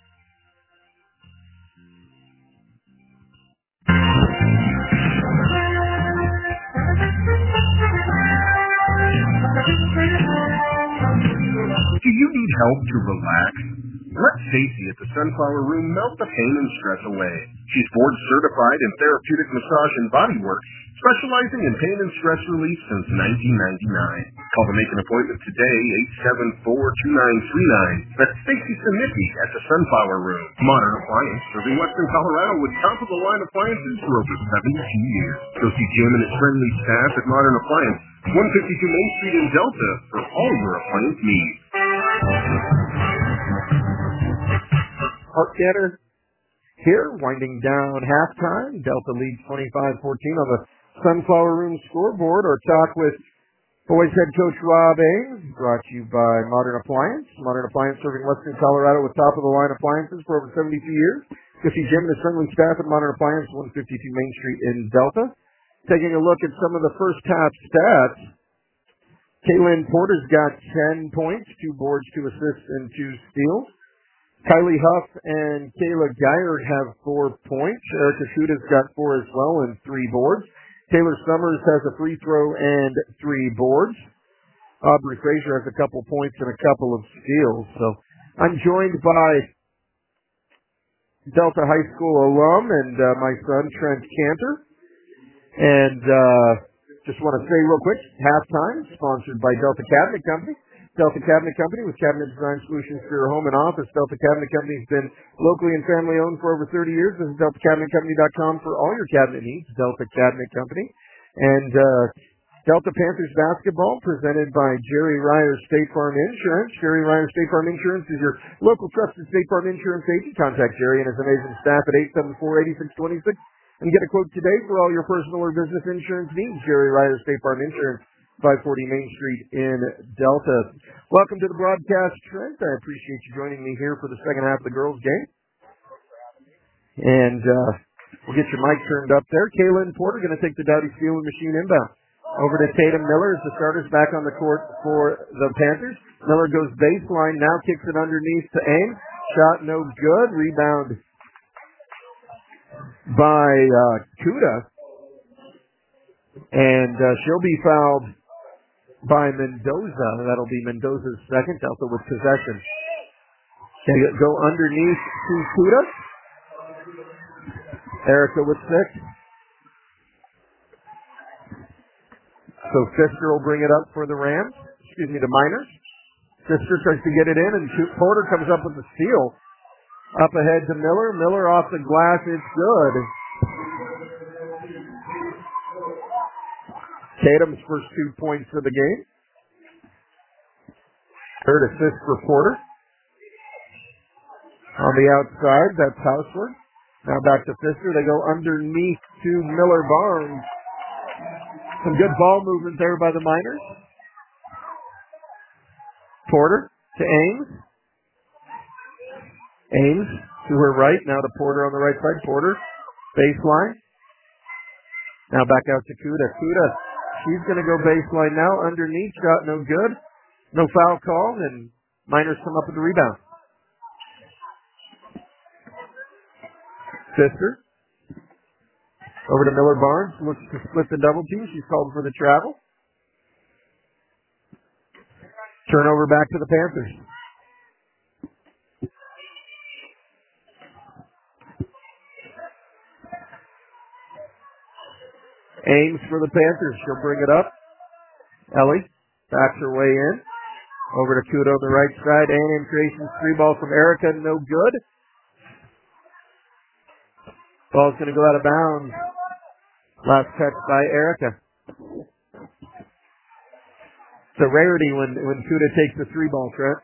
S2: Do you need help to relax? Let Stacy at the Sunflower Room melt the pain and stress away. She's board certified in therapeutic massage and body work, specializing in pain and stress relief since 1999. Call to make an appointment today, 874-2939. That's Stacy Sinicky at the Sunflower Room. Modern Appliance, serving Western Colorado with top-of-the-line appliances for over 72 years. Go see Jim and his friendly staff at Modern Appliance, 152 Main Street in Delta, for all your appliance needs.
S1: Park Canter here, winding down halftime. Delta leads 25-14 on the Sunflower Room scoreboard. Our talk with boys head coach Rob Ames, brought to you by Modern Appliance. Modern Appliance serving Western Colorado with top-of-the-line appliances for over 72 years. Go see Jim and his friendly staff at Modern Appliance, 152 Main Street in Delta. Taking a look at some of the first half stats. Kaylin Porter's got 10 points, 2 boards, 2 assists, and 2 steals. Kylie Huff and Kayla Geyer have 4 points. Erica Shuda's got 4 as well and 3 boards. Taylor Summers has a free throw and 3 boards. Aubrey Frazier has a couple points and a couple of steals. So I'm joined by Delta High School alum and my son, Trent Cantor. And just want to say real quick, halftime, sponsored by Delta Cabinet Company. Delta Cabinet Company with cabinet design solutions for your home and office. Delta Cabinet Company has been locally and family owned for over 30 years. Visit DeltaCabinetCompany.com for all your cabinet needs. Delta Cabinet Company. And Delta Panthers basketball presented by Jerry Ryer State Farm Insurance. Jerry Ryer State Farm Insurance is your local trusted State Farm Insurance agent. Contact Jerry and his amazing staff at 874-8626 and get a quote today for all your personal or business insurance needs. Jerry Ryer State Farm Insurance. 540 Main Street in Delta. Welcome to the broadcast, Trent. I appreciate you joining me here for the second half of the girls' game. And we'll get your mic turned up there. Kaylin Porter going to take the Dowdy Steel Machine inbound. Over to Tatum Miller as the starters back on the court for the Panthers. Miller goes baseline, now kicks it underneath to Ames. Shot no good. Rebound by Kuda. And she'll be fouled by Mendoza. That'll be Mendoza's second. Delta with possession. They go underneath to Kuda. Erica with 6. So Fister will bring it up for the Rams. The Miners. Fister tries to get it in, and Porter comes up with the steal. Up ahead to Miller. Miller off the glass. It's good. Tatum's first 2 points of the game. Third assist for Porter. On the outside, that's Hausler. Now back to Fister. They go underneath to Miller Barnes. Some good ball movement there by the Miners. Porter to Ames. Ames to her right. Now to Porter on the right side. Porter, baseline. Now back out to Kuda. Kuda. She's going to go baseline now. Underneath, shot no good. No foul call, and Miners come up with the rebound. Fister. Over to Miller Barnes. Looks to split the double team. She's called for the travel. Turnover back to the Panthers. Ames for the Panthers. She'll bring it up. Ellie backs her way in. Over to Kudo on the right side. A&M creations 3-ball from Erica. No good. Ball's going to go out of bounds. Last touch by Erica. It's a rarity when Kudo takes the 3-ball, Trent.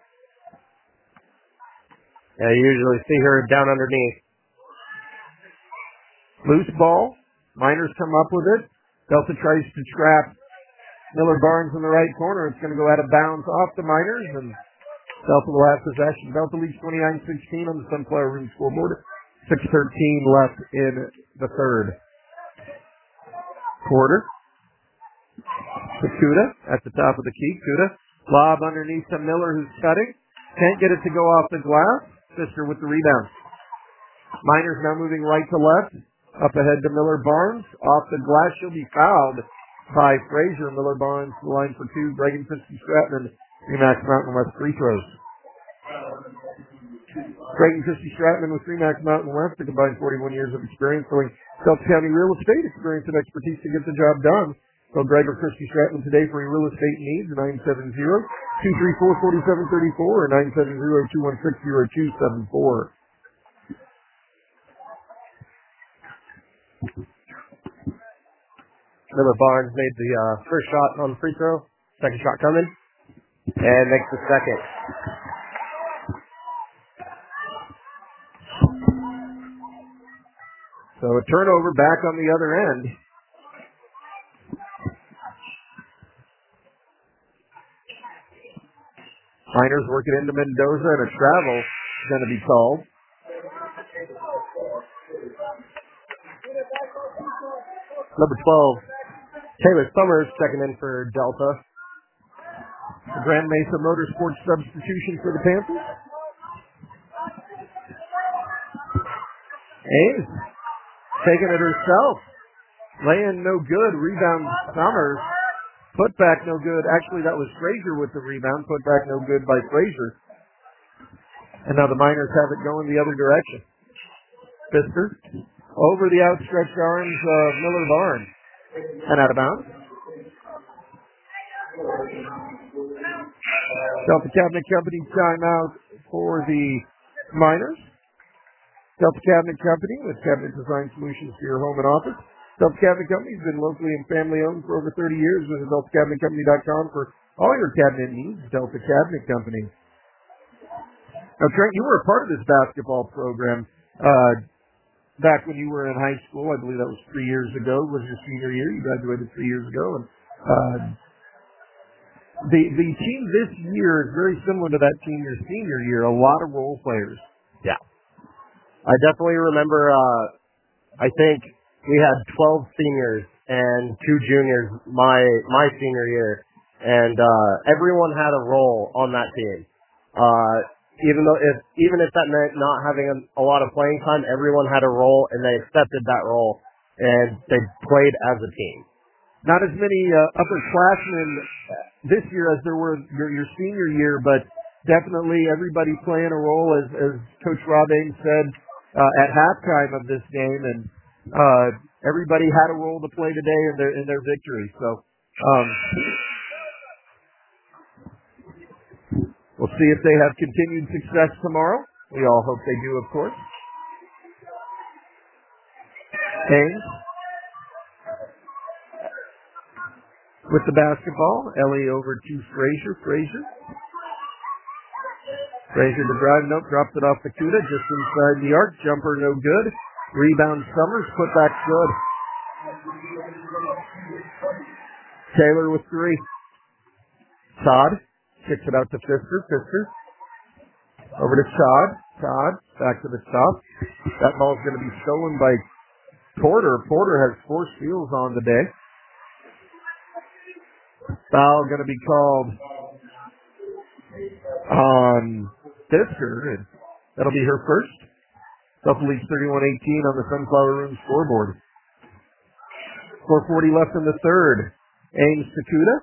S5: Yeah, you usually see her down underneath.
S1: Loose ball. Miners come up with it. Delta tries to trap Miller Barnes in the right corner. It's going to go out of bounds off the Miners, and Delta will have possession. Delta leads 29-16 on the Sunflower Room scoreboard. 6:13 left in the third quarter. To Kuda at the top of the key. Kuda lob underneath to Miller, who's cutting. Can't get it to go off the glass. Pfister with the rebound. Miners now moving right to left. Up ahead to Miller Barnes. Off the glass. She'll be fouled by Frazier. Miller Barnes to the line for two. Bregan Christie-Stratton. Remax Mountain West free throws. Bregan Christie-Stratton with Remax Mountain West, a combined 41 years of experience selling Delta County real estate, experience and expertise to get the job done. Call Greg or Christie Stratton today for your real estate needs. 970-234-4734 or 970-216-0274.
S5: Miller Barnes made the first shot on the free throw. Second shot coming. And makes the second.
S1: So a turnover back on the other end. Miners working into Mendoza, and a travel is going to be called.
S5: Number 12, Taylor Summers checking in for Delta.
S1: The Grand Mesa Motorsports substitution for the Panthers. Ames taking it herself. Laying no good. Rebound Summers. Put back no good. Actually, that was Frazier with the rebound. Put back no good by Frazier. And now the Miners have it going the other direction. Pfister over the outstretched arms of Miller Barnes. And out of bounds. Delta Cabinet Company timeout for the Miners. Delta Cabinet Company with cabinet design solutions for your home and office. Delta Cabinet Company has been locally and family owned for over 30 years. Visit DeltaCabinetCompany.com for all your cabinet needs. Delta Cabinet Company. Now, Trent, you were a part of this basketball program back when you were in high school. I believe that was 3 years ago. Was your senior year? You graduated 3 years ago. And the team this year is very similar to that team your senior year. A lot of role players.
S5: Yeah. I definitely remember, I think we had 12 seniors and 2 juniors my senior year. And everyone had a role on that team. Even if that meant not having a lot of playing time, everyone had a role and they accepted that role and they played as a team.
S1: Not as many upperclassmen this year as there were your senior year, but definitely everybody playing a role, as Coach Rob Ames said at halftime of this game, and everybody had a role to play today in their victory. So we'll see if they have continued success tomorrow. We all hope they do, of course. Ames with the basketball. Ellie over to Frazier. Frazier to drive. Nope, dropped it off the Kuda just inside the arc. Jumper no good. Rebound Summers. Put back good. Taylor with 3. Todd kicks it out to Pfister. Pfister over to Todd. Todd back to the top. That ball's going to be stolen by Porter. Porter has 4 steals on the day. Foul going to be called on Pfister, and that'll be her first. Delta leads 31-18 on the Sunflower Room scoreboard. 4:40 left in the third. Ames to Kuda.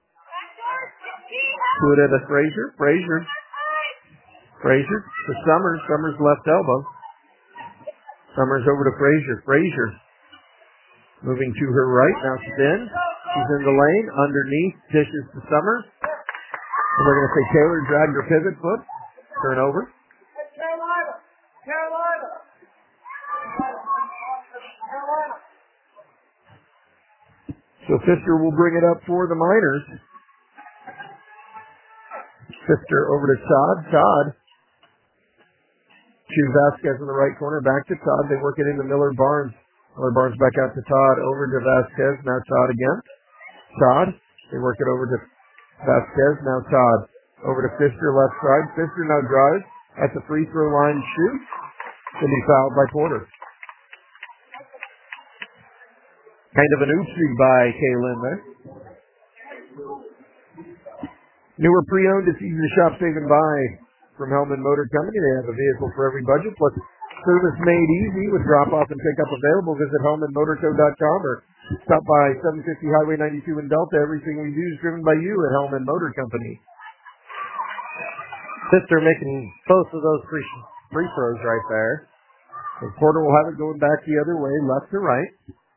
S1: Kuda to Frazier. Frazier to Summers. Summers left elbow. Summers over to Frazier. Frazier moving to her right. Now spin. She's in the lane. Underneath. Dishes to Summers. And we're going to say Taylor dragged her pivot foot. Turnover. So Pfister will bring it up for the Miners. Pfister over to Todd. Todd to Vasquez in the right corner. Back to Todd. They work it into Miller Barnes. Miller Barnes back out to Todd. Over to Vasquez. Now Todd again. Todd. They work it over to Vasquez. Now Todd. Over to Pfister left side. Pfister now drives at the free throw line. Shoots. Will be fouled by Porter. Kind of an oopsie by Kaylin there. Newer pre-owned is easy to shop, save, and buy from Hellman Motor Company. They have a vehicle for every budget, plus service made easy with drop-off and pick-up available. Visit HellmanMotorco.com or stop by 750 Highway 92 in Delta. Everything we do is driven by you at Hellman Motor Company.
S5: Pfister making both of those free throws right there.
S1: So Porter will have it going back the other way, left to right.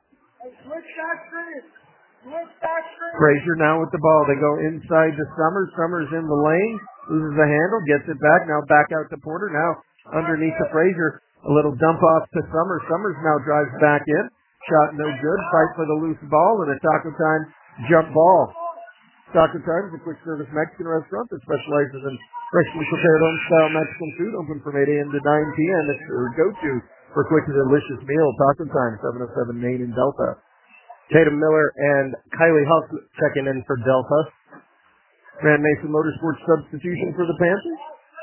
S1: Frazier now with the ball. They go inside to Summers. Summers in the lane. Loses the handle. Gets it back. Now back out to Porter. Now underneath to Frazier. A little dump off to Summers. Summers now drives back in. Shot no good. Fight for the loose ball and a Taco Time jump ball. Taco Time is a quick service Mexican restaurant that specializes in freshly prepared home-style Mexican food. Open from 8 a.m. to 9 p.m. It's your go-to for quick and delicious meal. Taco Time, 707 Main in Delta.
S5: Tatum Miller and Kylie Huff checking in for Delta.
S1: Grand Mesa Motorsports substitution for the Panthers.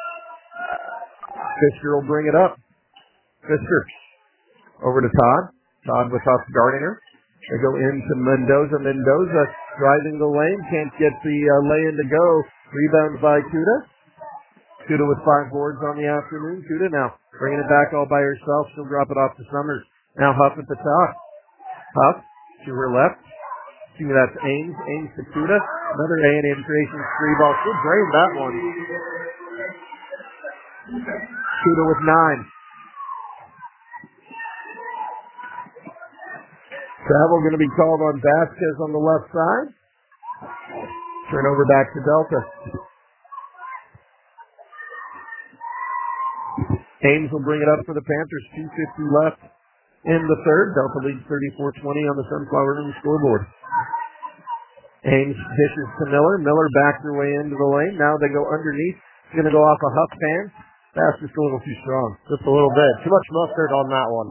S1: Pfister will bring it up. Pfister over to Todd. Todd with Huff guarding her. They go into Mendoza. Mendoza driving the lane. Can't get the lay-in to go. Rebound by Kuda. Kuda with 5 boards on the afternoon. Kuda now bringing it back all by herself. She'll drop it off to Summers. Now Huff at the top. Huff to her left. See, that's Ames. Ames to Kuda. Another A&M Creations free ball. She'll drain that one. Kuda with 9. Travel going to be called on Vasquez on the left side. Turnover back to Delta. Ames will bring it up for the Panthers. 2:50 left in the third. Delta leads 34-20 on the Sunflower Room scoreboard. Ames dishes to Miller. Miller backs her way into the lane. Now they go underneath. It's going to go off a Huff hand. That's just a little too strong.
S5: Just a little bit. Too much mustard on that one.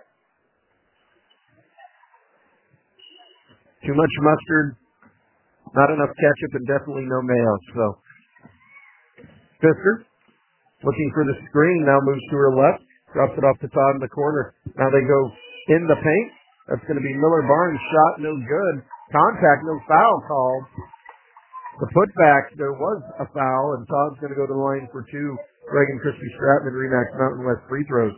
S1: Too much mustard, not enough ketchup, and definitely no mayo. So, Pfister, looking for the screen, now moves to her left, drops it off to Todd in the corner. Now they go in the paint. That's going to be Miller Barnes. Shot no good. Contact, no foul called. The putback, there was a foul, and Todd's going to go to the line for 2. Reagan Crispy Stratman, Remax Mountain West free throws.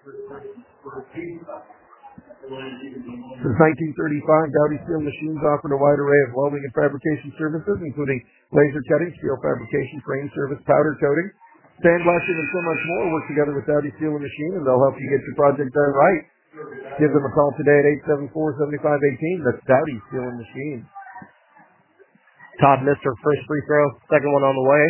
S1: Since 1935, Dowdy Steel Machines offered a wide array of welding and fabrication services, including laser cutting, steel fabrication, frame service, powder coating, sandblasting, and so much more. Work together with Dowdy Steel and Machine, and they'll help you get your project done right. Give them a call today at 874-7518. That's Dowdy Steel and Machine.
S5: Todd missed her first free throw. Second one on the way.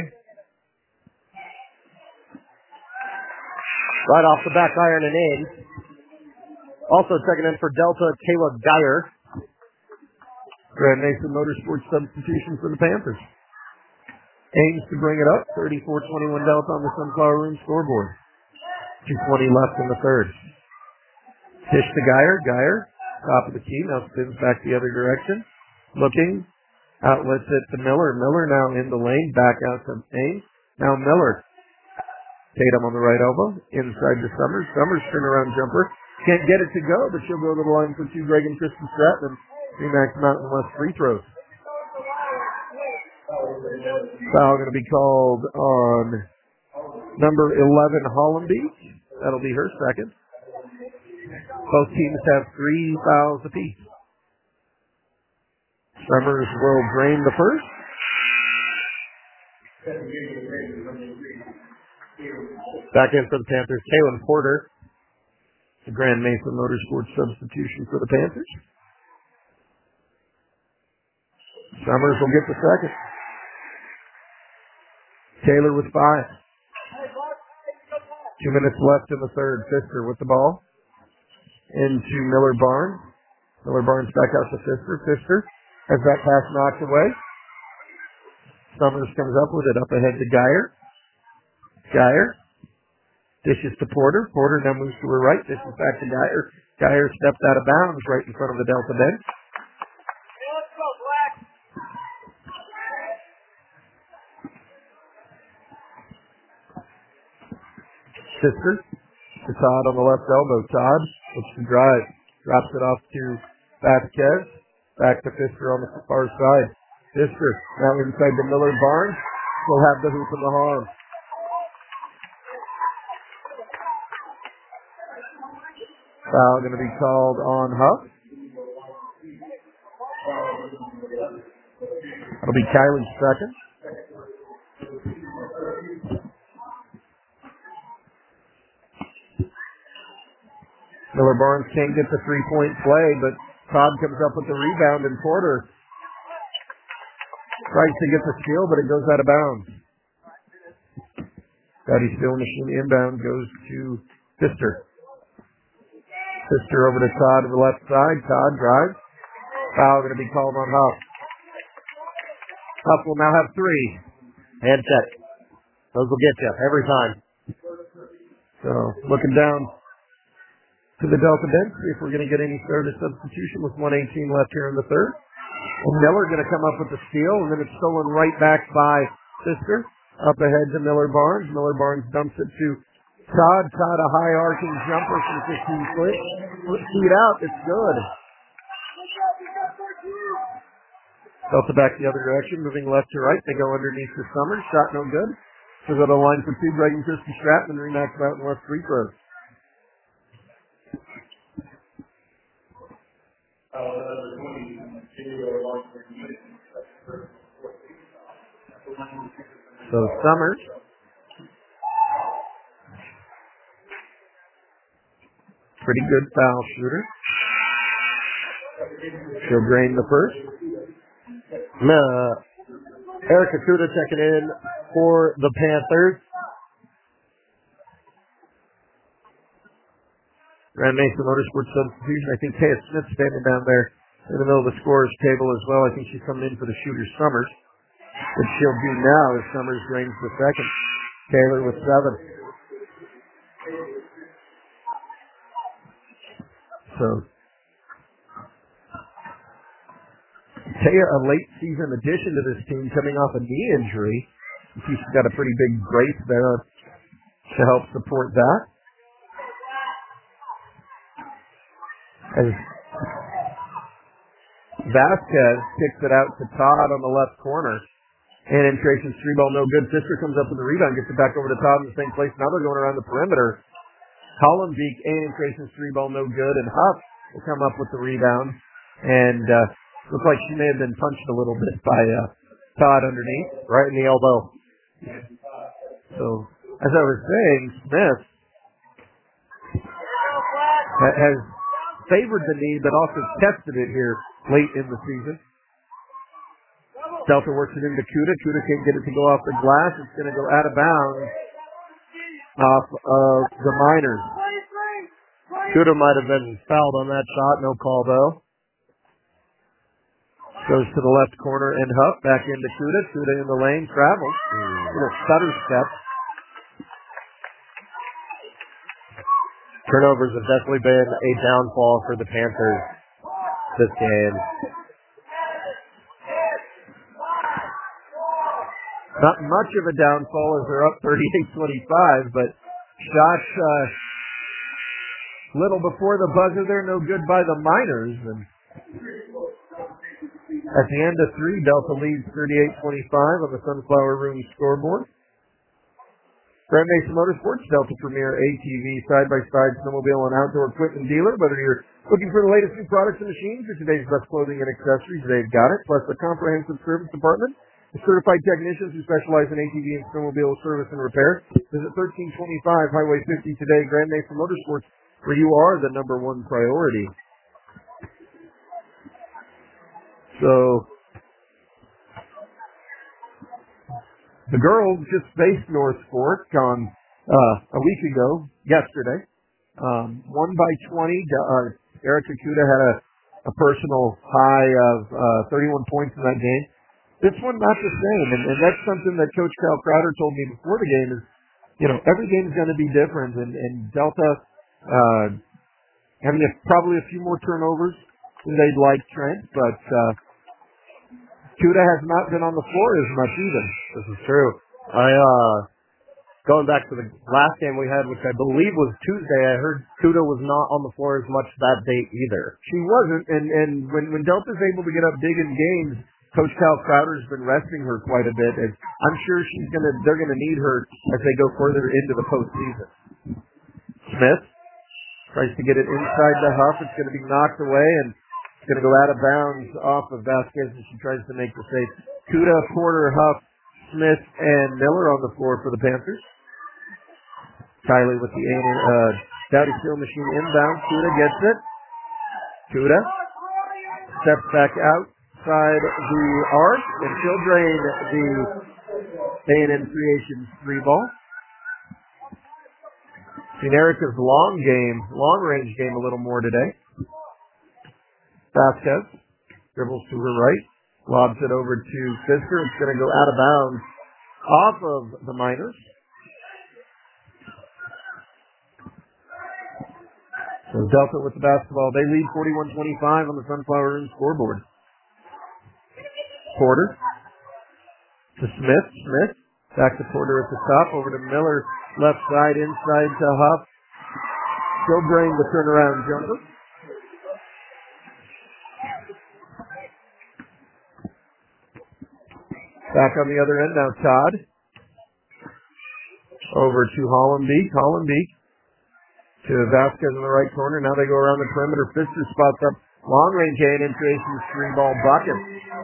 S5: Right off the back iron and in. Also checking in for Delta, Kayla Geyer.
S1: Grand Mesa Motorsports substitution for the Panthers. Ames to bring it up. 34-21 Delta on the Sunflower Room scoreboard. 2:20 left in the third. Dish to Geyer. Geyer, top of the key. Now spins back the other direction. Looking. Outlets it to Miller. Miller now in the lane. Back out to Ames. Now Miller. Tatum on the right elbow. Inside to Summers. Summers turnaround jumper. Can't get it to go, but she'll go to the line for 2. Reagan Kristen Stratman. Remax Mountain West free throws. Foul going to be called on number 11, Hollenbeek. That'll be her second. Both teams have 3 fouls apiece. Summers will drain the first. Back in for the Panthers, Kalen Porter. The Grand Mesa Motorsports substitution for the Panthers. Summers will get the second. Taylor with 5. 2 minutes left in the third. Fister with the ball. Into Miller Barnes. Miller Barnes back out to Fister. Fister has that pass knocked away. Summers comes up with it up ahead to Geyer. Geyer dishes to Porter. Porter now moves to her right. Dishes back to Geyer. Geyer stepped out of bounds right in front of the Delta bench. Fister to Todd on the left elbow. Todd looks to drive. Drops it off to Vasquez. Back to Fister on the far side. Fister now inside the Miller Barnes. Will have the hoop in the arm. Foul going to be called on Huff. That'll be Kylie's second. Miller Barnes can't get the three-point play, but Todd comes up with the rebound, and Porter tries to get the steal, but it goes out of bounds. Scotty Steele machine inbound goes to Fister. Fister over to Todd to the left side. Todd drives. Foul going to be called on Huff. Huff will now have 3. Hand check. Those will get you every time. So looking down to the Delta bench, see if we're going to get any starter substitution with 1:18 left here in the third. And Miller going to come up with the steal, and then it's stolen right back by Fister. Up ahead to Miller Barnes. Miller Barnes dumps it to Todd. Todd, a high arcing jumper from 15 feet out. It's good. Delta back the other direction, moving left to right. They go underneath the Summers. Shot no good. So go to the line for 2. Braden Christie Stratton, rematch Mountain West free throws. So Summers pretty good foul shooter. She'll drain the first. Erica Kuda checking in for the Panthers. Grand Mesa Motorsports substitution. I think Taya Smith's standing down there in the middle of the scorer's table as well. I think she's coming in for the shooter Summers. What she'll do now is Summers drains the second. Taylor with 7. So Taya, a late season addition to this team, coming off a knee injury. She's got a pretty big brace there to help support that. As Vasquez kicks it out to Todd on the left corner. And Tracy's 3-ball no good. Fister comes up with the rebound, gets it back over to Todd in the same place. Now they're going around the perimeter. Hollenbeek and Tracy's 3-ball no good. And Huff will come up with the rebound. And looks like she may have been punched a little bit by Todd underneath, right in the elbow. So, as I was saying, Smith has favored the knee, but also tested it here late in the season. Delta works it into Kuda. Kuda can't get it to go off the glass. It's going to go out of bounds off of the Miners. Kuda might have been fouled on that shot. No call, though. Goes to the left corner and Huff back into Kuda. Kuda in the lane, travels. Little stutter step. Turnovers have definitely been a downfall for the Panthers this game. Not much of a downfall as they're up 38-25, but shots little before the buzzer there, no good by the Miners. And at the end of 3, Delta leads 38-25 on the Sunflower Room scoreboard. Grand Mesa Motorsports, Delta Premier ATV, side-by-side, snowmobile, and outdoor equipment dealer. Whether you're looking for the latest new products and machines or today's best clothing and accessories, they've got it. Plus a comprehensive service department with certified technicians who specialize in ATV and snowmobile service and repair. Visit 1325 Highway 50 today. Grand Mesa Motorsports, where you are the number one priority. So the girls just faced North Fork on a week ago, yesterday. Won by 20. Erica Kuda had a personal high of 31 points in that game. This one not the same, and that's something that Coach Cal Crowder told me before the game is, every game is going to be different, and Delta having probably a few more turnovers than they'd like, Trent, but Kuda has not been on the floor as much either.
S5: This is true. Going back to the last game we had, which I believe was Tuesday, I heard Kuda was not on the floor as much that day either.
S1: She wasn't, and when Delta's able to get up big in games, Coach Cal Crowder's been resting her quite a bit, and I'm sure they're gonna need her as they go further into the postseason. Smith tries to get it inside the Huff. It's gonna be knocked away, and it's gonna go out of bounds off of Vasquez as she tries to make the save. Kuda, Porter, Huff, Smith, and Miller on the floor for the Panthers. Kylie with the Dowdy Steel Machine inbound. Kuda gets it. Kuda steps back outside the arc, and she'll drain the A&M Creations 3 ball. Seen Erica's long-range game a little more today. Vasquez dribbles to her right, lobs it over to Fisker. It's going to go out of bounds off of the Miners. So Delta with the basketball. They lead 41-25 on the Sunflower Room scoreboard. Porter to Smith. Smith back to Porter at the top. Over to Miller, left side, inside to Huff. She'll bring the turnaround jumper. Back on the other end now, Todd. Over to Hollenbeek. Hollenbeek to Vasquez in the right corner. Now they go around the perimeter. Fister spots up long-range A&M Creations 3-ball bucket.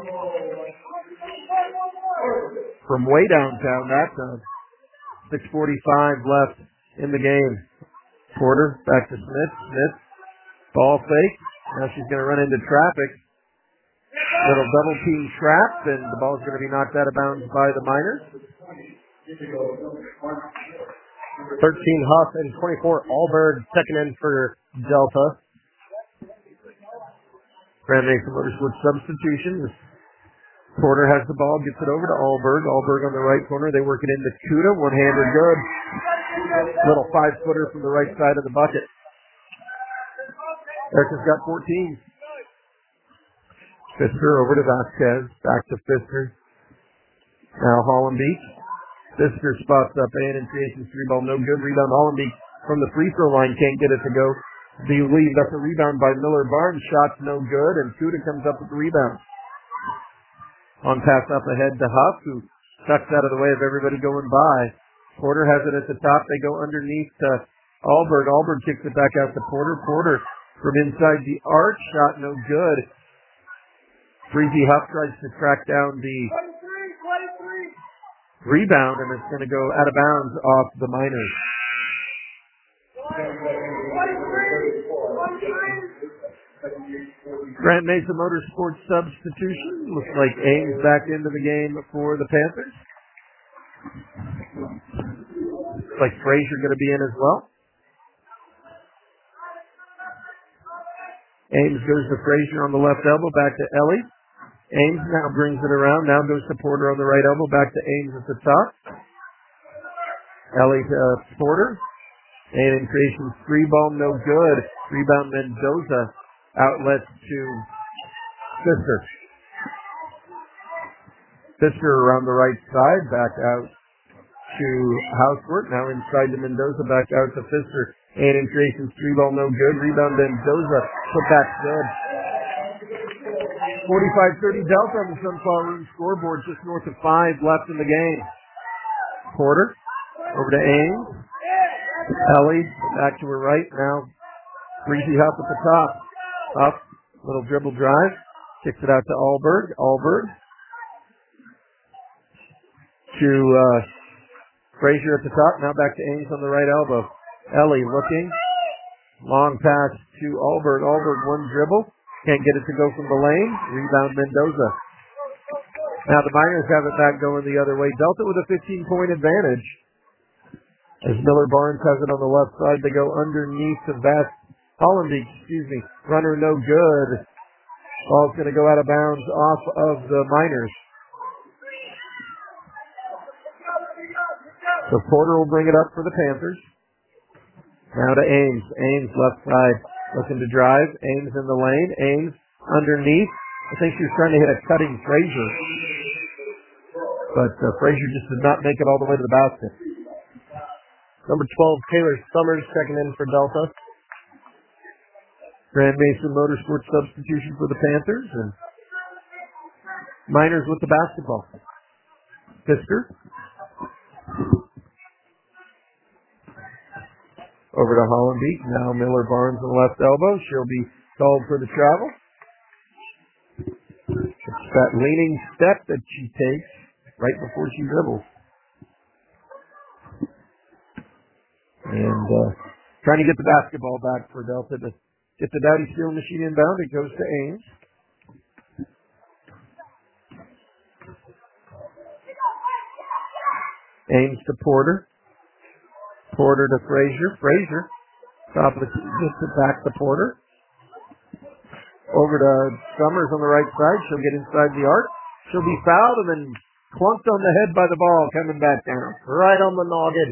S1: From way downtown, that time. 6:45 left in the game. Porter back to Smith. Smith, ball fake. Now she's going to run into traffic. Little double team trap, and the ball's going to be knocked out of bounds by the Miners.
S5: 13 Huff and 24 Alberg, second in for Delta.
S1: Grand Mesa Motorsports substitution. Porter has the ball, gets it over to Alberg. Alberg on the right corner. They work it into Kuda. One-handed good. Little 5-footer from the right side of the bucket. Erica's got 14. Fister over to Vasquez. Back to Fister. Now Hollenbeek. Fister spots up A&M Creations 3-ball. No good. Rebound Hollenbeek from the free throw line. Can't get it to go. Believe that's a rebound by Miller Barnes. Shot's no good. And Kuda comes up with the rebound. On pass up ahead to Huff, who sucks out of the way of everybody going by. Porter has it at the top. They go underneath to Alberg. Alberg kicks it back out to Porter. Porter from inside the arc. Shot no good. Breezy Huff tries to track down the rebound, and it's going to go out of bounds off the Miners. Grand Mesa Motorsports substitution. Looks like Ames back into the game for the Panthers. Looks like Frazier going to be in as well. Ames goes to Frazier on the left elbow, back to Ellie. Ames now brings it around, now goes to Porter on the right elbow, back to Ames at the top. Ellie to Porter. A&M Creations 3-ball, no good. Rebound Mendoza. Outlet to Fister. Fister around the right side, back out to Housework. Now inside to Mendoza, back out to Fister. A&M Creations 3-ball, no good. Rebound Mendoza. Put back good. 45-30 Delta on the Sunflower Room scoreboard, just north of 5 left in the game. Porter Over to Ames. Ellie back to her right. Now Breezy Huff at the top. Huff, little dribble drive. Kicks it out to Alberg. Alberg to Frazier at the top. Now back to Ames on the right elbow. Ellie looking. Long pass to Alberg. Alberg one dribble. Can't get it to go from the lane. Rebound Mendoza. Now the Miners have it back going the other way. Delta with a 15-point advantage. As Miller Barnes has it on the left side, they go underneath to Hollenbeek, runner no good. Ball's going to go out of bounds off of the Miners. So Porter will bring it up for the Panthers. Now to Ames. Ames left side looking to drive. Ames in the lane. Ames underneath. I think she was trying to hit a cutting Frazier. But Frazier just did not make it all the way to the basket.
S5: Number 12, Taylor Summers checking in for Delta.
S1: Grand Mesa Motorsports substitution for the Panthers. And Miners with the basketball. Fisker. Over to Hollenbeek. Now Miller Barnes on the left elbow. She'll be called for the travel. It's that leaning step that she takes right before she dribbles. And trying to get the basketball back for Delta to get the Dowdy Steel Machine inbound. It goes to Ames. Ames to Porter. Porter to Frazier. Frazier, top of the key, gets it back to Porter. Over to Summers on the right side. She'll get inside the arc. She'll be fouled and then clunked on the head by the ball coming back down.
S5: Right on the noggin.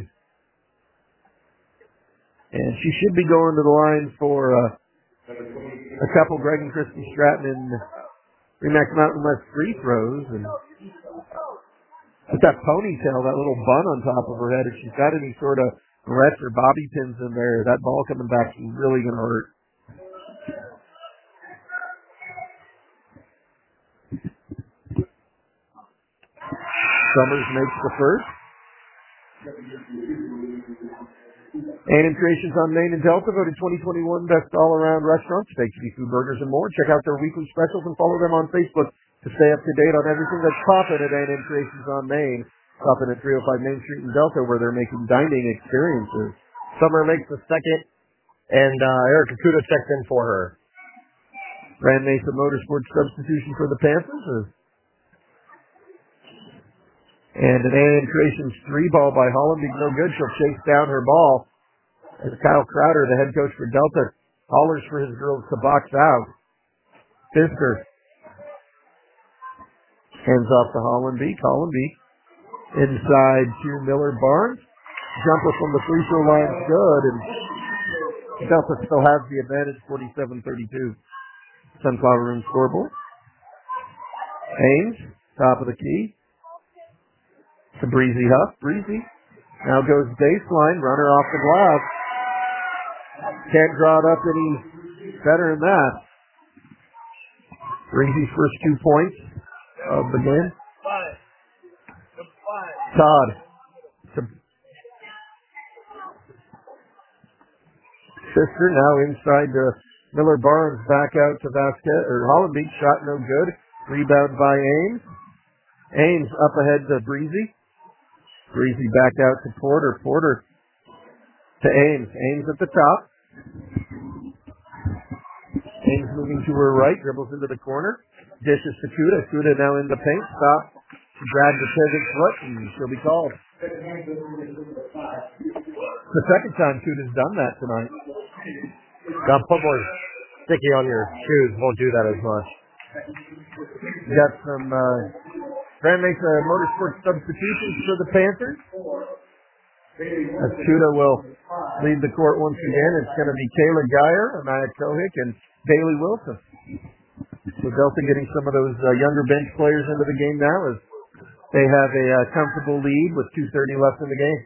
S1: And she should be going to the line for a couple Greg and Christy Stratton and Remax Mountain West free throws. And with that ponytail, that little bun on top of her head, if she's got any sort of barrettes or bobby pins in there, that ball coming back is really going to hurt. Summers makes the first. A&M Creations on Main and Delta voted 2021 Best All-Around Restaurants, steak, seafood, burgers, and more. Check out their weekly specials and follow them on Facebook to stay up to date on everything that's popping at A&M Creations on Main. Stopping at 305 Main Street in Delta where they're making dining experiences.
S5: Summer makes the second, and Erica Kuda checks in for her.
S1: Grand Mesa Motorsports substitution for the Panthers. And an A&M Creations 3 ball by Hollenbeek, no good. She'll chase down her ball. As Kyle Crowder, the head coach for Delta, hollers for his girls to box out. Fisker hands off to Hollenbeek. Hollenbeek inside to Miller Barnes. Jumper from the free throw line, good. And Delta still has the advantage, 47-32. Sunflower Room scoreboard. Ames, top of the key. To Breezy Huff. Breezy now goes baseline, runner off the glass. Can't draw it up any better than that. Breezy's first 2 points of the game. Todd. Fisker now inside to Miller Barnes, back out to Vasquez, or Hollenbeek, shot no good. Rebound by Ames. Ames up ahead to Breezy. Breezy back out to Porter. Porter to Ames. Ames at the top. Ames moving to her right, dribbles into the corner. Dishes to Kuda. Kuda now in the paint. Stop. She dragged the pivot foot and she'll be called. It's the second time Kuda's done that tonight.
S5: Got put more sticky on your shoes. Won't do that as much.
S1: Got some Grand Mesa Motorsports substitutions for the Panthers. As Kuda will lead the court once again, it's going to be Kayla Geyer, Amaya Kohik, and Bailey Wilson. So Delta getting some of those younger bench players into the game now as they have a comfortable lead with 2:30 left in the game.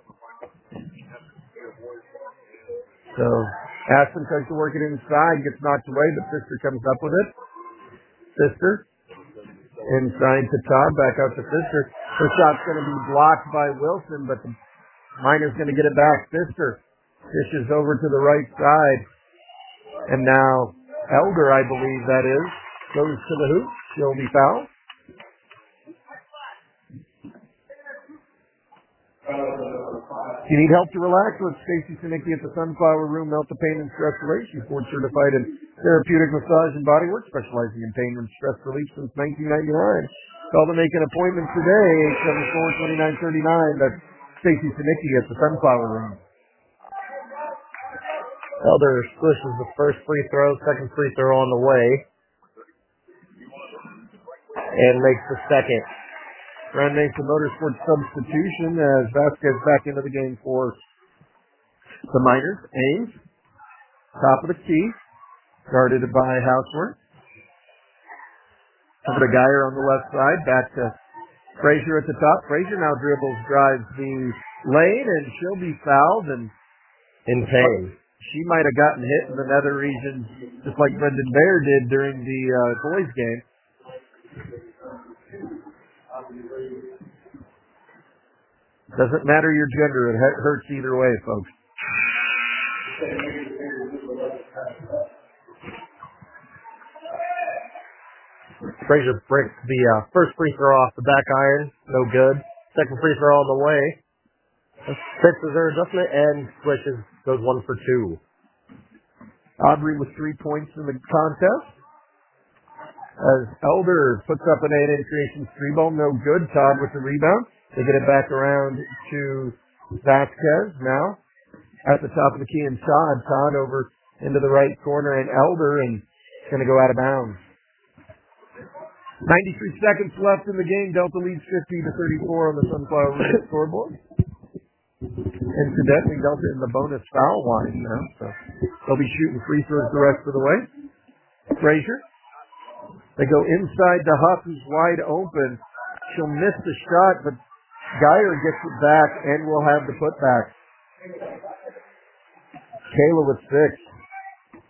S1: So Aspen tries to work it inside, gets knocked away, but Fisker comes up with it. Fisker inside to Todd, back out to Fisker. Her shot's going to be blocked by Wilson, but the Miner's going to get it back. Pfister dishes over to the right side. And now Elder, I believe that is, goes to the hoop. She'll be fouled. If you need help to relax, let Stacy Sinicki at the Sunflower Room melt the pain and stress away. She's board certified in therapeutic massage and bodywork, specializing in pain and stress relief since 1999. Call to make an appointment today, 874-2939. That's Stacy Sinicki at the Sunflower Room.
S5: Elder squishes the first free throw, second free throw on the way, and makes the second. Grand Mesa Motorsports substitution as Vasquez back into the game for the Miners. Ames, top of the key, guarded by Housework. Over to Geyer on the left side, back to Frazier at the top. Frazier now dribbles, drives the lane, and she'll be fouled and in pain.
S1: She might have gotten hit in the nether region just like Brendan Baer did during the boys game. Doesn't matter your gender, it hurts either way, folks.
S5: Frazier breaks the first free throw off the back iron, no good. Second free throw on the way. Fixes her adjustment and switches, goes 1 for 2.
S1: Aubrey with 3 points in the contest. As Elder puts up an 8-inch creation three ball, no good. Todd with the rebound. They get it back around to Vasquez now at the top of the key, and Todd over into the right corner, and Elder, and it's going to go out of bounds. 93 seconds left in the game. Delta leads 50-34 on the Sunflower Room scoreboard. Incidentally, Delta in the bonus foul line now, so they'll be shooting free throws the rest of the way. Frazier. They go inside to Huff, who's wide open. She'll miss the shot, but Geyer gets it back, and we'll have the putback. Kayla with 6.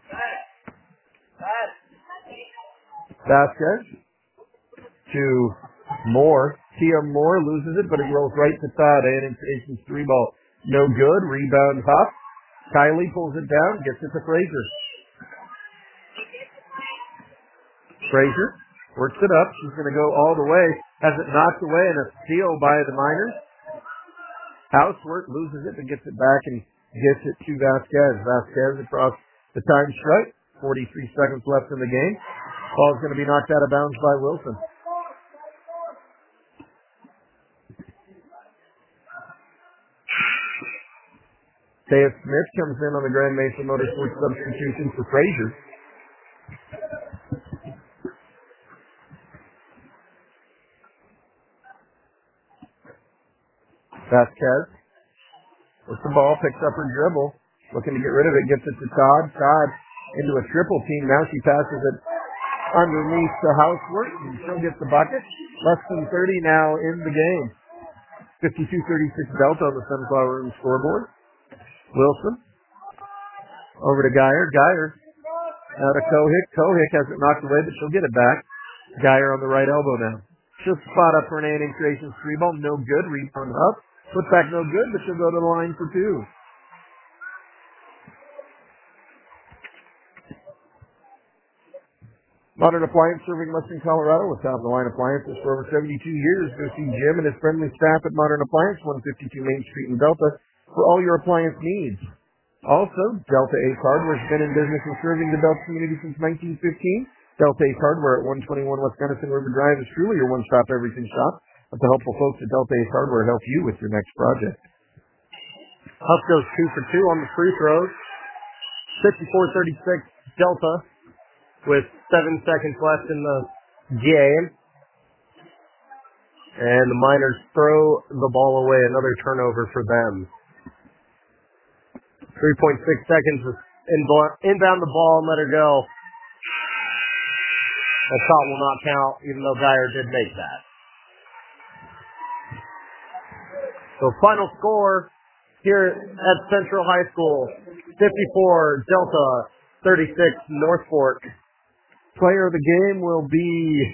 S1: Vasquez to Moore. Tia Moore loses it, but it rolls right to Todd. And Asian's three ball. No good. Rebound Huff. Kylie pulls it down, gets it to Frazier. Frazier works it up. She's going to go all the way. Has it knocked away, and a steal by the Miners. Housework loses it, but gets it back and gets it to Vasquez. Vasquez across the time stripe. 43 seconds left in the game. Ball's going to be knocked out of bounds by Wilson. Thea Smith comes in on the Grand Mesa Motorsports substitution for Frazier. Vasquez with the ball, picks up her dribble, looking to get rid of it, gets it to Todd. Todd into a triple team. Now she passes it underneath the Housework, and she'll get the bucket. Less than 30 now in the game. 52-36 Delta on the Sunflower Room scoreboard. Wilson over to Geyer. Geyer out of Kohick. Kohick has it knocked away, but she'll get it back. Geyer on the right elbow now. She'll spot up for an 8-inch creation three ball. No good. Rebound up. Put back no good, but she'll go to the line for 2. Modern Appliance serving Western Colorado with top-of-the-line appliances for over 72 years. Go see Jim and his friendly staff at Modern Appliance, 152 Main Street in Delta, for all your appliance needs. Also, Delta Ace Hardware has been in business and serving the Delta community since 1915. Delta Ace Hardware at 121 West Gunnison River Drive is truly your one-stop everything shop. Let the helpful folks at Delta Ace Hardware help you with your next project.
S5: Huff goes 2 for 2 on the free throws. 54-36 Delta with 7 seconds left in the game. And the Miners throw the ball away. Another turnover for them. 3.6 seconds. Inbound the ball and let her go. That shot will not count, even though Geyer did make that. So final score here at Central High School, 54 Delta, 36 North Fork.
S1: Player of the game will be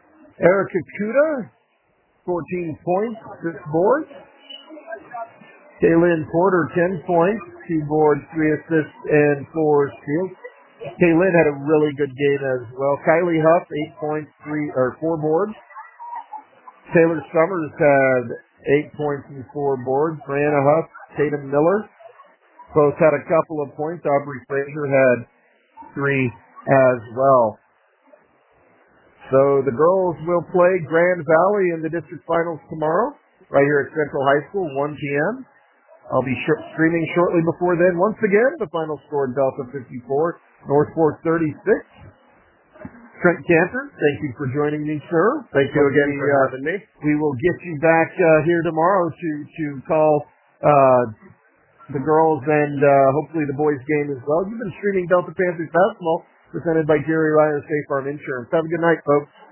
S1: Erica Kuda, 14 points, 6 boards. Kaylin Porter, 10 points, 2 boards, 3 assists, and 4 steals. Kaylin had a really good game as well. Kylie Huff, 8 points, 4 boards. Taylor Summers had 8 points and 4 boards. Brianna Huff, Tatum Miller both had a couple of points. Aubrey Fraser had 3 as well. So the girls will play Grand Valley in the district finals tomorrow, right here at Central High School, 1 p.m. I'll be streaming shortly before then. Once again, the final score, Delta 54, Northport 36. Trent Cantor, thank you for joining me, sir.
S5: Thank you again for having me.
S1: We will get you back here tomorrow to call the girls and hopefully the boys game as well. You've been streaming Delta Panthers basketball, presented by Jerry Ryer, State Farm Insurance. Have a good night, folks.